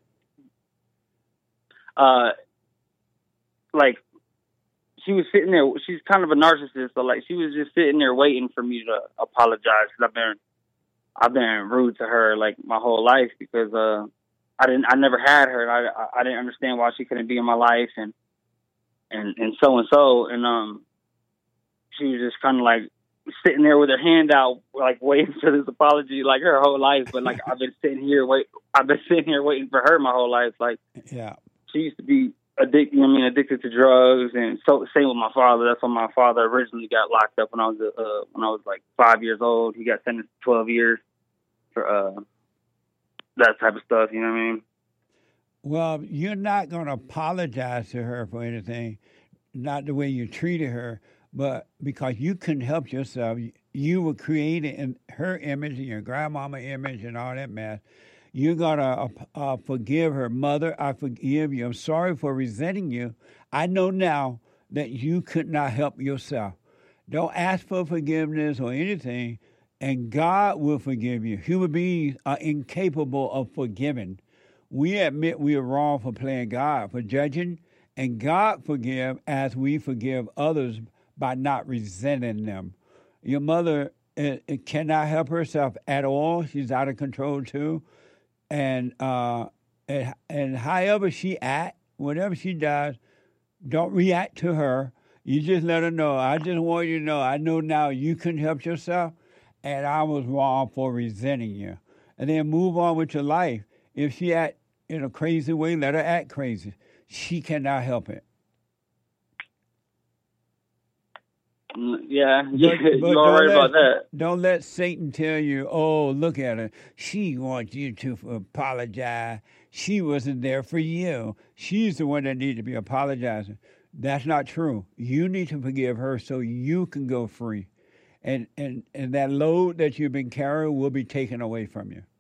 Uh, like. She was sitting there. She's kind of a narcissist, so like she was just sitting there waiting for me to apologize because I've been, I've been rude to her like my whole life because uh, I didn't, I never had her. And I, I didn't understand why she couldn't be in my life and and and so and so. And um, she was just kind of like sitting there with her hand out, like waiting for this apology, like her whole life. But like I've been sitting here wait, I've been sitting here waiting for her my whole life. Like yeah, she used to be. Addicted, I mean, addicted to drugs, and so same with my father. That's why my father originally got locked up when I was uh, when I was like five years old. He got sentenced to twelve years for uh, that type of stuff. You know what I mean? Well, you're not going to apologize to her for anything, not the way you treated her, but because you couldn't help yourself. You were created in her image and your grandmama image and all that mess. You gotta uh, uh, forgive her. Mother, I forgive you. I'm sorry for resenting you. I know now that you could not help yourself. Don't ask for forgiveness or anything, and God will forgive you. Human beings are incapable of forgiving. We admit we are wrong for playing God, for judging, and God forgive as we forgive others by not resenting them. Your mother uh, cannot help herself at all. She's out of control too. And, uh, and and however she act, whatever she does, don't react to her. You just let her know. I just want you to know. I know now you couldn't help yourself, and I was wrong for resenting you. And then move on with your life. If she act in a crazy way, let her act crazy. She cannot help it. Yeah, but, you're but all right let, about that. Don't let Satan tell you, oh, look at her. She wants you to apologize. She wasn't there for you. She's the one that needs to be apologizing. That's not true. You need to forgive her so you can go free. And, and, and that load that you've been carrying will be taken away from you.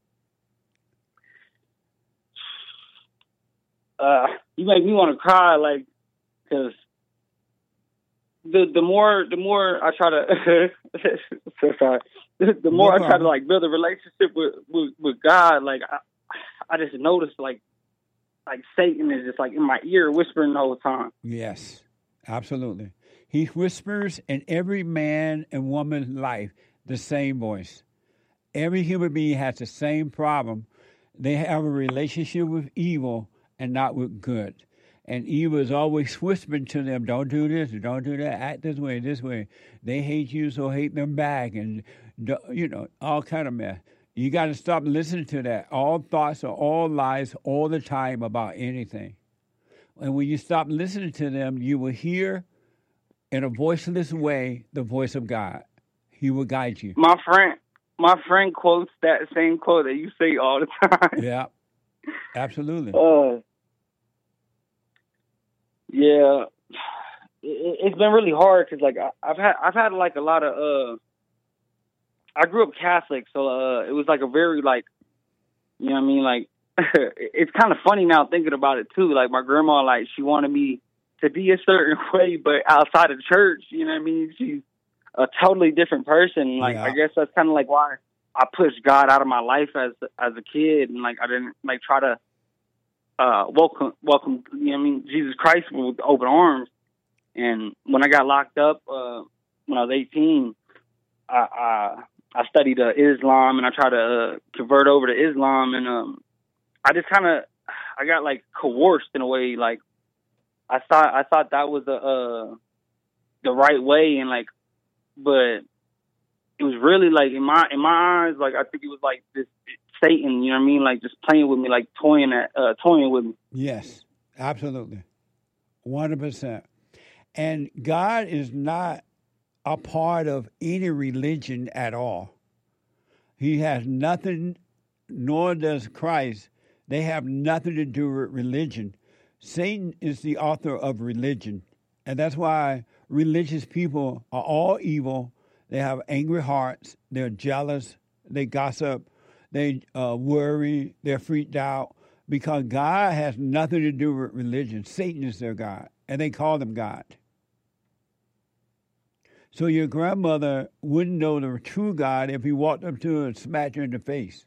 Uh, you make me want to cry, like, because the the more the more I try to so sorry. The, the more no I try to like build a relationship with, with, with God, like I, I just noticed like like Satan is just like in my ear whispering the whole time. Yes, absolutely. He whispers in every man and woman's life the same voice. Every human being has the same problem. They have a relationship with evil and not with good. And evil is always whispering to them, don't do this, don't do that, act this way, this way. They hate you, so hate them back, and, you know, all kind of mess. You got to stop listening to that. All thoughts are all lies all the time about anything. And when you stop listening to them, you will hear in a voiceless way the voice of God. He will guide you. My friend, my friend quotes that same quote that you say all the time. Yeah, absolutely. Uh, yeah, it, it's been really hard because like I, I've had I've had like a lot of uh I grew up Catholic, so uh, it was like a very like, you know what I mean? Like, it's kind of funny now thinking about it too. Like my grandma, like she wanted me to be a certain way, but outside of church, you know what I mean? She's a totally different person. Like Yeah. I guess that's kind of like why I pushed God out of my life as as a kid, and like I didn't like try to uh, welcome welcome you know what I mean Jesus Christ with open arms. And when I got locked up uh, when I was eighteen, I I, I studied uh, Islam, and I tried to uh, convert over to Islam, and um, I just kind of I got like coerced in a way. Like I thought I thought that was the uh, the right way, and like, but it was really like in my in my eyes, like I think it was like this Satan, you know what I mean? Like just playing with me, like toying at uh, toying with me. Yes, absolutely, one hundred percent. And God is not a part of any religion at all. He has nothing, nor does Christ. They have nothing to do with religion. Satan is the author of religion, and that's why religious people are all evil. They have angry hearts. They're jealous. They gossip. They uh, worry. They're freaked out because God has nothing to do with religion. Satan is their God, and they call him God. So your grandmother wouldn't know the true God if he walked up to her and smacked her in the face.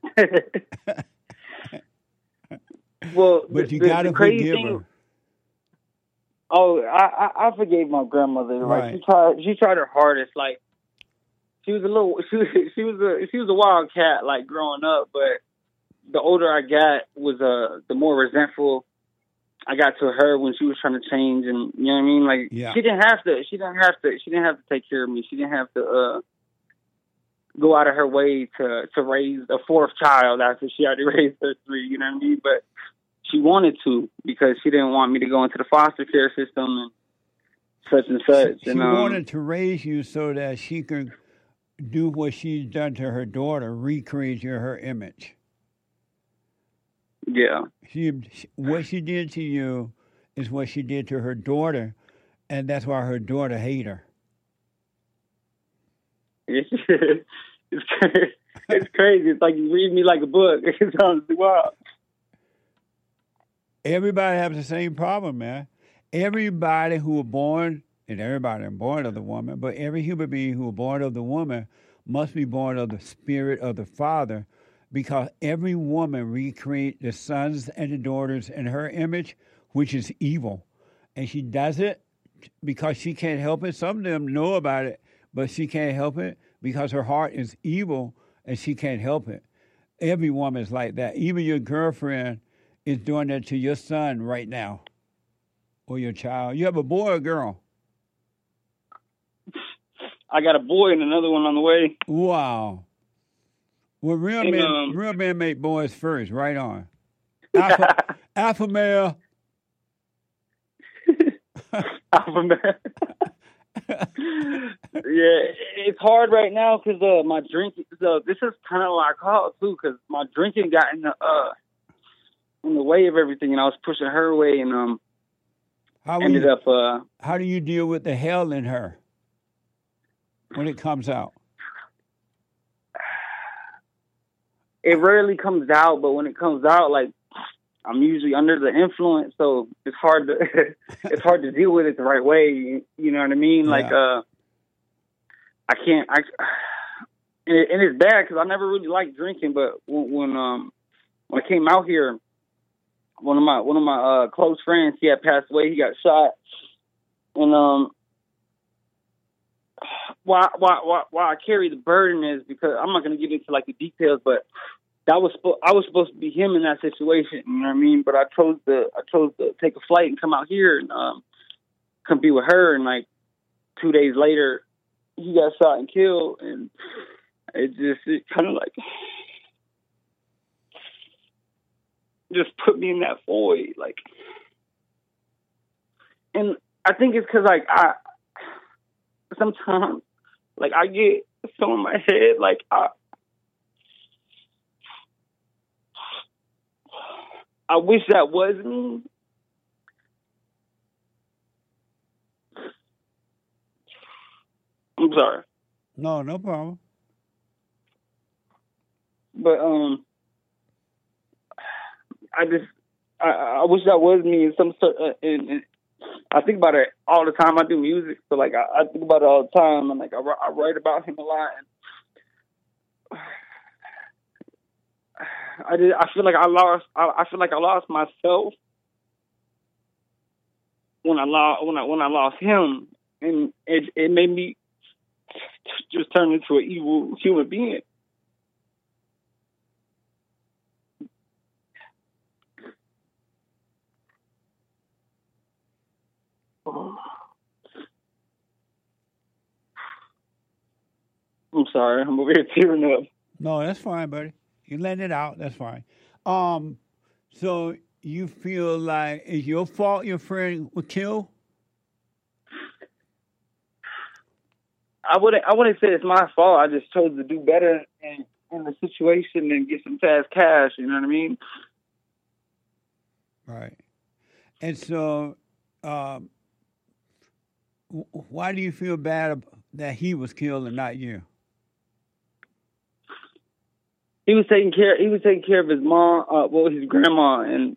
Well, but the, you the, got to the crazy forgive thing, her. Oh, I, I I forgave my grandmother. Like Right. she tried, she tried her hardest. Like she was a little, she was, she was a, she was a wild cat. Like growing up, but the older I got, was uh the more resentful I got to her when she was trying to change. And you know what I mean? Like Yeah. she didn't have to, she didn't have to, she didn't have to take care of me. She didn't have to uh go out of her way to to raise a fourth child after she already raised her three. You know what I mean? But she wanted to because she didn't want me to go into the foster care system and such and such. She and um, wanted to raise you so that she could do what she's done to her daughter, recreate your, her image. Yeah. She, she what she did to you is what she did to her daughter, and that's why her daughter hate her. It's it's crazy. It's crazy. It's like you read me like a book. It's honestly wild. Everybody has the same problem, man. Everybody who was born, and everybody is born of the woman, but every human being who was born of the woman must be born of the spirit of the Father, because every woman recreates the sons and the daughters in her image, which is evil. And she does it because she can't help it. Some of them know about it, but she can't help it because her heart is evil and she can't help it. Every woman is like that. Even your girlfriend is doing that to your son right now or your child. You have a boy or a girl? I got a boy and another one on the way. Wow. Well, real And, men, um, real men make boys first. Right on. Alpha, alpha male. Alpha male. Yeah, it's hard right now because uh, my drinking. So this is kind of why I called too, because my drinking got in the uh, in the way of everything, and I was pushing her away, and um, How ended you, up. Uh, How do you deal with the hell in her when it comes out? it rarely comes out, but when it comes out, like I'm usually under the influence, so it's hard to it's hard to deal with it the right way. You know what I mean? Yeah. Like, uh, I can't. I and, it, and it's bad because I never really liked drinking, but when, when um when I came out here, one of my one of my uh, close friends, he had passed away. He got shot, and um. Why, why, why, why I carry the burden is because I'm not going to get into like the details, but that was spo- I was supposed to be him in that situation. You know what I mean? But I chose to I chose to take a flight and come out here and um, come be with her. And like two days later, he got shot and killed, and it just it kind of like just put me in that void. Like, and I think it's because like I. Sometimes, like, I get some in my head, like, I, I wish that was me. I'm sorry. No, no problem. but um, I just I, I wish that was me in some sort. Uh, in, in, I think about it all the time. I do music, so like I, I think about it all the time, and like I, I write about him a lot. And I did. I feel like I lost. I, I feel like I lost myself when I lost when I when I lost him, and it it made me just turn into an evil human being. I'm sorry, I'm over here tearing up. No, that's fine, buddy. You letting it out. That's fine. Um, so you feel like it's your fault your friend was killed? I wouldn't. I wouldn't say it's my fault. I just chose to do better in, in the situation and get some fast cash. You know what I mean? Right. And so, um, w- why do you feel bad ab- that he was killed and not you? He was taking care. He was taking care of his mom. Uh, well, his grandma, and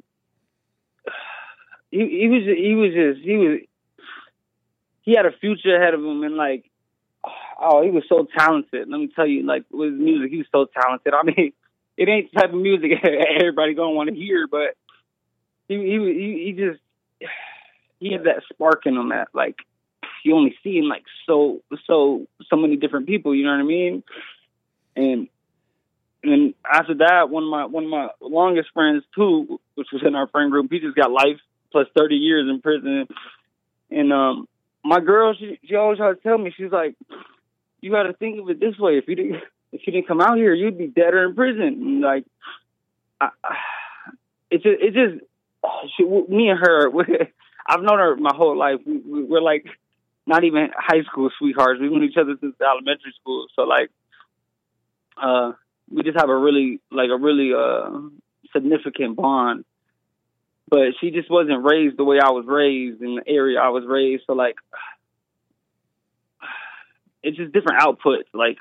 he he was he was just he was he had a future ahead of him, and like, oh, he was so talented. Let me tell you, like with his music, he was so talented. I mean, it ain't the type of music everybody gonna want to hear, but he he he, he just he had that spark in him that like you only see in like so so so many different people. You know what I mean? And And after that, one of my one of my longest friends too, which was in our friend group, he just got life plus thirty years in prison. And um, my girl, she she always tried to tell me, she's like, you got to think of it this way: if you didn't if you didn't come out here, you'd be dead or in prison. And like, I, I, it just it just she, me and her, I've known her my whole life. We, we, we're like not even high school sweethearts. We've known each other since elementary school. So like, uh. we just have a really, like a really uh, significant bond. But she just wasn't raised the way I was raised in the area I was raised. So, like, it's just different outputs. Like,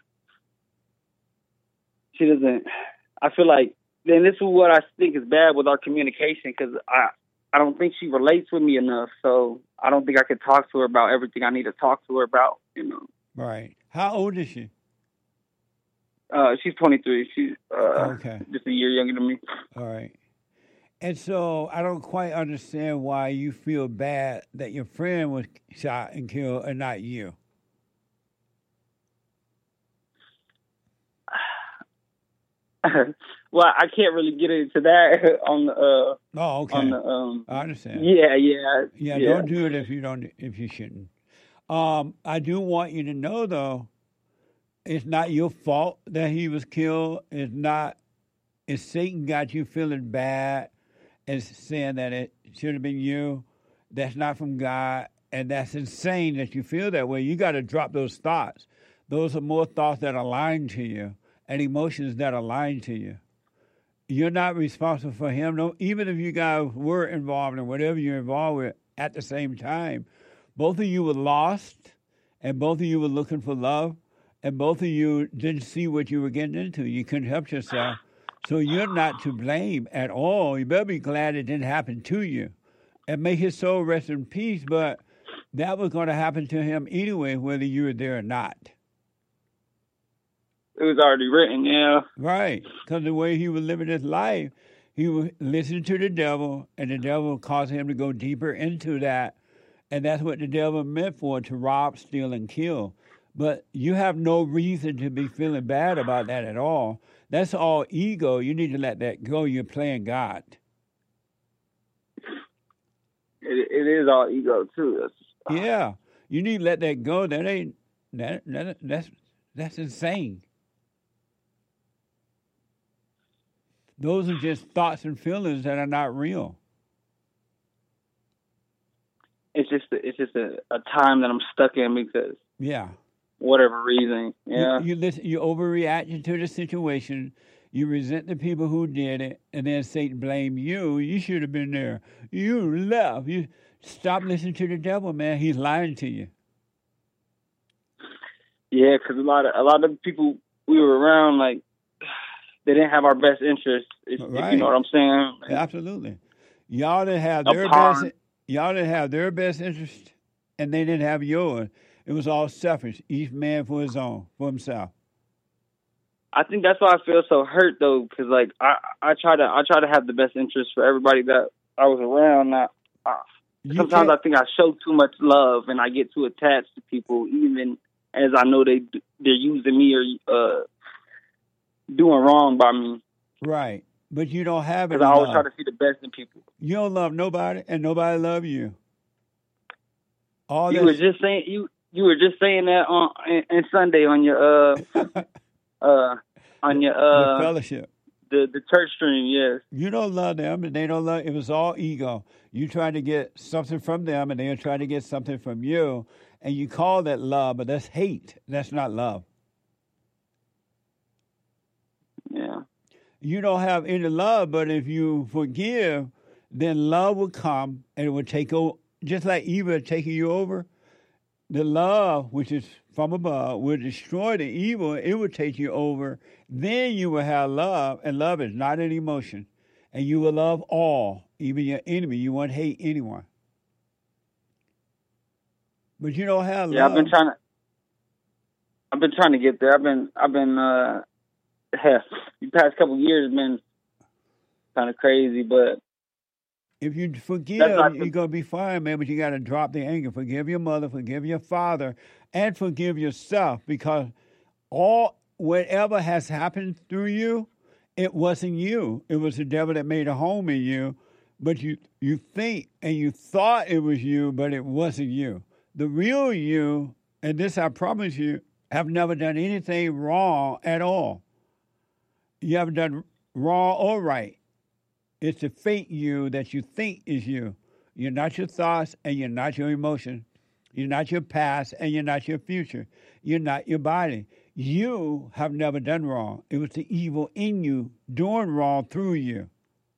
she doesn't, I feel like, then this is what I think is bad with our communication, because I, I don't think she relates with me enough. So I don't think I could talk to her about everything I need to talk to her about, you know. Right. How old is she? Uh, she's twenty-three. She's uh, okay. just a year younger than me. All right. And so I don't quite understand why you feel bad that your friend was shot and killed and not you. Well, I can't really get into that on the. Uh, oh, okay. On the, um, I understand. Yeah, yeah, yeah. Yeah, don't do it if you don't. If you shouldn't. Um, I do want you to know, though, it's not your fault that he was killed. It's not. If Satan got you feeling bad and saying that it should have been you, that's not from God, and that's insane that you feel that way. You got to drop those thoughts. Those are more thoughts that align to you and emotions that align to you. You're not responsible for him. No, even if you guys were involved in whatever you're involved with at the same time, both of you were lost, and both of you were looking for love, and both of you didn't see what you were getting into. You couldn't help yourself. So you're not to blame at all. You better be glad it didn't happen to you. And may his soul rest in peace, but that was going to happen to him anyway, whether you were there or not. It was already written, yeah. Right, because the way he was living his life, he would listen to the devil, and the devil caused him to go deeper into that. And that's what the devil meant for, to rob, steal, and kill. But you have no reason to be feeling bad about that at all. That's all ego. You need to let that go. You're playing God. It, it is all ego, too. That's, uh, yeah. You need to let that go. That ain't, that, that that's that's insane. Those are just thoughts and feelings that are not real. It's just a, it's just a, a time that I'm stuck in because yeah, whatever reason. Yeah, you, you listen. You overreact to the situation. You resent the people who did it, and then Satan blame you. You should have been there. You left. You stop listening to the devil, man. He's lying to you. Yeah, because a lot of a lot of people we were around, like they didn't have our best interest. If, Right. if you know what I'm saying? Absolutely. Y'all didn't have A their pond. best. Y'all didn't have their best interest, and they didn't have yours. It was all selfish. Each man for his own, for himself. I think that's why I feel so hurt though, because like I, I try to I try to have the best interest for everybody that I was around. Now, I, sometimes I think I show too much love and I get too attached to people, even as I know they they're using me or uh, doing wrong by me. Right, but you don't have it. Because I always try to see the best in people. You don't love nobody, and nobody love you. All you this- were just saying you you were just saying that on in, in Sunday on your uh uh on your uh the fellowship. the the church stream. Yes. You don't love them, and they don't love. It was all ego. You try to get something from them, and they're trying to get something from you, and you call that love, but that's hate. That's not love. Yeah. You don't have any love, but if you forgive, then love will come, and it will take over. Just like evil taking you over, the love, which is from above, will destroy the evil. It will take you over. Then you will have love, and love is not an emotion. And you will love all, even your enemy. You won't hate anyone. But you don't have Yeah, love. I've been trying to. I've been trying to get there. I've been. I've been. uh The past couple of years have been kind of crazy, but If you forgive, That's not the- you're going to be fine, man, but you got to drop the anger. Forgive your mother, forgive your father, and forgive yourself, because all, whatever has happened through you, it wasn't you. It was the devil that made a home in you, but you, you think and you thought it was you, but it wasn't you. The real you, and this I promise you, have never done anything wrong at all. You haven't done wrong or right. It's the fake you that you think is you. You're not your thoughts, and you're not your emotion. You're not your past, and you're not your future. You're not your body. You have never done wrong. It was the evil in you doing wrong through you.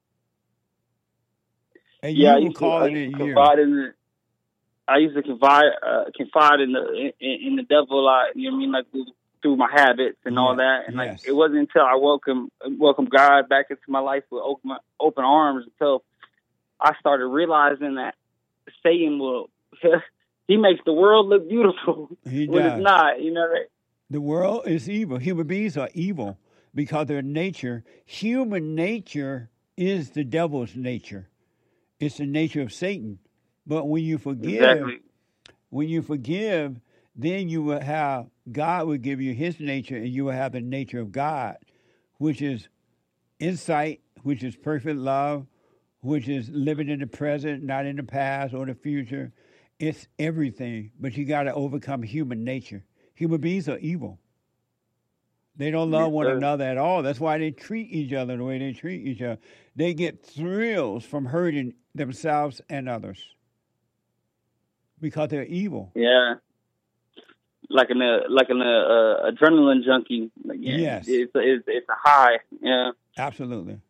And yeah, I you were used to, I calling used it to you. confide in the. I used to confide uh, confide in the in, in the devil a lot. You know what I mean? Like through, through my habits and all that. And like yes. it wasn't until I welcome welcomed God back into my life with open open arms until I started realizing that Satan will he makes the world look beautiful He when does. it's not. You know that. The world is evil. Human beings are evil because their nature, human nature is the devil's nature. It's the nature of Satan. But when you forgive, Exactly. when you forgive, then you will have, God will give you his nature, and you will have the nature of God, which is insight, which is perfect love, which is living in the present, not in the past or the future. It's everything, but you got to overcome human nature. Human beings are evil. They don't love Yes, one sir. another at all. That's why they treat each other the way they treat each other. They get thrills from hurting themselves and others because they're evil. Yeah. Like an uh, like an uh, uh, adrenaline junkie. Like, yeah, Yes. It's a, it's it's a high. Yeah. Absolutely.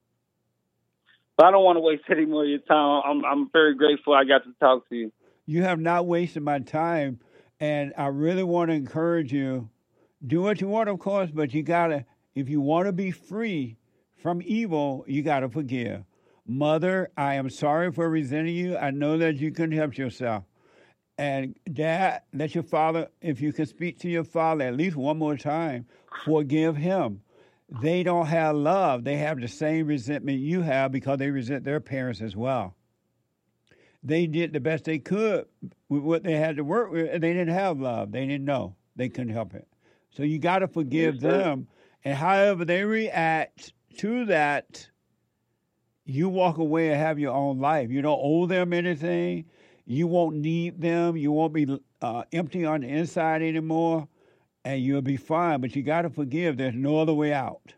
But I don't want to waste any more of your time. I'm I'm very grateful I got to talk to you. You have not wasted my time, and I really want to encourage you. Do what you want, of course, but you gotta, if you want to be free from evil, you gotta forgive. Mother, I am sorry for resenting you. I know that you couldn't help yourself. And Dad, let your father, if you can speak to your father at least one more time, forgive him. They don't have love. They have the same resentment you have because they resent their parents as well. They did the best they could with what they had to work with, and they didn't have love. They didn't know. They couldn't help it. So you got to forgive Yes, sir. them. And however they react to that, you walk away and have your own life. You don't owe them anything. You won't need them. You won't be uh, empty on the inside anymore, and you'll be fine. But you got to forgive. There's no other way out.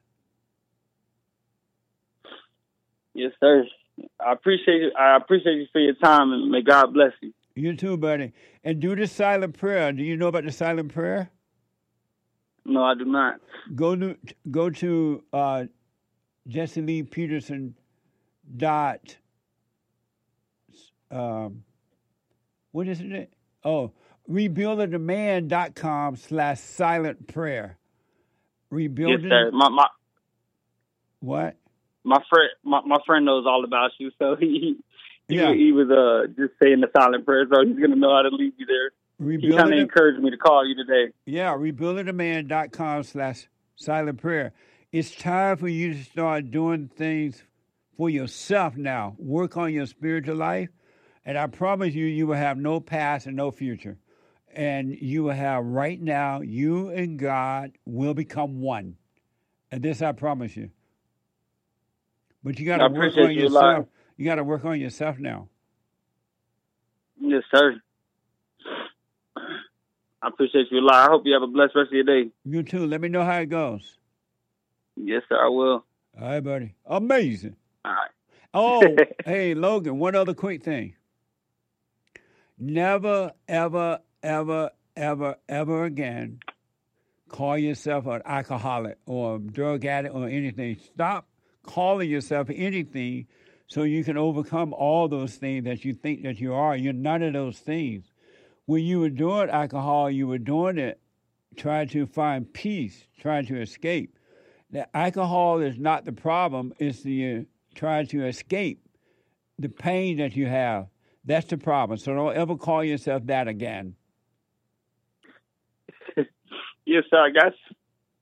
Yes, sir. I appreciate you. I appreciate you for your time, and may God bless you. You too, buddy. And do the silent prayer. Do you know about the silent prayer? No, I do not. Go to go to uh, Jesse Lee Peterson dot um, what is it? Oh, rebuildingtheman dot com slash silent prayer. Yes, Rebuilding sir. My my What? My friend, my, my friend knows all about you, so he he, Yeah. he was uh just saying the silent prayer, so he's gonna know how to lead you there. He Rebuilding kind of it- encouraged me to call you today. Yeah, rebuildingaman.com slash silent prayer. It's time for you to start doing things for yourself now. Work on your spiritual life, and I promise you, you will have no past and no future. And you will have right now, you and God will become one. And this I promise you. But you got I to work appreciate on you a lot. yourself. You got to work on yourself now. Yes, sir. I appreciate you a lot. I hope you have a blessed rest of your day. You too. Let me know how it goes. Yes, sir, I will. All right, buddy. Amazing. All right. Oh, hey, Logan, one other quick thing. Never, ever, ever, ever, ever again call yourself an alcoholic or a drug addict or anything. Stop calling yourself anything so you can overcome all those things that you think that you are. You're none of those things. When you were doing alcohol, you were doing it trying to find peace, trying to escape. The alcohol is not the problem. It's the uh, trying to escape the pain that you have. That's the problem. So don't ever call yourself that again. Yes, sir, I got you.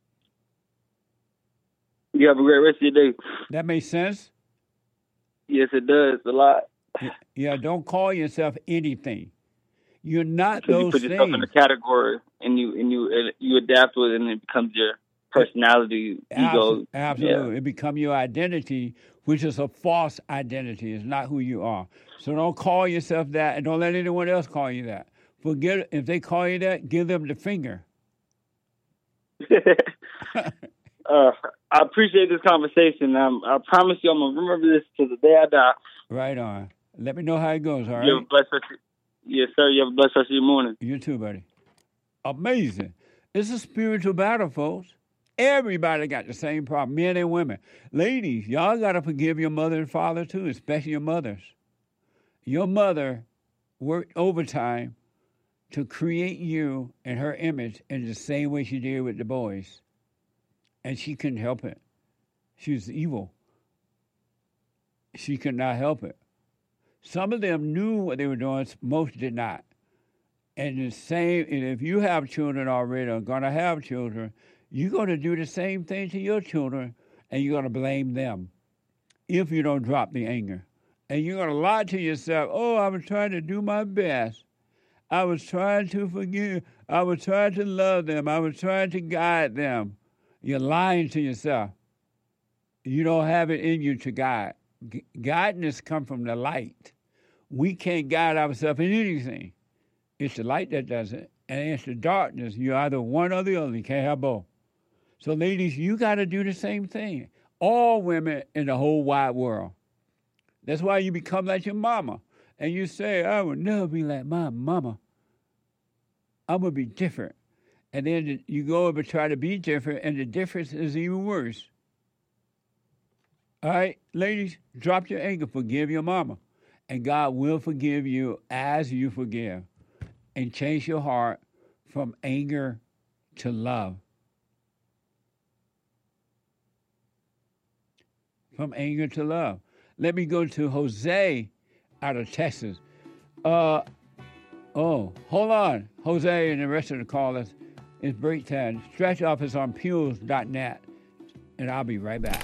You have a great rest of your day. That makes sense? Yes, it does. A lot. Yeah, don't call yourself anything. You're not Because you those put yourself things. in a category and you and you you adapt to it, and it becomes your personality, ego. Abs- Absolutely. It becomes your identity, which is a false identity. It's not who you are. So don't call yourself that, and don't let anyone else call you that. Forget if they call you that, give them the finger. uh, I appreciate this conversation. Um, I promise you I'm going to remember this to the day I die. Right on. Let me know how it goes, all right? You have a blessed rest of, yes, sir. You have a blessed rest of your morning. You too, buddy. Amazing. It's a spiritual battle, folks. Everybody got the same problem, men and women. Ladies, y'all got to forgive your mother and father, too, especially your mothers. Your mother worked overtime to create you and her image in the same way she did with the boys. And she couldn't help it. She was evil. She could not help it. Some of them knew what they were doing, most did not. And the same, and if you have children already or going to have children, you're going to do the same thing to your children, and you're going to blame them if you don't drop the anger. And you're going to lie to yourself, oh, I was trying to do my best. I was trying to forgive. I was trying to love them. I was trying to guide them. You're lying to yourself. You don't have it in you to guide. Gu- Guidance comes from the light. We can't guide ourselves in anything. It's the light that does it. And it's the darkness. You're either one or the other. You can't have both. So, ladies, you got to do the same thing. All women in the whole wide world. That's why you become like your mama. And you say, I will never be like my mama. I'm going to be different. And then you go over and try to be different, and the difference is even worse. All right, ladies, drop your anger. Forgive your mama. And God will forgive you as you forgive. And change your heart from anger to love. From anger to love. Let me go to Jose out of Texas. Uh, oh, hold on. Jose and the rest of the callers. It's break time. Stretch office on Pules dot net. And I'll be right back.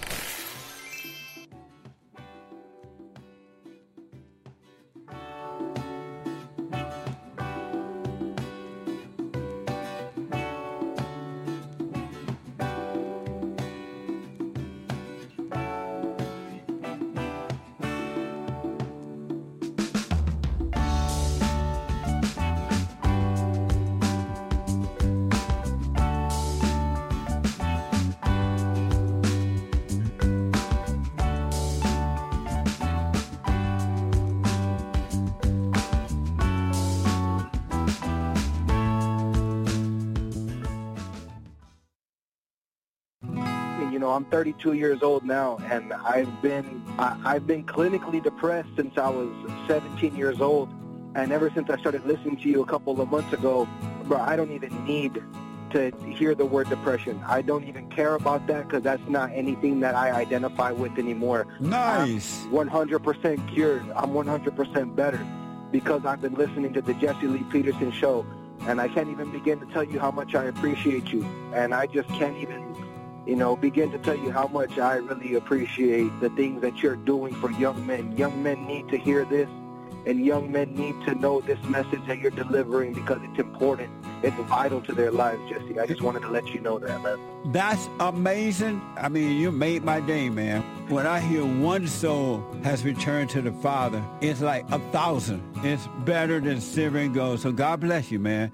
You know, I'm thirty-two years old now, and I've been I, I've been clinically depressed since I was seventeen years old, and ever since I started listening to you a couple of months ago, bro, I don't even need to to hear the word depression. I don't even care about that because that's not anything that I identify with anymore. Nice. I'm one hundred percent cured. I'm one hundred percent better because I've been listening to the Jesse Lee Peterson show, and I can't even begin to tell you how much I appreciate you. And I just can't even, you know, begin to tell you how much I really appreciate the things that you're doing for young men. Young men need to hear this, and young men need to know this message that you're delivering because it's important. It's vital to their lives, Jesse. I just wanted to let you know that, man. That's amazing. I mean, you made my day, man. When I hear one soul has returned to the Father, it's like a thousand. It's better than silver and gold. So God bless you, man.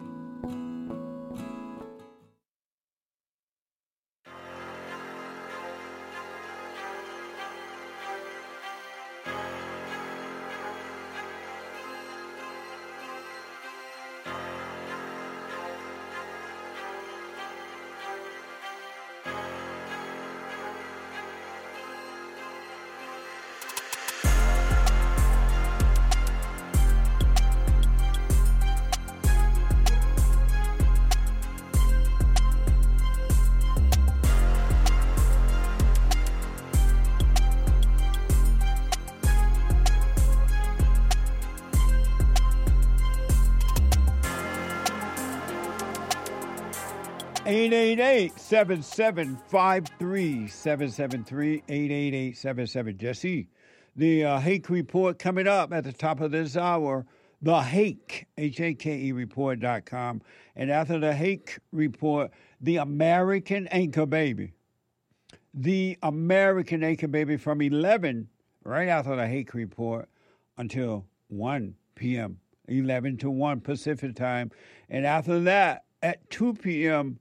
eight eight eight, seven seven five three, seven seven three, eight eight eight seven seven. Jesse, the uh, Hake Report coming up at the top of this hour. The Hake, H A K E report dot com. And after the Hake Report, the American Anchor Baby. The American Anchor Baby from eleven, right after the Hake Report, until one p.m., eleven to one Pacific time. And after that, at two p.m.,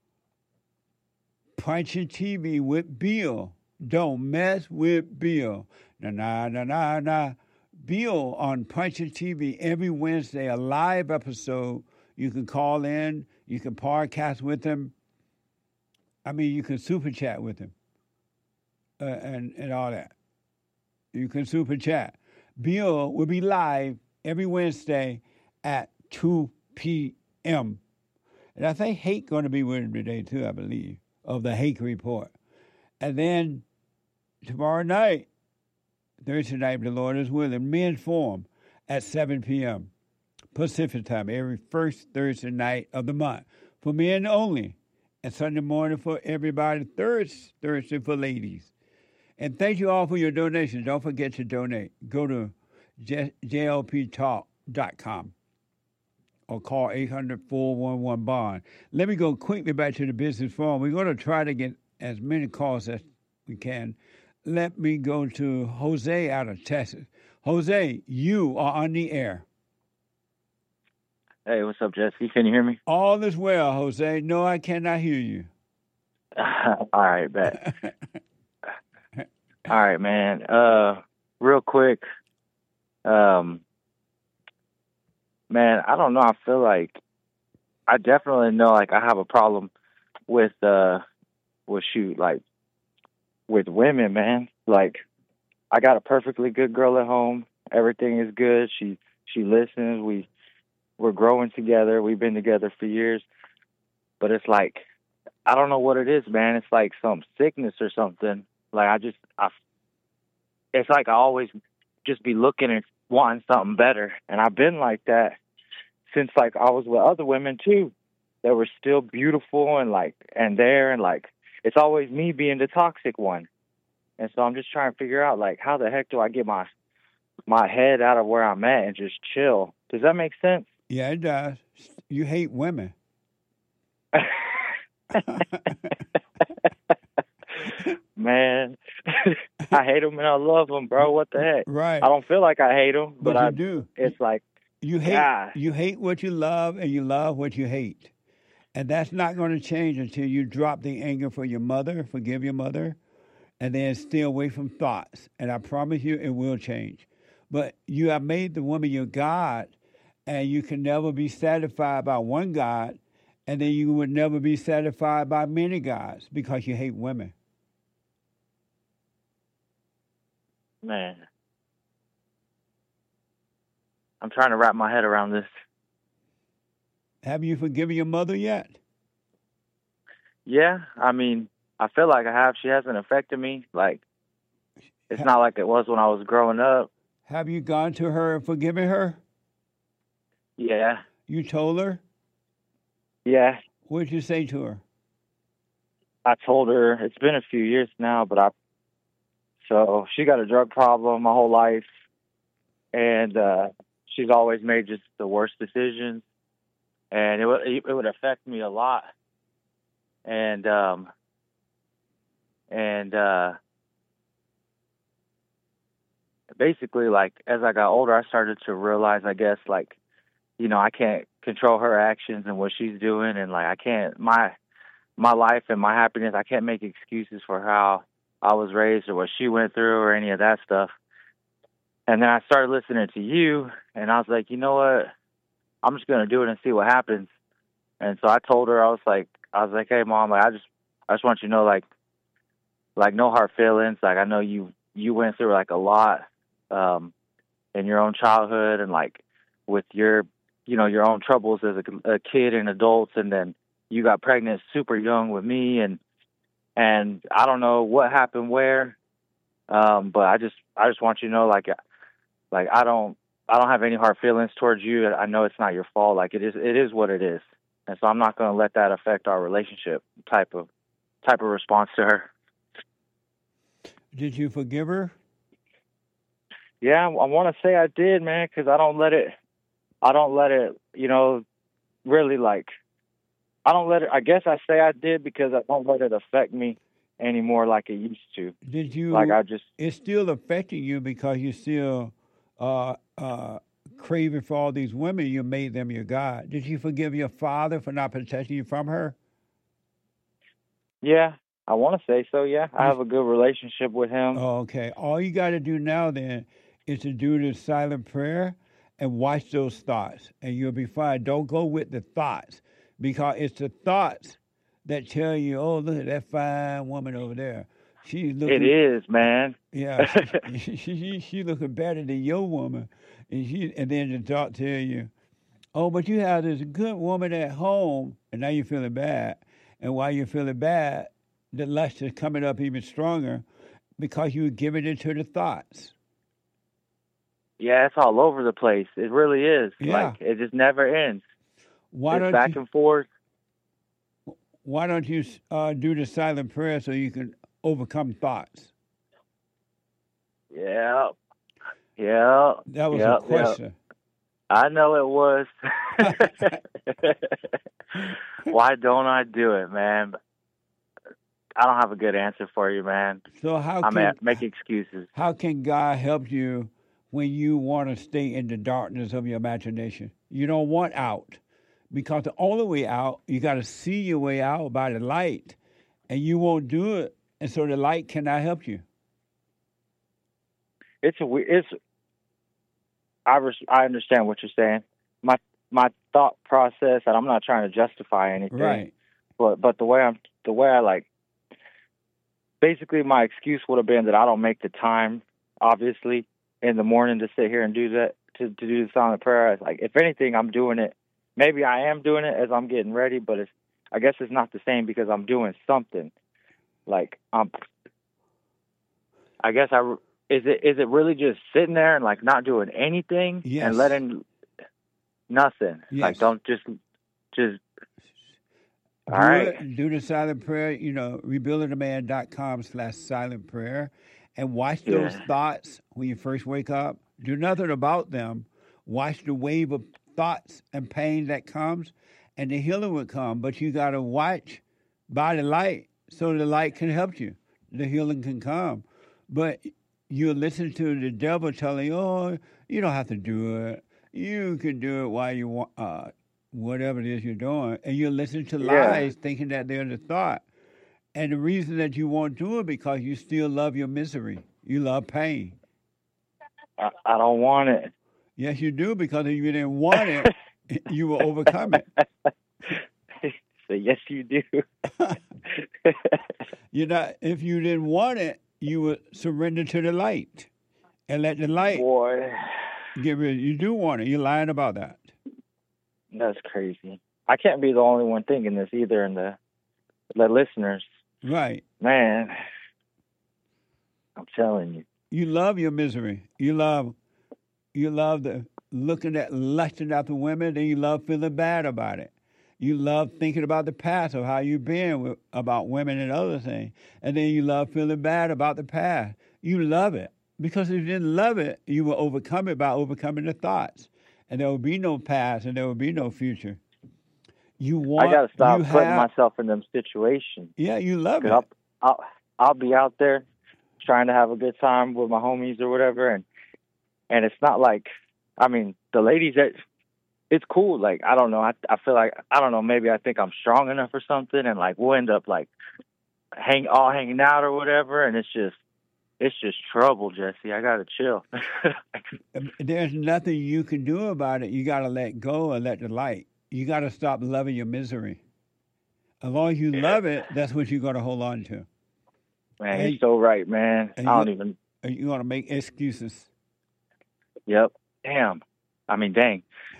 Punching T V with Bill. Don't mess with Bill. Na na na na na. Bill on Punching T V every Wednesday, a live episode. You can call in. You can podcast with him. I mean, you can super chat with him uh, and, and all that. You can super chat. Bill will be live every Wednesday at two p.m. And I think Hake going to be with him today, too, I believe, of the Hake Report. And then tomorrow night, Thursday night, the Lord is with him, Men's Forum at seven p.m. Pacific time, every first Thursday night of the month. For men only. And Sunday morning for everybody, third Thursday for ladies. And thank you all for your donations. Don't forget to donate. Go to j l p talk dot com. Or call eight hundred, four one one, bond. Let me go quickly back to the business forum. We're going to try to get as many calls as we can. Let me go to Jose out of Texas. Jose, you are on the air. Hey, what's up, Jesse? Can you hear me? All is well, Jose. No, I cannot hear you. All right, bet. All right, man. Uh, real quick, um, man, I don't know. I feel like I definitely know, like, I have a problem with, uh, with shoot, like, with women, man. Like, I got a perfectly good girl at home. Everything is good. She, she listens. We, we're growing together. We've been together for years. But it's like, I don't know what it is, man. It's like some sickness or something. Like, I just, I, it's like I always just be looking and wanting something better. And I've been like that since, like, I was with other women, too, that were still beautiful and, like, and there. And, like, it's always me being the toxic one. And so I'm just trying to figure out, like, how the heck do I get my my head out of where I'm at and just chill? Does that make sense? Yeah, it does. You hate women. Man, I hate them and I love them, bro. What the heck? Right. I don't feel like I hate them, but, but you I do. It's like you hate. God. You hate what you love, and you love what you hate, and that's not going to change until you drop the anger for your mother, forgive your mother, and then stay away from thoughts. And I promise you, it will change. But you have made the woman your God, and you can never be satisfied by one God, and then you would never be satisfied by many gods because you hate women. Man, I'm trying to wrap my head around this. Have you forgiven your mother yet? Yeah, I mean, I feel like I have. She hasn't affected me. Like, it's not like it was when I was growing up. Have you gone to her and forgiven her? Yeah. You told her? Yeah. What did you say to her? I told her, it's been a few years now, but I, so she got a drug problem my whole life, and uh, she's always made just the worst decisions, and it would, it would affect me a lot. And, um, and, uh, basically, like, as I got older, I started to realize, I guess, like, you know, I can't control her actions and what she's doing, and, like, I can't, my, my life and my happiness, I can't make excuses for how I was raised or what she went through or any of that stuff. And then I started listening to you, and I was like, you know what, I'm just going to do it and see what happens. And so I told her, I was like, I was like, hey, Mom, like, I just, I just want you to know, like, like, no hard feelings. Like, I know you, you went through, like, a lot, um, in your own childhood and, like, with your, you know, your own troubles as a, a kid and adults. And then you got pregnant super young with me. And, and I don't know what happened where. Um, but I just, I just want you to know, like, like, I don't, I don't have any hard feelings towards you. I know it's not your fault. Like, it is, it is what it is. And so I'm not going to let that affect our relationship type of, type of response to her. Did you forgive her? Yeah, I want to say I did, man, because I don't let it, I don't let it, you know, really, like, I don't let it, I guess I say I did because I don't let it affect me anymore like it used to. Did you, like, I just, it's still affecting you because you still uh, uh, craving for all these women. You made them your God. Did you forgive your father for not protecting you from her? Yeah, I want to say so, yeah. I have a good relationship with him. Oh, okay. All you got to do now then is to do the silent prayer and watch those thoughts, and you'll be fine. Don't go with the thoughts, because it's the thoughts that tell you, oh, look at that fine woman over there. She's looking, it is, man. Yeah, she, she, she, she looking better than your woman. And, she, and then the thought tell you, oh, but you have this good woman at home, and now you're feeling bad. And while you're feeling bad, the lust is coming up even stronger because you're giving it to the thoughts. Yeah, it's all over the place. It really is. Yeah. Like, it just never ends. Why it's don't back you, and forth. Why don't you uh, do the silent prayer so you can overcome thoughts? Yeah. Yeah. That was yeah, a question. Yeah. I know it was. Why don't I do it, man? I don't have a good answer for you, man. So how I can mean, make excuses. How can God help you when you want to stay in the darkness of your imagination? You don't want out, because the only way out, you got to see your way out by the light, and you won't do it, and so the light cannot help you. It's a it's. I res, I understand what you're saying. My my thought process, and I'm not trying to justify anything, right? But but the way I'm the way I like. Basically, my excuse would have been that I don't make the time, obviously, in the morning to sit here and do that, to, to do the silent prayer. It's like, if anything, I'm doing it. Maybe I am doing it as I'm getting ready, but it's, I guess it's not the same because I'm doing something. Like, um, I guess I, is it is it really just sitting there and, like, not doing anything yes. and letting nothing? Yes. Like, don't just, just, Do all right. It, do the silent prayer, you know, rebuilding the man dot com slash silent prayer, and watch those yeah. thoughts when you first wake up. Do nothing about them. Watch the wave of thoughts and pain that comes, and the healing will come. But you got to watch by the light so the light can help you. The healing can come. But you listen to the devil telling you, oh, you don't have to do it. You can do it while you want. Uh, whatever it is you're doing, and you listen to yeah. lies thinking that they're the thought. And the reason that you won't do it because you still love your misery. You love pain. I, I don't want it. Yes, you do, because if you didn't want it, you will overcome it. So yes, you do. You know, if you didn't want it, you would surrender to the light and let the light Boy. get rid of it. You do want it. You're lying about that. That's crazy. I can't be the only one thinking this either in the the listeners. Right. Man, I'm telling you. You love your misery. You love, you love the looking at, lusting after women, then you love feeling bad about it. You love thinking about the past of how you've been with, about women and other things. And then you love feeling bad about the past. You love it. Because if you didn't love it, you will overcome it by overcoming the thoughts. And there will be no past and there will be no future. You want, I got to stop you putting have, myself in them situations. Yeah, you love it. I'll, I'll, I'll be out there trying to have a good time with my homies or whatever. And, and it's not like, I mean, the ladies that, it's cool. Like, I don't know. I, I feel like, I don't know, maybe I think I'm strong enough or something. And like, we'll end up like hang all hanging out or whatever. And it's just, it's just trouble, Jesse. I got to chill. There's nothing you can do about it. You got to let go and let the light. You got to stop loving your misery. As long as you love it, that's what you're going to hold on to. Man, and, you're so right, man. I don't even. You're going to make excuses. Yep. Damn. I mean, dang.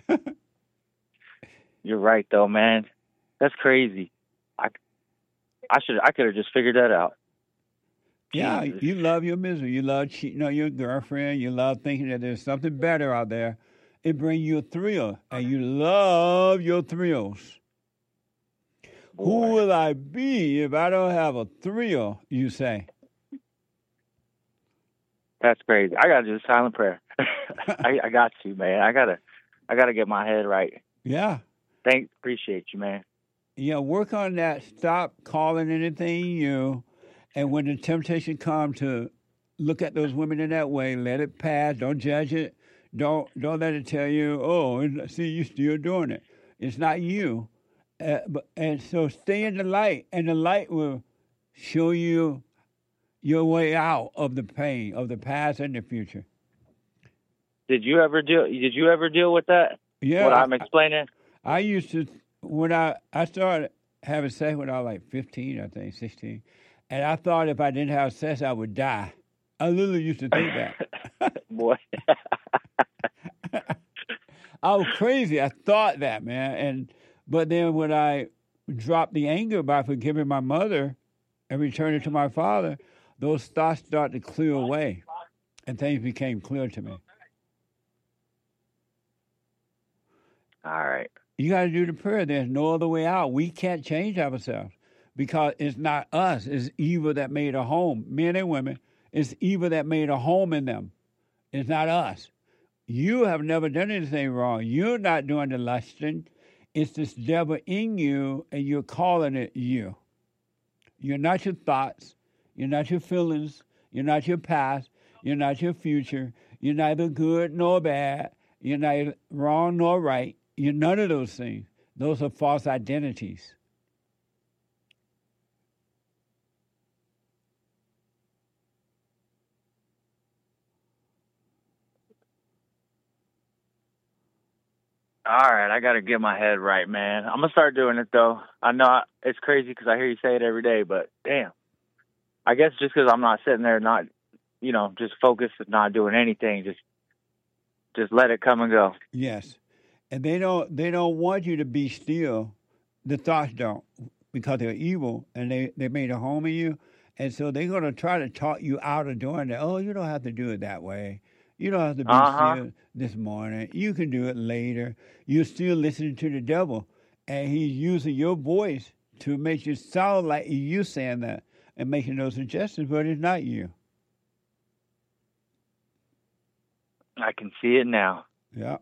You're right, though, man. That's crazy. I, I should. I could have just figured that out. Yeah, you love your misery. You love cheating on your girlfriend. You love thinking that there's something better out there. It brings you a thrill, and you love your thrills. Boy. Who will I be if I don't have a thrill, you say? That's crazy. I got to do a silent prayer. I, I got to, man. I got to I gotta get my head right. Yeah. Thanks. Appreciate you, man. Yeah, work on that. Stop calling anything you. And when the temptation comes to look at those women in that way, let it pass. Don't judge it. Don't don't let it tell you, oh, see, you're still doing it. It's not you. Uh, but and so stay in the light, and the light will show you your way out of the pain of the past and the future. Did you ever deal? Did you ever deal with that? Yeah, what I'm explaining. I, I used to when I I started having sex when I was like fifteen, I think sixteen. And I thought if I didn't have sex, I would die. I literally used to think that. Boy. I was crazy. I thought that, man. And but then when I dropped the anger by forgiving my mother and returning to my father, those thoughts started to clear away. And things became clear to me. All right. You got to do the prayer. There's no other way out. We can't change ourselves. Because it's not us. It's evil that made a home. Men and women, it's evil that made a home in them. It's not us. You have never done anything wrong. You're not doing the lusting. It's this devil in you, and you're calling it you. You're not your thoughts. You're not your feelings. You're not your past. You're not your future. You're neither good nor bad. You're neither wrong nor right. You're none of those things. Those are false identities. All right, I got to get my head right, man. I'm going to start doing it, though. I know I, it's crazy because I hear you say it every day, but damn. I guess just because I'm not sitting there not, you know, just focused and not doing anything, just just let it come and go. Yes. And they don't they don't want you to be still. The thoughts don't, because they're evil, and they, they made a home in you. And so they're going to try to talk you out of doing that. Oh, you don't have to do it that way. You don't have to be uh-huh. still this morning. You can do it later. You're still listening to the devil, and he's using your voice to make you sound like you saying that and making those suggestions, but it's not you. I can see it now. Yeah.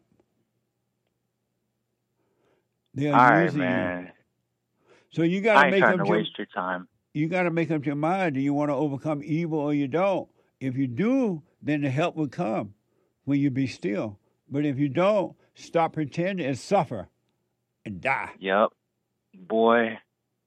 They're All right, using man. you. So you got to I make ain't up trying to your, waste your time. You got to make up your mind. Do you want to overcome evil or you don't? If you do, then the help will come when you be still. But if you don't, stop pretending and suffer and die. Yep. Boy.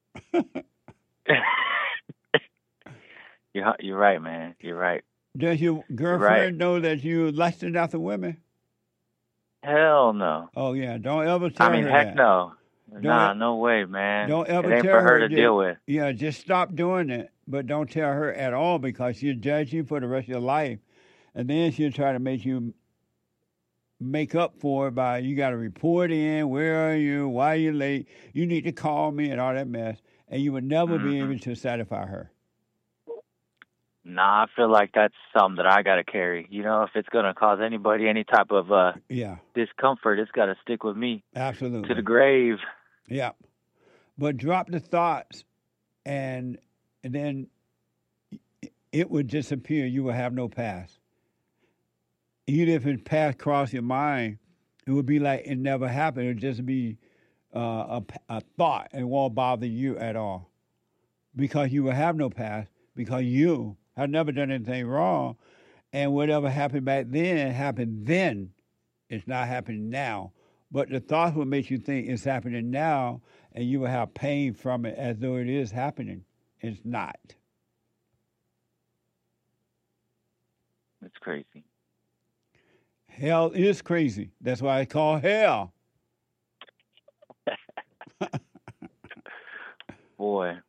you're, you're right, man. You're right. Does your girlfriend right. know that you're lusting after women? Hell no. Oh, yeah. Don't ever tell her I mean, her heck that. no. Don't, nah, no way, man. Don't ever it ain't tell for her, her to deal with. Yeah, just stop doing it. But don't tell her at all, because she'll judge you for the rest of your life. And then she'll try to make you make up for it by, you got to report in, where are you, why are you late, you need to call me, and all that mess. and you would never be Mhm. able to satisfy her. Nah, I feel like that's something that I got to carry. You know, if it's going to cause anybody any type of uh, Yeah, discomfort, it's got to stick with me absolutely. to the grave. Yeah. But drop the thoughts, and, and then it would disappear. You will have no past. Even if it passed across your mind, it would be like it never happened. It would just be uh, a, a thought, and it won't bother you at all. Because you will have no past, because you have never done anything wrong, and whatever happened back then happened then. It's not happening now. But the thoughts will make you think it's happening now, and you will have pain from it as though it is happening. It's not. It's crazy. Hell is crazy. That's why it's called hell. Boy.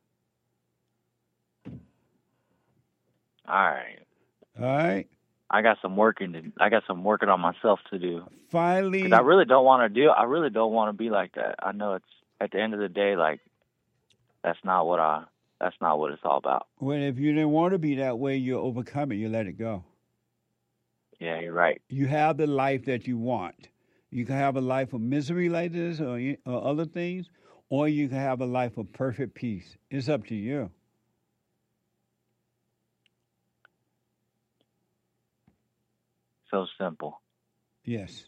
All right. All right. I got some working to. I got some working on myself to do. Finally, 'Cause I really don't want to do. I really don't want to be like that. I know it's at the end of the day, like that's not what I. That's not what it's all about. well, if you didn't want to be that way, you overcome it. You let it go. Yeah, you're right. You have the life that you want. You can have a life of misery like this, or, or other things, or you can have a life of perfect peace. It's up to you. So simple. Yes.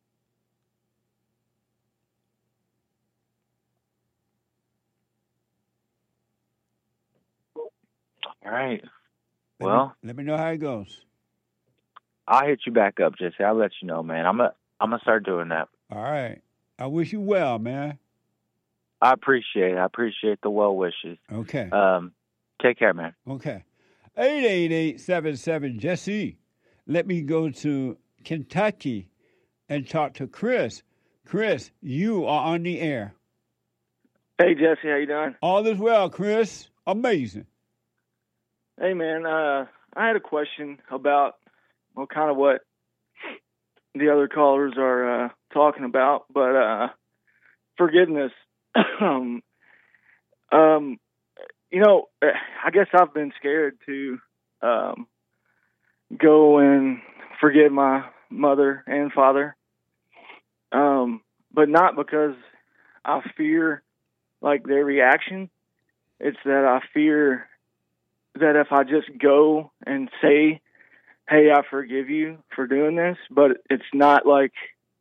All right. Let Well, me, let me know how it goes. I'll hit you back up, Jesse. I'll let you know, man. I'm gonna. I'm gonna start doing that. All right. I wish you well, man. I appreciate it. I appreciate the well wishes. Okay. Um, take care, man. Okay. eight eight eight, seven seven, Jesse. Let me go to Kentucky and talk to Chris. Chris, you are on the air. Hey, Jesse, how you doing? All is well, Chris. Amazing. Hey, man, uh, I had a question about, well, kind of what the other callers are uh, talking about, but uh, forgiveness. um, um, you know, I guess I've been scared to um, go and forgive my mother and father, um, but not because I fear, like, their reaction. It's that I fear that if I just go and say, hey, I forgive you for doing this, but it's not like,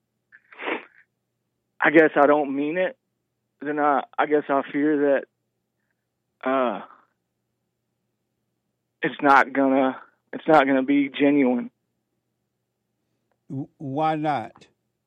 I guess I don't mean it, then I, I guess I fear that uh, it's not gonna, it's not gonna be genuine. Why not?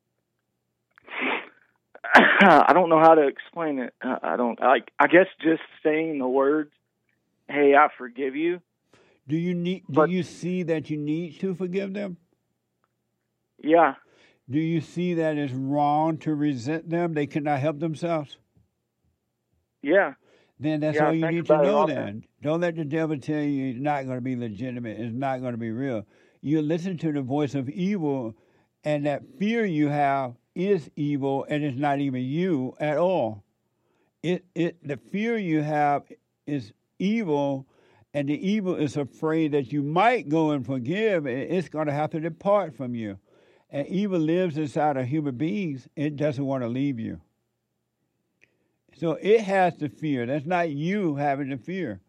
I don't know how to explain it. I don't like. I guess just saying the words, "Hey, I forgive you." Do you need? Do But- you see that you need to forgive them? Yeah. Do you see that it's wrong to resent them? They cannot help themselves. Yeah. Then that's Yeah, all you think need to about it know. often. Then don't let the devil tell you it's not going to be legitimate. It's not going to be real. You listen to the voice of evil, and that fear you have is evil, and it's not even you at all. It it the fear you have is evil, and the evil is afraid that you might go and forgive, and it's going to have to depart from you. And evil lives inside of human beings. It doesn't want to leave you. So it has the fear. That's not you having the fear.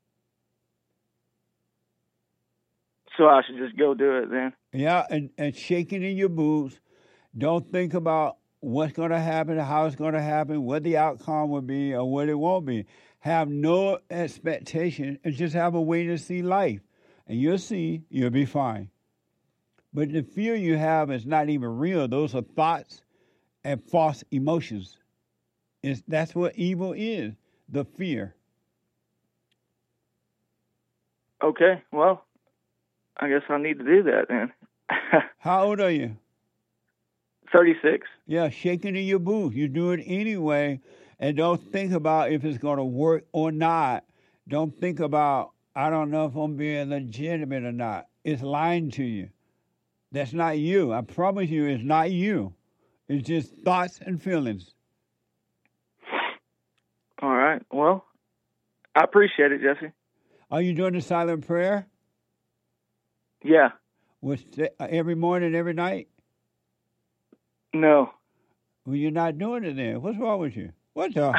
So I should just go do it then. Yeah, and, and shaking in your boots. Don't think about what's going to happen, how it's going to happen, what the outcome will be, or what it won't be. Have no expectation and just have a wait and see life. And you'll see, you'll be fine. But the fear you have is not even real. Those are thoughts and false emotions. It's, that's what evil is, the fear. Okay. Well, I guess I need to do that then. How old are you? thirty-six. Yeah, shaking in your boots. You do it anyway, and don't think about if it's going to work or not. Don't think about, I don't know if I'm being legitimate or not. It's lying to you. That's not you. I promise you it's not you. It's just thoughts and feelings. All right. Well, I appreciate it, Jesse. Are you doing the silent prayer? Yeah. Which, every morning, every night? No. Well, you're not doing it then. What's wrong with you? What the?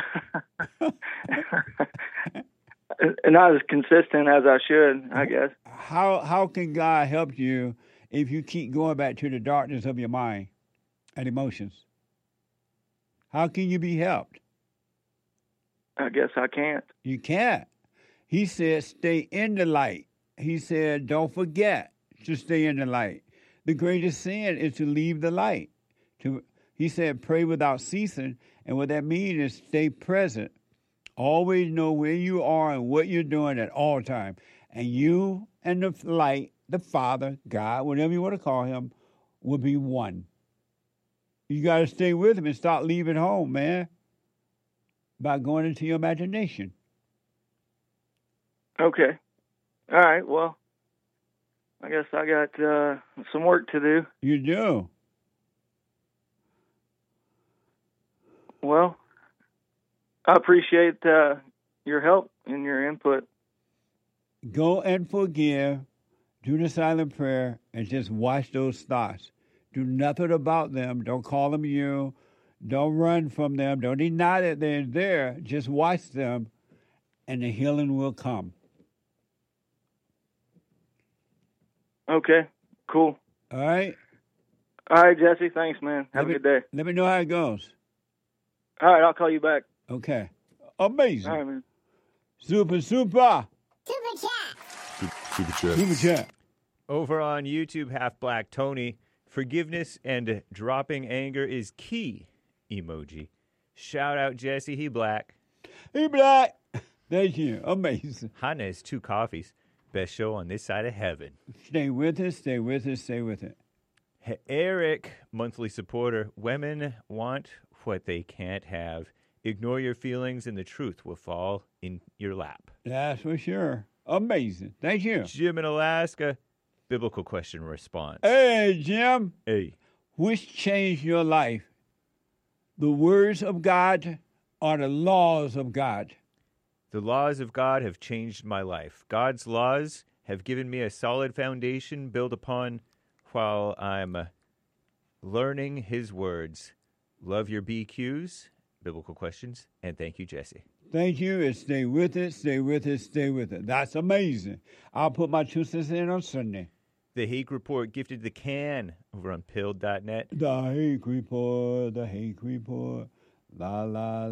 Not as consistent as I should, I guess. How how can God help you if you keep going back to the darkness of your mind and emotions? How can you be helped? I guess I can't. You can't. He said, stay in the light. He said, don't forget to stay in the light. The greatest sin is to leave the light. To He said, pray without ceasing. And what that means is stay present. Always know where you are and what you're doing at all times. And you and the light, the Father, God, whatever you want to call him, will be one. You got to stay with him and start leaving home, man, by going into your imagination. Okay. All right. Well, I guess I got uh, some work to do. You do? Well, I appreciate uh, your help and your input. Go and forgive, do the silent prayer, and just watch those thoughts. Do nothing about them. Don't call them you. Don't run from them. Don't deny that they're there. Just watch them, and the healing will come. Okay, cool. All right? All right, Jesse. Thanks, man. Have Let a good day. Let me know how it goes. All right, I'll call you back. Okay. Amazing. All right, man. Super, super. Super chat. Super chat. Super chat. Over on YouTube, Half Black Tony, forgiveness and dropping anger is key. Emoji. Shout out Jesse, he black. He black. Thank you. Amazing. Hannes, two coffees. Best show on this side of heaven. Stay with us, stay with us, stay with it. Hey, Eric, monthly supporter. Women want what they can't have. Ignore your feelings and the truth will fall in your lap. That's for sure. Amazing. Thank you. Jim in Alaska, biblical question response. Hey, Jim. Hey. Which changed your life? The words of God or the laws of God? The laws of God have changed my life. God's laws have given me a solid foundation built upon while I'm uh, learning his words. Love your B Qs, biblical questions, and thank you, Jesse. Thank you, and stay with it, stay with it, stay with it. That's amazing. I'll put my two cents in on Sunday. The Hake Report gifted the can over on pilled dot net. The Hake Report, the Hake Report, la, la,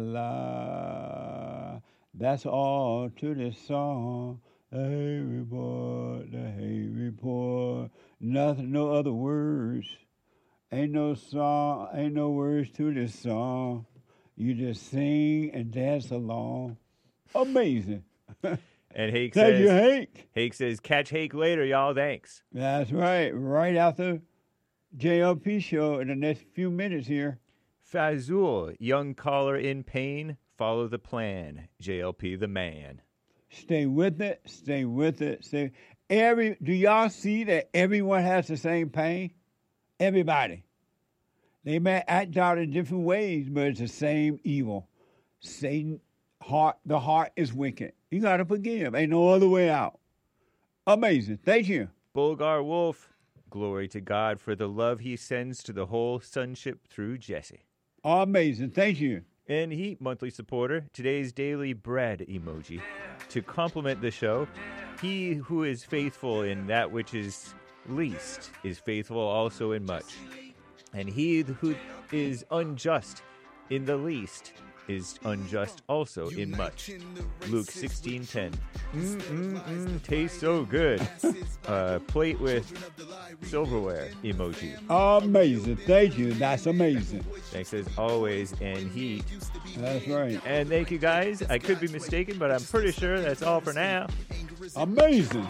la. That's all to this song. The Hake Report, the Hake Report. Nothing, no other words. Ain't no song, ain't no words to this song. You just sing and dance along. Amazing. And Hake Thank says, you, Hake. Hake says, catch Hake later, y'all. Thanks. That's right. Right after J L P show in the next few minutes here. Fazul, young caller in pain. Follow the plan. J L P the man. Stay with it. Stay with it. Stay. Every. Do y'all see that everyone has the same pain? Everybody. They may act out in different ways, but it's the same evil. Satan, heart, the heart is wicked. You got to forgive. Ain't no other way out. Amazing. Thank you. Bulgar Wolf, glory to God for the love he sends to the whole sonship through Jesse. Amazing. Thank you. And Heat, monthly supporter, today's daily bread emoji. To complement the show, he who is faithful in that which is least is faithful also in much. And he who is unjust in the least is unjust also in much. Luke sixteen ten. Mm, mm, mm, tastes so good. Uh, plate with silverware emoji. Amazing. Thank you. That's amazing. Thanks as always, and Heat. That's right. And thank you guys. I could be mistaken, but I'm pretty sure that's all for now. Amazing.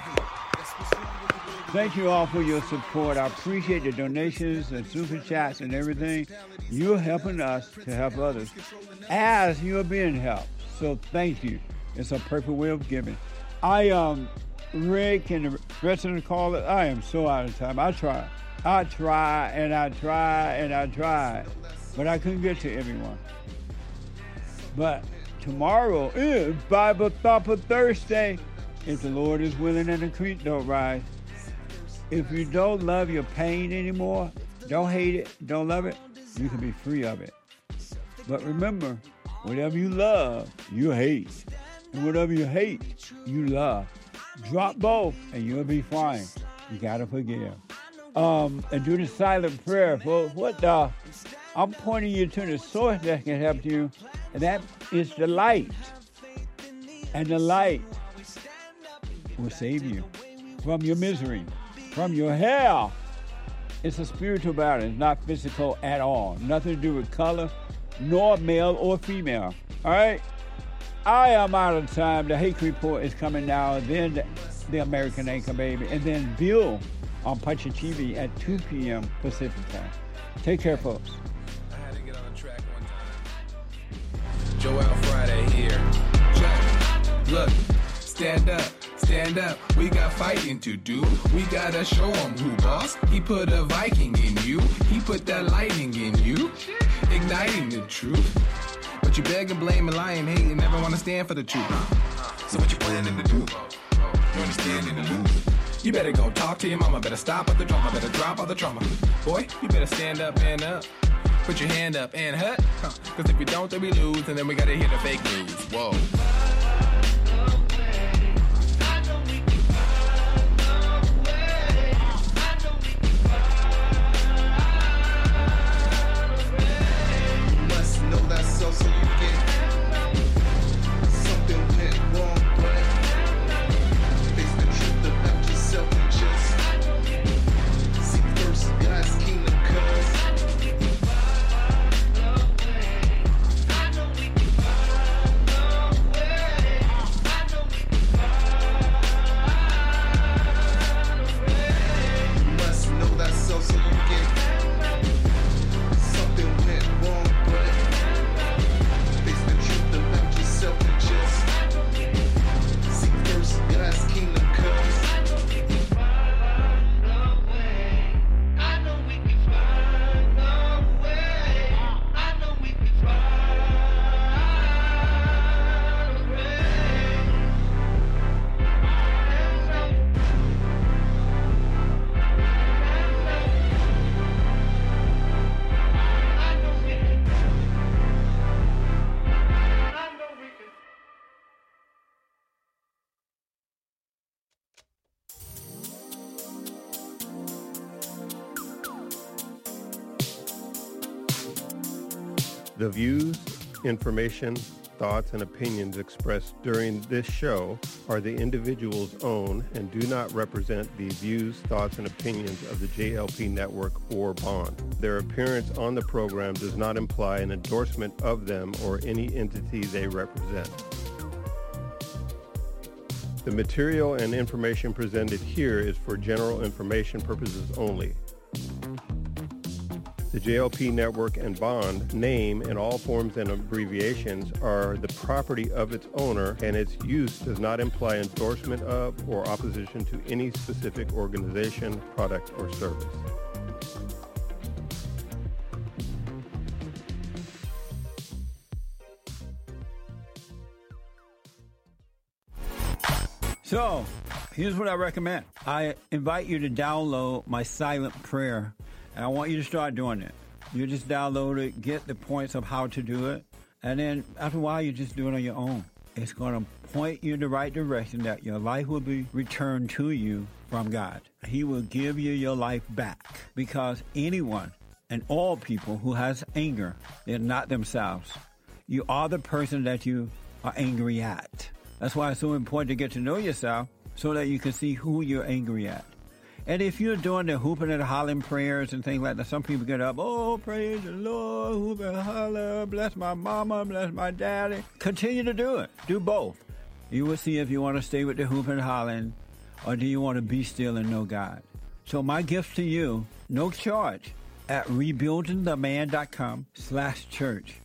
Thank you all for your support. I appreciate the donations and super chats and everything. You're helping us to help others as you're being helped. So thank you. It's a perfect way of giving. I, um, Rick and the rest of the callers, I am so out of time. I try. I try and I try and I try. But I couldn't get to everyone. But tomorrow is Bible Thumper Thursday. If the Lord is willing and the creek don't rise. If you don't love your pain anymore, don't hate it, don't love it, you can be free of it. But remember, whatever you love, you hate. And whatever you hate, you love. Drop both and you'll be fine. You gotta forgive. Um, and do the silent prayer. For what the? I'm pointing you to the source that can help you, and that is the light. And the light will save you from your misery, from your hell. It's a spiritual battle. It's not physical at all. Nothing to do with color, nor male or female. All right? I am out of time. The Hake Report is coming now. Then the, the American Anchor Baby. And then Bill on Punch T V at two p.m. Pacific time. Take care, folks. I had to get on the track one time. Joel Friday here. Check. Look, stand up. Stand up, we got fighting to do. We gotta show him who boss. He put a Viking in you. He put that lightning in you. Igniting the truth. But you beg and blame and lie and hate and never wanna stand for the truth. So what you planning to do? You understanding to lose. You better go talk to your mama. Better stop all the drama. Better drop all the trauma. Boy, you better stand up and up. Put your hand up and hut. Huh. Cause if we don't, then we lose. And then we gotta hear the fake news. Whoa. So you get something went wrong, but face the truth about yourself and just seek first God's kingdom, cause you must know that self so you get something went wrong, but The views, information, thoughts, and opinions expressed during this show are the individual's own and do not represent the views, thoughts, and opinions of the J L P Network or Bond. Their appearance on the program does not imply an endorsement of them or any entity they represent. The material and information presented here is for general information purposes only. The J L P Network and Bond name and all forms and abbreviations are the property of its owner, and its use does not imply endorsement of or opposition to any specific organization, product, or service. So, here's what I recommend. I invite you to download my silent prayer. And I want you to start doing it. You just download it, get the points of how to do it, and then after a while, you just do it on your own. It's going to point you in the right direction that your life will be returned to you from God. He will give you your life back, because anyone and all people who has anger, they're not themselves. You are the person that you are angry at. That's why it's so important to get to know yourself so that you can see who you're angry at. And if you're doing the hooping and hollering prayers and things like that, some people get up, oh, praise the Lord, hoop and holler, bless my mama, bless my daddy. Continue to do it. Do both. You will see if you want to stay with the hooping and hollering, or do you want to be still and know God. So my gift to you, no charge, at rebuildingtheman.com slash church.